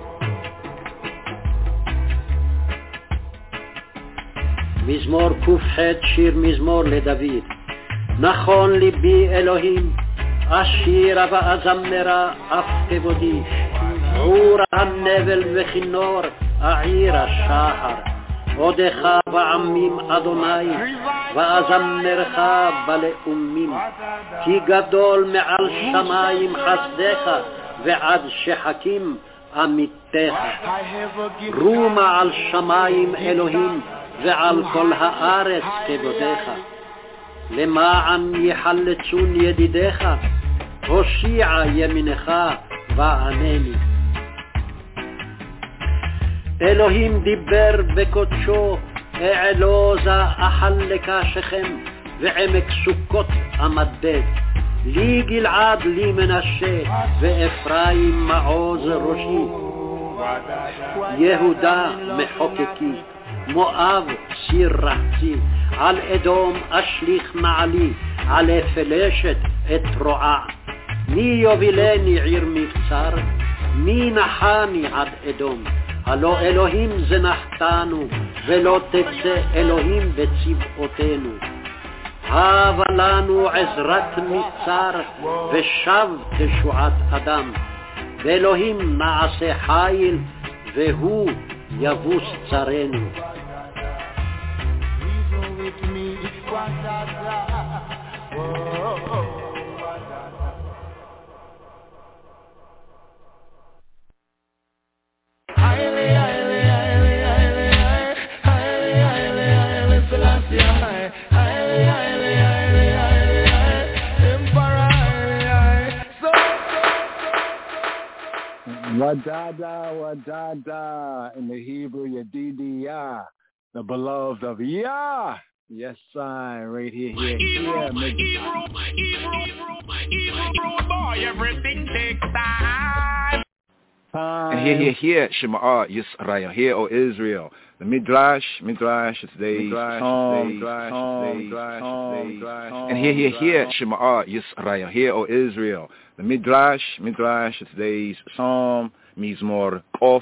מזמור ק"ח, שיר מזמור לדוד. נכון ליבי אלוהים, אשירה ואזמרה אף כבודי. עור הנבל וכינור, אעיר השחר. עודך בעמים אדוני, ואזמרך בלאומים. כי גדול מעל שמיים חסדך, ועד שחקים אמיתך. רומה על שמיים אלוהים, ועל כל הארץ כבודיך. למען יחלצון ידידיך, הושיע ימינך וענני. אלוהים דיבר בקודשו, אעלוזה אחלקה שכם, ועמק סוכות אמדד. לי גלעד לי מנשה, ואפרים מעוז ראשי. יהודה מחוקקי, מואב סיר רחצי, על אדום אשליך נעלי, עלי פלשת את רוע. מי יובילני עיר מבצר, מי נחני עד אדום. הלא אלוהים זנחתנו, ולא תצא אלוהים בצבאותינו. הבה לנו עזרת מצר, ושב תשועת אדם. ואלוהים נעשה חיל, והוא יבוס צרנו. Reason with me, Wadada, wadada. In the Hebrew, Yedidiah, the beloved of Yah. Yes, I right here. Hebrew boy, everything takes time. And here, Shema Yisrael, hear, O Israel, the Midrash, today's song, and here, Shema Yisrael, hear, O Israel, the Midrash, today's psalm, Mizmor Kof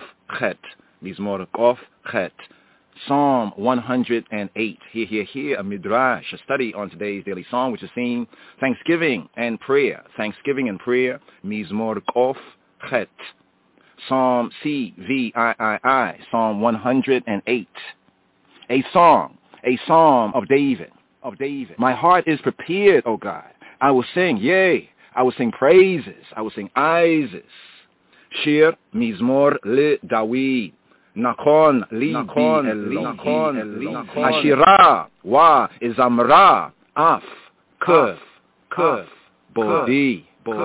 Chet, Psalm 108. Here, a Midrash, a study on today's daily song, which is seen Thanksgiving and prayer, Mizmor Kof Chet. Psalm CVII, Psalm 108, a psalm of David. My heart is prepared, O God. I will sing, yea, I will sing praises, I will sing Isis. Shir Mizmor Le Dawid, Nakon Li Elohim, Ashira Wa Izamra Af Kuf Bodi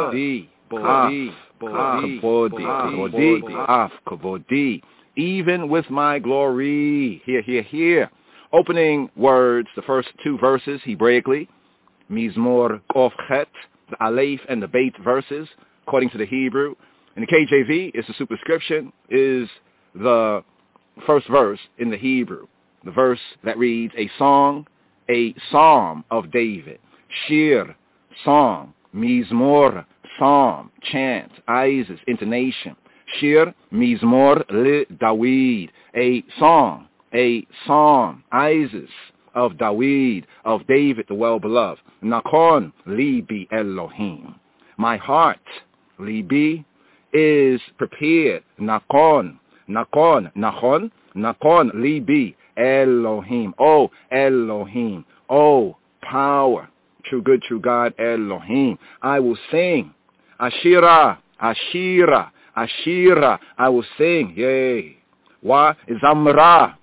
Kavodi, even with my glory. Here. Opening words, the first two verses, Hebraically, Mizmor Kof Chet, the Aleph and the Beit verses, according to the Hebrew. In the KJV, it's a superscription, is the first verse in the Hebrew, the verse that reads, a psalm of David. Shir, song, Mizmor, psalm, chant, Isis, intonation. Shir Mizmor Le Dawid, a psalm, Isis of Dawid, of David the well-beloved. Nakon Libi Elohim, my heart, Libi, is prepared. Nakon Libi Elohim, oh Elohim, oh power, true good, true God, Elohim. I will sing. Ashira, I will sing, yea. Wa izamra,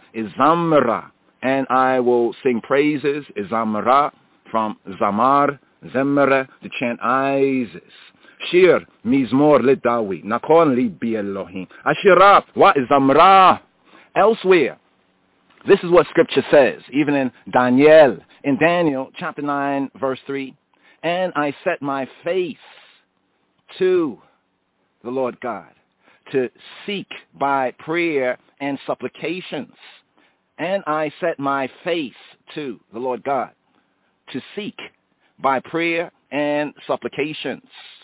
and I will sing praises, izamra, from zamar, zemre, to chant Isis. Shir, mizmor le Dawi, nakon li bi Elohim. Ashira, wa izamra. Elsewhere, this is what Scripture says, even in Daniel chapter 9, verse 3. And I set my face to the Lord God, to seek by prayer and supplications. And I set my face to the Lord God, to seek by prayer and supplications.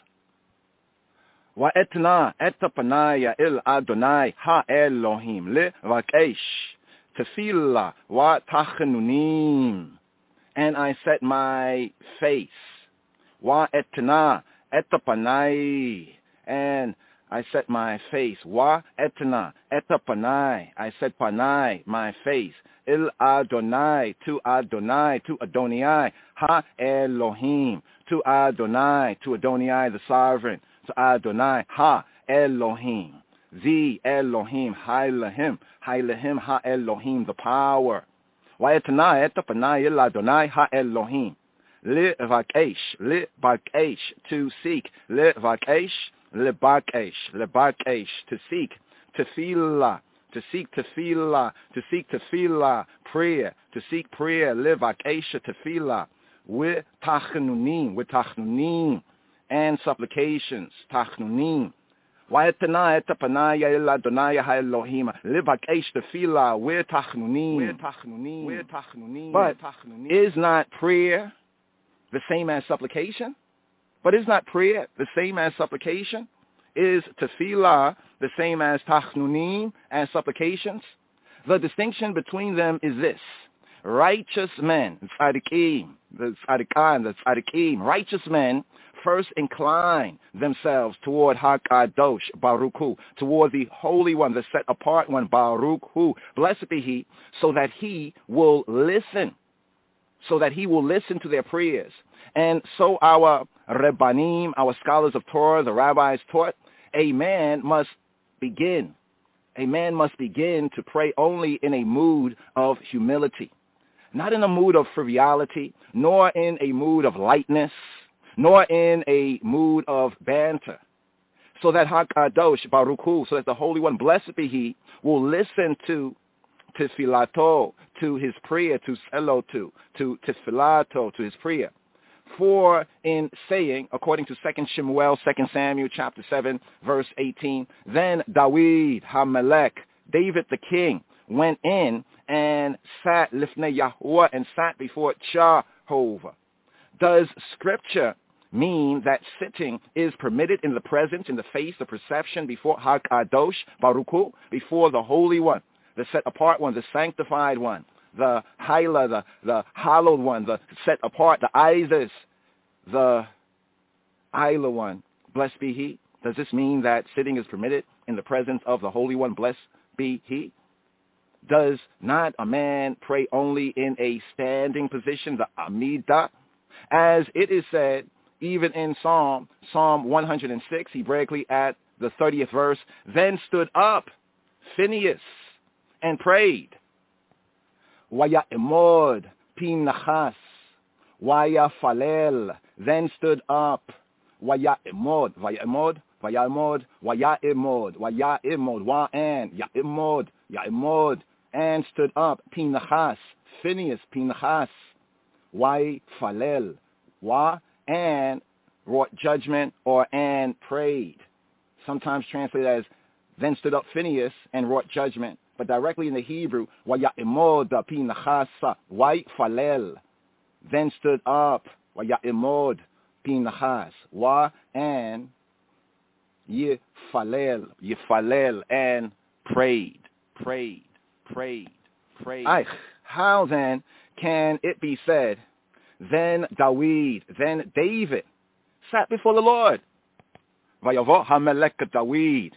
Wa'etna etapanaya il Adonai ha-Elohim le-vakesh tefillah wa-tachanunim. And I set my face. Wa'etna etapanai, and I set my face. Wa etna etapanai, I set panai, my face. Il Adonai, to Adonai, ha Elohim, to Adonai, the sovereign, to Adonai, ha Elohim, the Elohim, Hailahim, ha Elohim, the power. Wa etna etapanai, il Adonai, ha Elohim. Le-vakesh, to seek. Le-vakesh, to seek. Tefillah, prayer, to seek prayer. Le-vakesh, tefillah. With tachnunim, and supplications. Tachnunim. Wa'etana etapanaya il Adonai ha-Elohim. Le-vakesh, tefillah. With tachnunim. But is not prayer the same as supplication? Is tefillah the same as tachnunim, as supplications? The distinction between them is this. Righteous men, tzadikim, righteous men first incline themselves toward HaKadosh, Baruch Hu, toward the Holy One, the set apart one, Baruch Hu, blessed be He, so that He will listen to their prayers. And so our Rebbanim, our scholars of Torah, the rabbis taught, a man must begin to pray only in a mood of humility, not in a mood of frivolity, nor in a mood of lightness, nor in a mood of banter. so that HaKadosh Baruch Hu, so that the Holy One, blessed be He, will listen to Tfilato, to his prayer, to Seloto, to Tfilato, to his prayer. For in saying, according to 2 Shemuel, 2 Samuel chapter 7, verse 18, then Dawid HaMelech, David the king, went in and sat Lifnei Yahuwah, and sat before Jehovah. Does Scripture mean that sitting is permitted in the presence, in the face, the perception before HaKadosh Baruch Hu, before the Holy One, the set-apart one, the sanctified one, the Haila, the hallowed one, the set-apart, the Isis, the Isla one, blessed be He? Does this mean that sitting is permitted in the presence of the Holy One, blessed be He? Does not a man pray only in a standing position, the Amidah? As it is said, even in Psalm 106, Hebraically at the 30th verse, then stood up Phinehas and prayed. Waya'emod Pinachas, Wayafalel, then stood up. Waya'emod, Waya'emod, Waya'emod, Waya'emod, Waya'emod, Wa'an, Ya'emod, Ya'emod, and stood up. Pinachas, Phinehas, Pinachas, Wayfalel, Wa, and wrought judgment, or and prayed. Sometimes translated as then stood up Phinehas and wrought judgment. But directly in the Hebrew, Waya'emod Pinachasa, Wayfalel, then stood up, Waya'emod Pinachas, Wa, and Yifalel, and prayed. How then can it be said, then David sat before the Lord? Vayavo HaMelech David.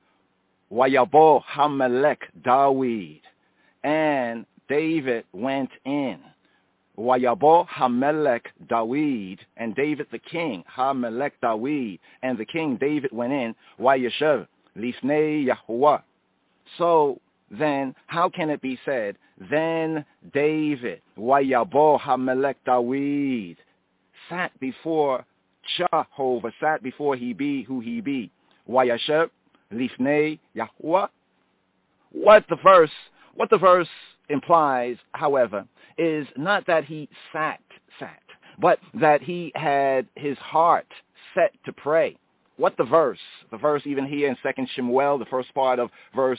Wayabo HaMelech David. And David went in. Wayabo HaMelech David. And David the king, HaMelech David. And the king David went in. Wayeshev Lifnei Yahuwah. So then, how can it be said, then David, Wayabo HaMelech David, sat before Jehovah, sat before He be who He be? Wayashev Lifnei Yahuwah. What the verse implies, however, is not that he sat, but that he had his heart set to pray. What the verse even here in 2 Shemuel, the first part of verse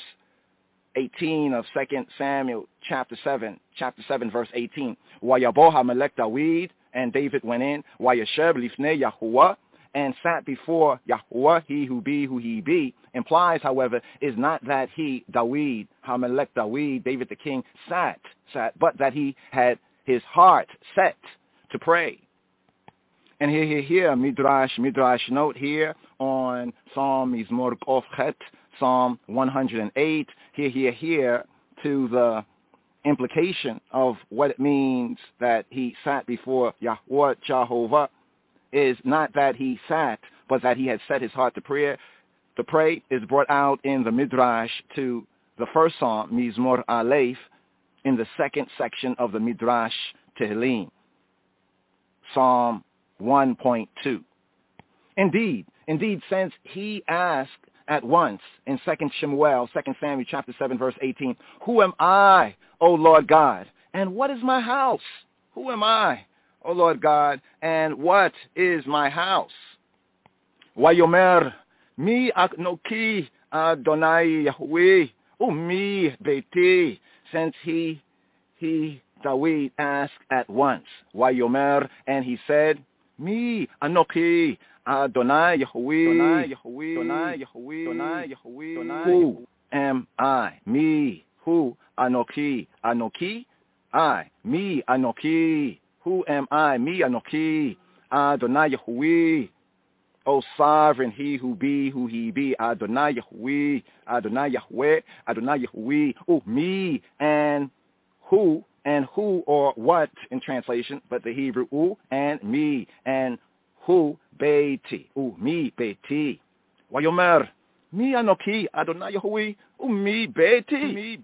18 of 2 Samuel chapter 7 verse 18. Wayabo HaMelech David, and David went in. Wayashev Lifnei Yahuwah, and sat before Yahuwah, He who be who He be, implies, however, is not that he, David, HaMelech David, David the king, sat, but that he had his heart set to pray. And here, Midrash note here on Psalm Mizmor Kof Chet, Psalm 108, here to the implication of what it means that he sat before Yahweh Jehovah is not that he sat, but that he had set his heart to prayer. To pray is brought out in the Midrash to the first Psalm, Mizmor Aleph, in the second section of the Midrash Tehillim, Psalm 1.2. Indeed, since he asked at once in 2 Shemuel, 2 Samuel chapter 7, verse 18, who am I, O Lord God, and what is my house? Who am I, O Lord God, and what is my house? Wayomer, mi aknoki Adonai Yahweh, mi beiti, since he, David, asked at once. Wayomer, and he said, mi anoki Adonai Yahweh, who am I? Me, who, Anoki, I, me, Anoki, who am I? Me, Anoki, Adonai Yahweh, O sovereign, He who be, who He be, Adonai Yahweh, oh, me, and who, or what in translation, but the Hebrew, and me, and who, beiti, mi beiti. Wayomer, mi anoki Adonai Yahweh, mi beiti.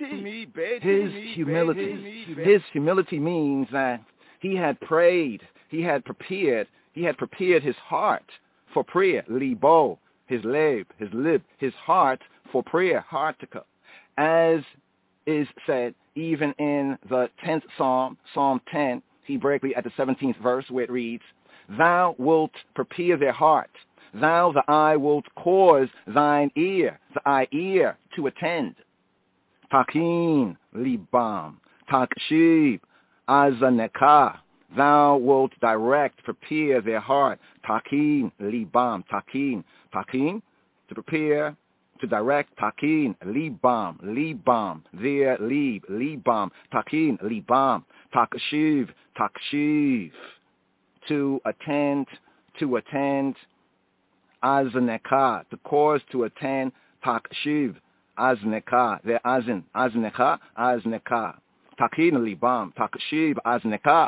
His humility means that he had prayed, he had prepared his heart for prayer. Libo, his lib, his heart for prayer, hartika, as is said even in the 10th Psalm, Psalm 10, Hebraically at the 17th verse, where it reads, Thou wilt prepare their heart. Thou, the eye, wilt cause thine ear, the eye ear, to attend. Takin libam, takshib, azaneka. Thou wilt direct, prepare their heart. Takin libam, takin, to prepare, to direct. Takin libam, their libam, takin libam, takshiv, to attend, azneka, to cause, to attend, takshiv, azneka, their azneka, takin libam, takshiv, azneka.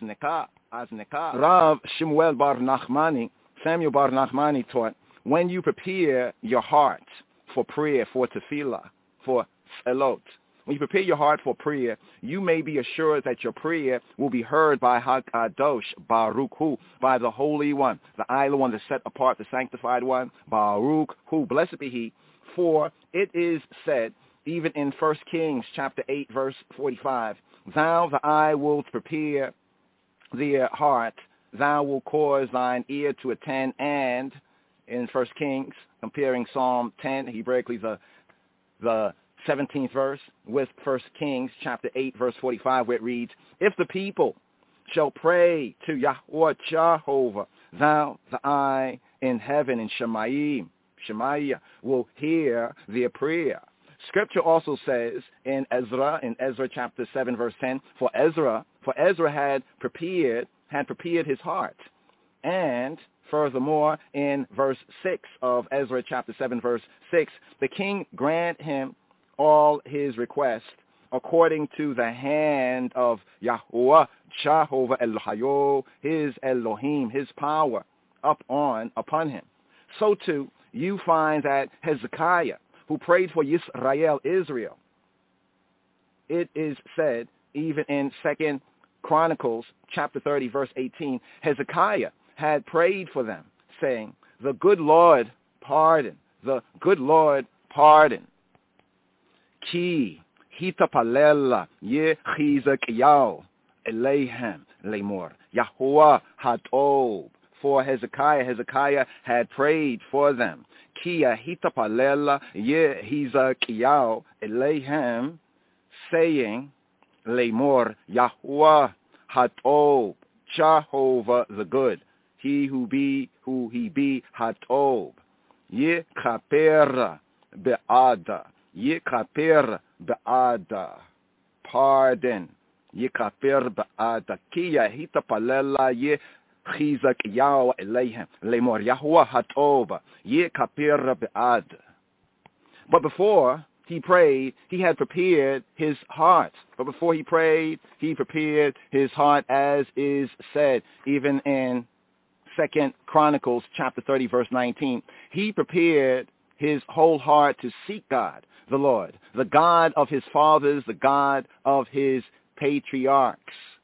Rav Shmuel bar Nachmani, Samuel bar Nachmani taught, when you prepare your heart for prayer, for tefillah, for selot, when you prepare your heart for prayer, you may be assured that your prayer will be heard by HaKadosh, Baruch Hu, by the Holy One, the Isla One, the set apart, the sanctified one, Baruch Hu, blessed be He. For it is said, even in 1 Kings chapter 8, verse 45, Thou, the eye, wilt prepare their heart, thou wilt cause thine ear to attend, and in 1 Kings, comparing Psalm 10, Hebraically the 17th verse, with 1 Kings chapter 8, verse 45, where it reads, If the people shall pray to Yahweh Jehovah, thou, the eye in heaven, in Shemaiah, will hear their prayer. Scripture also says in Ezra chapter 7, verse 10, for Ezra had prepared his heart. And furthermore, in verse 6 of Ezra chapter 7, verse 6, the king grant him all his requests according to the hand of Yahweh, Jehovah Elohayo, his Elohim, his power upon him. So too, you find that Hezekiah, who prayed for Israel, it is said, even in 2 Chronicles chapter 30, verse 18, Hezekiah had prayed for them, saying, the good Lord pardon. Ki hitapalela ye Chizkiyahu eleihem lemor Yahuwah hatob. For Hezekiah had prayed for them. Ki hitapalela ye Chizkiyahu eleihem, saying, lemor Yahuwah hatob, Jehovah the good, he he be hatob. Ye kaper be'ada. Pardon. Ye kaper be'ada. Ki hitapalela ye Chizkiyahu eleihem lemor Yahuwah hatob. Ye kaper be'ada. But before he prayed, he had prepared his heart. But before he prayed, he prepared his heart, as is said even in 2 Chronicles chapter 30, verse 19. He prepared his whole heart to seek God, the Lord, the God of his fathers, the God of his patriarchs.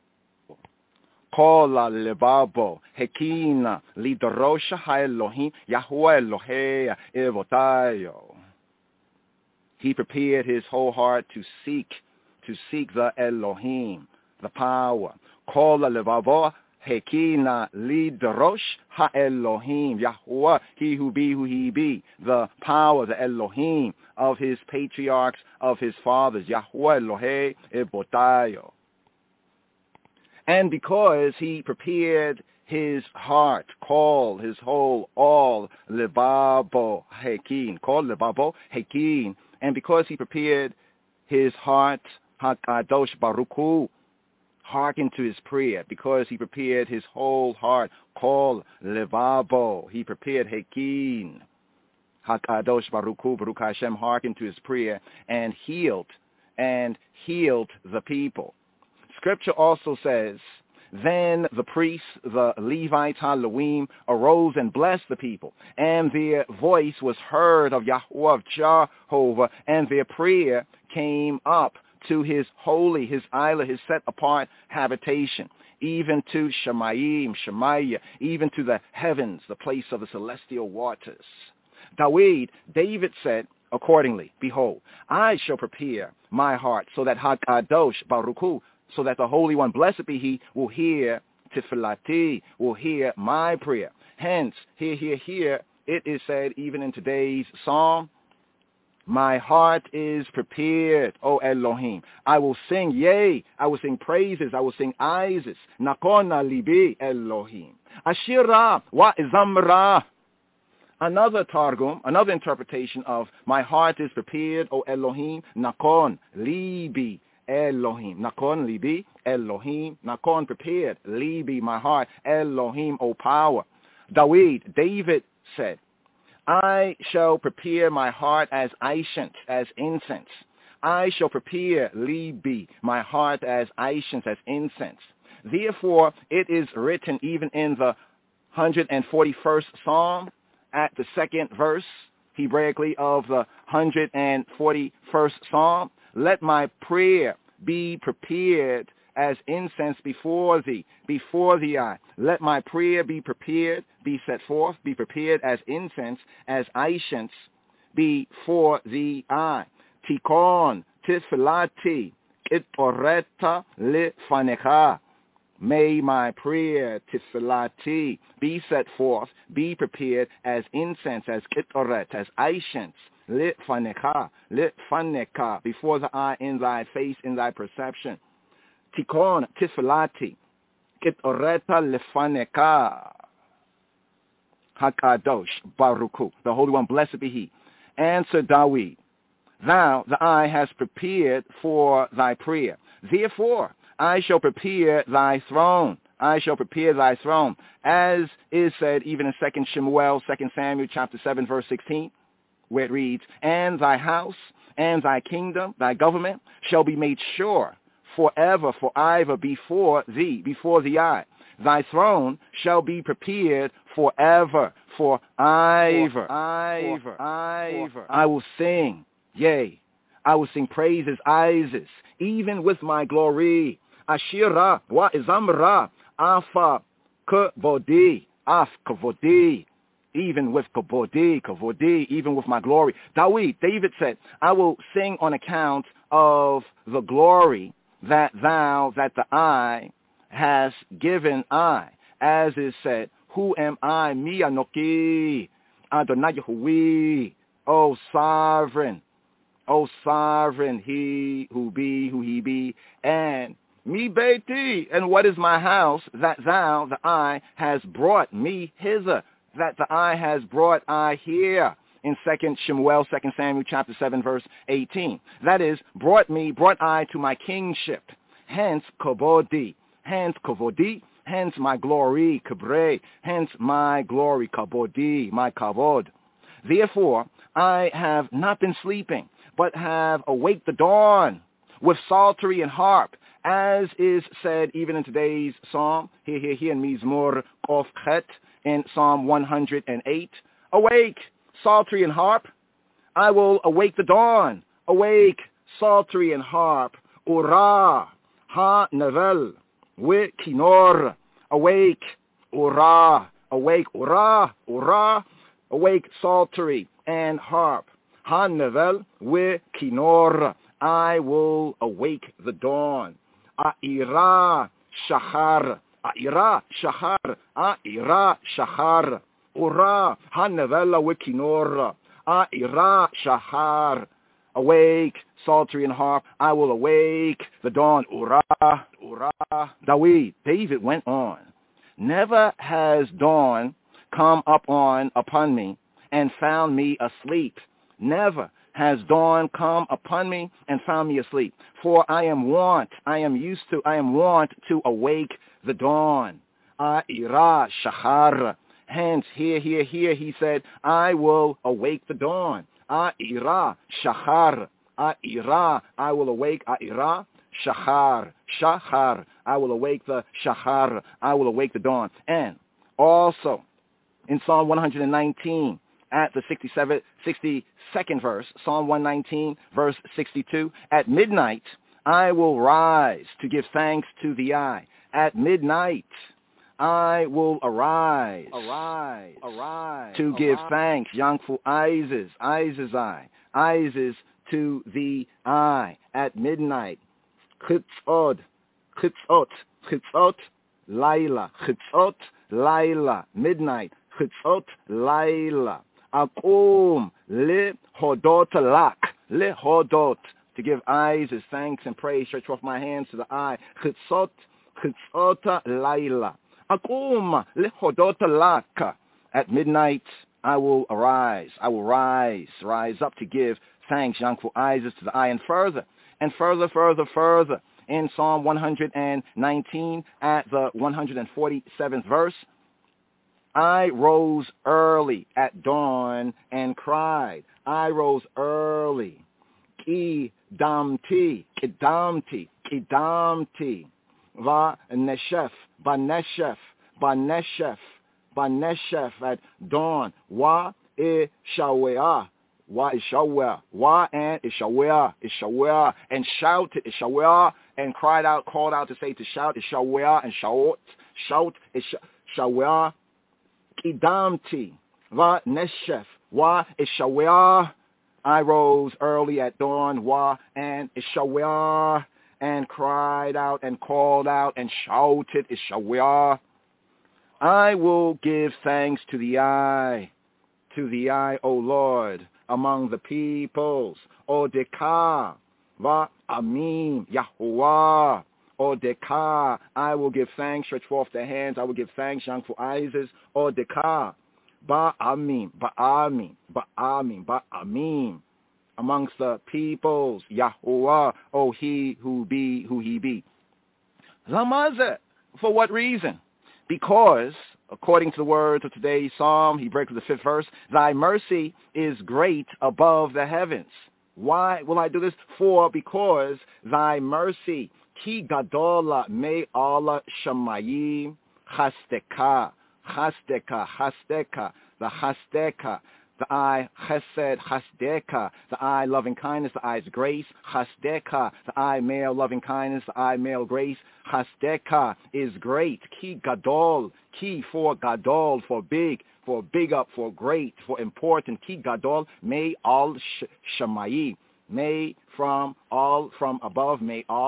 Kola lebabo hekina lidrosha ha-Elohim Yahweh Elohei evotayo. He prepared his whole heart to seek the Elohim, the power. Kola lebabo hekina lidrosh ha-Elohim Yahweh, he who be, the power, the Elohim of his patriarchs, of his fathers, Yahweh Elohei evotayo. And because he prepared his heart, call his whole, all, lebabo hekin, call lebabo hekin, and because he prepared his heart, HaKadosh Baruch Hu, hearken to his prayer, because he prepared his whole heart, call levabo, he prepared hekin, HaKadosh Baruch Hu, Baruch Hashem, hearken to his prayer, and healed the people. Scripture also says, then the priests, the Levites, Halloween, arose and blessed the people, and their voice was heard of Yahweh, of Jehovah, and their prayer came up to his holy, his Isla, his set-apart habitation, even to Shemaiah, even to the heavens, the place of the celestial waters. David said accordingly, behold, I shall prepare my heart so that Hakadosh Baruch Hu, so that the Holy One, blessed be He, will hear Tefillati, will hear my prayer. Hence, here, it is said even in today's psalm, my heart is prepared, O Elohim. I will sing, yea, I will sing praises, I will sing Isis. Nakona libi Elohim. Ashira wa izamra. Another targum, another interpretation of my heart is prepared, O Elohim. Nakon libi Elohim. Nakon libi Elohim. Nakon prepared. Libi, my heart. Elohim, O power. David said, I shall prepare my heart as aishant, as incense. I shall prepare libi, my heart as aishant, as incense. Therefore, it is written even in the 141st Psalm, at the second verse, Hebraically, of the 141st Psalm, let my prayer be prepared as incense before thee eye. Let my prayer be prepared, be set forth, be prepared as incense, as aishants before the eye. Tikon, tifilati, itoreta lifanecha. May my prayer, tifilati, be set forth, be prepared as incense, as kitoret, as aishants, lifanecha, before the eye, in thy face, in thy perception. Tikon, tifilati, kitoreta lifaneka, Hakadosh Baruch Hu, the Holy One, blessed be He. Answer David, thou, the eye, hast prepared for thy prayer. Therefore, I shall prepare thy throne. I shall prepare thy throne, as is said even in 2 Samuel, chapter 7, verse 16, where it reads, and thy house and thy kingdom, thy government, shall be made sure forever, before thee, before the eye. Thy throne shall be prepared forever, I will sing, yea, I will sing praises, Isis, even with my glory. Ashira wa izamra, afa kavodi, even with kavodi, even with my glory. David said, I will sing on account of the glory that the eye has given I, as is said, who am I, mi anoki, Adonai Yehuwi, O sovereign, he who be, who he be, and mi beiti, and what is my house, that thou, the eye, has brought me hither, that the eye has brought I here, in 2 Samuel, chapter 7, verse 18. That is, brought I to my kingship, hence kavodi, hence my glory, kabre, hence my glory, kabodi, my kavod. Therefore, I have not been sleeping, but have awaked the dawn with psaltery and harp, as is said even in today's psalm, here in Mizmor Kof Chet, in Psalm 108. Awake, psaltery and harp, I will awake the dawn. Awake, psaltery and harp, ura, ha nevel, we kinor. Awake, ura, awake, psaltery and harp, ha nevel, we kinor. I will awake the dawn. A'ira shachar, ura, hanavella wikinora, a'ira shahar. Awake, psaltery and harp, I will awake the dawn. Ura. David went on. Never has dawn come upon me and found me asleep. Never has dawn come upon me and found me asleep. For I am wont to awake the dawn. A'ira shachar. Hence, here, he said, I will awake the dawn. A'ira shachar. A'ira, I will awake. A'ira shachar. I will awake the shachar. I will awake the dawn. And also, in Psalm 119, at the 62nd verse, Psalm 119, verse 62, at midnight I will rise to give thanks to the eye. At midnight I will arise to give thanks. Yangfu Isis Isis to the I at midnight. Chitzot, Laila, midnight. Chitzot, Laila. Akum lehodot lak, lehodot, to give eyes is thanks and praise. Stretch forth my hands to the eye. Chitzot Laila. Akum lehodot lak. At midnight I will arise. I will rise up to give thanks. Yangfu Isis to the eye, and further. In Psalm 119 at the 147th verse. I rose early at dawn and cried. I rose early. Kidamti. Baneshef at dawn. Wa ishawea. And ishawea. And shouted ishawea. And cried out, called out to say to shout ishawea and shout ishawea. Kidamti, va neshef, wa ishawea. I rose early at dawn, wa and ishawea, and cried out and called out and shouted ishawea. I will give thanks to the eye, O Lord, among the peoples. Odeka, va amim, Yahuwah. Odeka, I will give thanks. Stretch forth the hands. I will give thanks. Yangfu Isis. Odeka, ba'amim, amongst the peoples. Yahuwah, oh he who he be. Lamaze, for what reason? Because, according to the words of today's psalm, he breaks the 5th verse, thy mercy is great above the heavens. Why will I do this? Because thy mercy, Ki gadola me Allah shamayim chasteka, the chasteka, the I chesed, chasteka, the I loving kindness, the I's grace, chasteka, the I male loving kindness, the I male grace, chasteka is great. Ki gadol, ki for gadol, for big up, for great, for important. Ki gadol me al shamayim. May from above,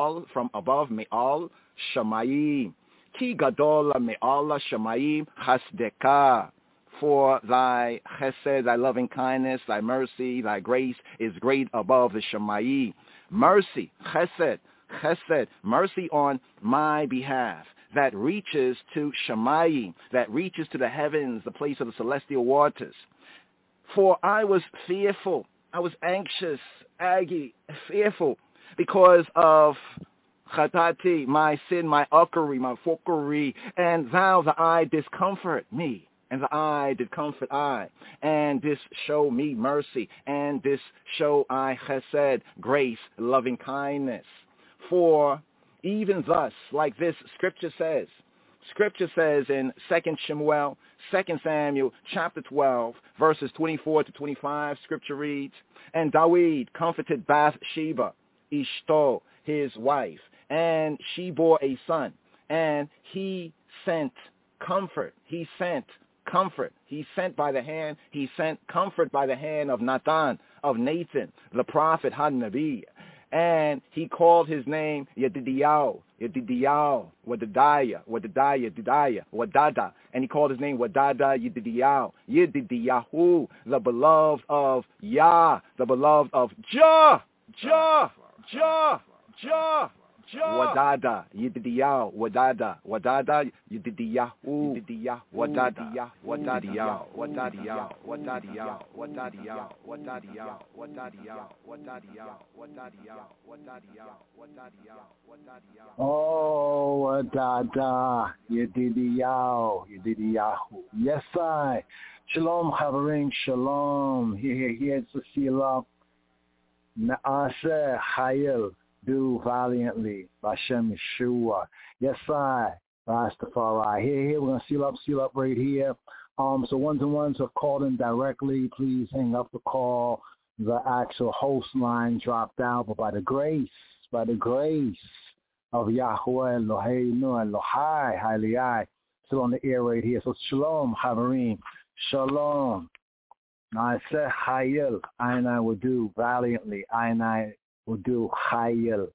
shamayim. Ki gadola me Allah shamayim chasdeka. For thy chesed, thy loving kindness, thy mercy, thy grace is great above the shamayim. Mercy, chesed, mercy on my behalf that reaches to shamayim, that reaches to the heavens, the place of the celestial waters. For I was fearful. I was anxious, fearful, because of chatati, my sin, my uckery, my fuckery, and thou, the eye, discomfort me, and the eye did comfort I, and this show me mercy, and this show I chesed, grace, loving kindness. For even thus, like this, Scripture says in 2 Samuel, chapter 12, verses 24 to 25, Scripture reads, and David comforted Bathsheba, Ishto, his wife, and she bore a son, and he sent comfort. He sent comfort by the hand of Nathan, of Nathan, the prophet Han-Nabi. And he called his name Yedidiah, Wadada. And he called his name Wadada Yedidiyahu, the beloved of Yah, the beloved of Jah. Wadada, Yedidiyahu, Wadada, Yedidiyahu, Oh, Wadada, Yedidiyahu. Yes, I. Shalom, Chavarim, shalom. Here's the seal. Naaseh Hayel. Do valiantly, Bashem Yeshua. Yes, I, Rastafari. Here, we're going to seal up right here. So ones are called in directly. Please hang up the call. The actual host line dropped out, but by the grace of Yahweh Eloheinu Elohai, highly I, still on the air right here. So shalom, Havarim. Shalom. Now I said Hayil. I and I will do valiantly. I and I will do Hayil.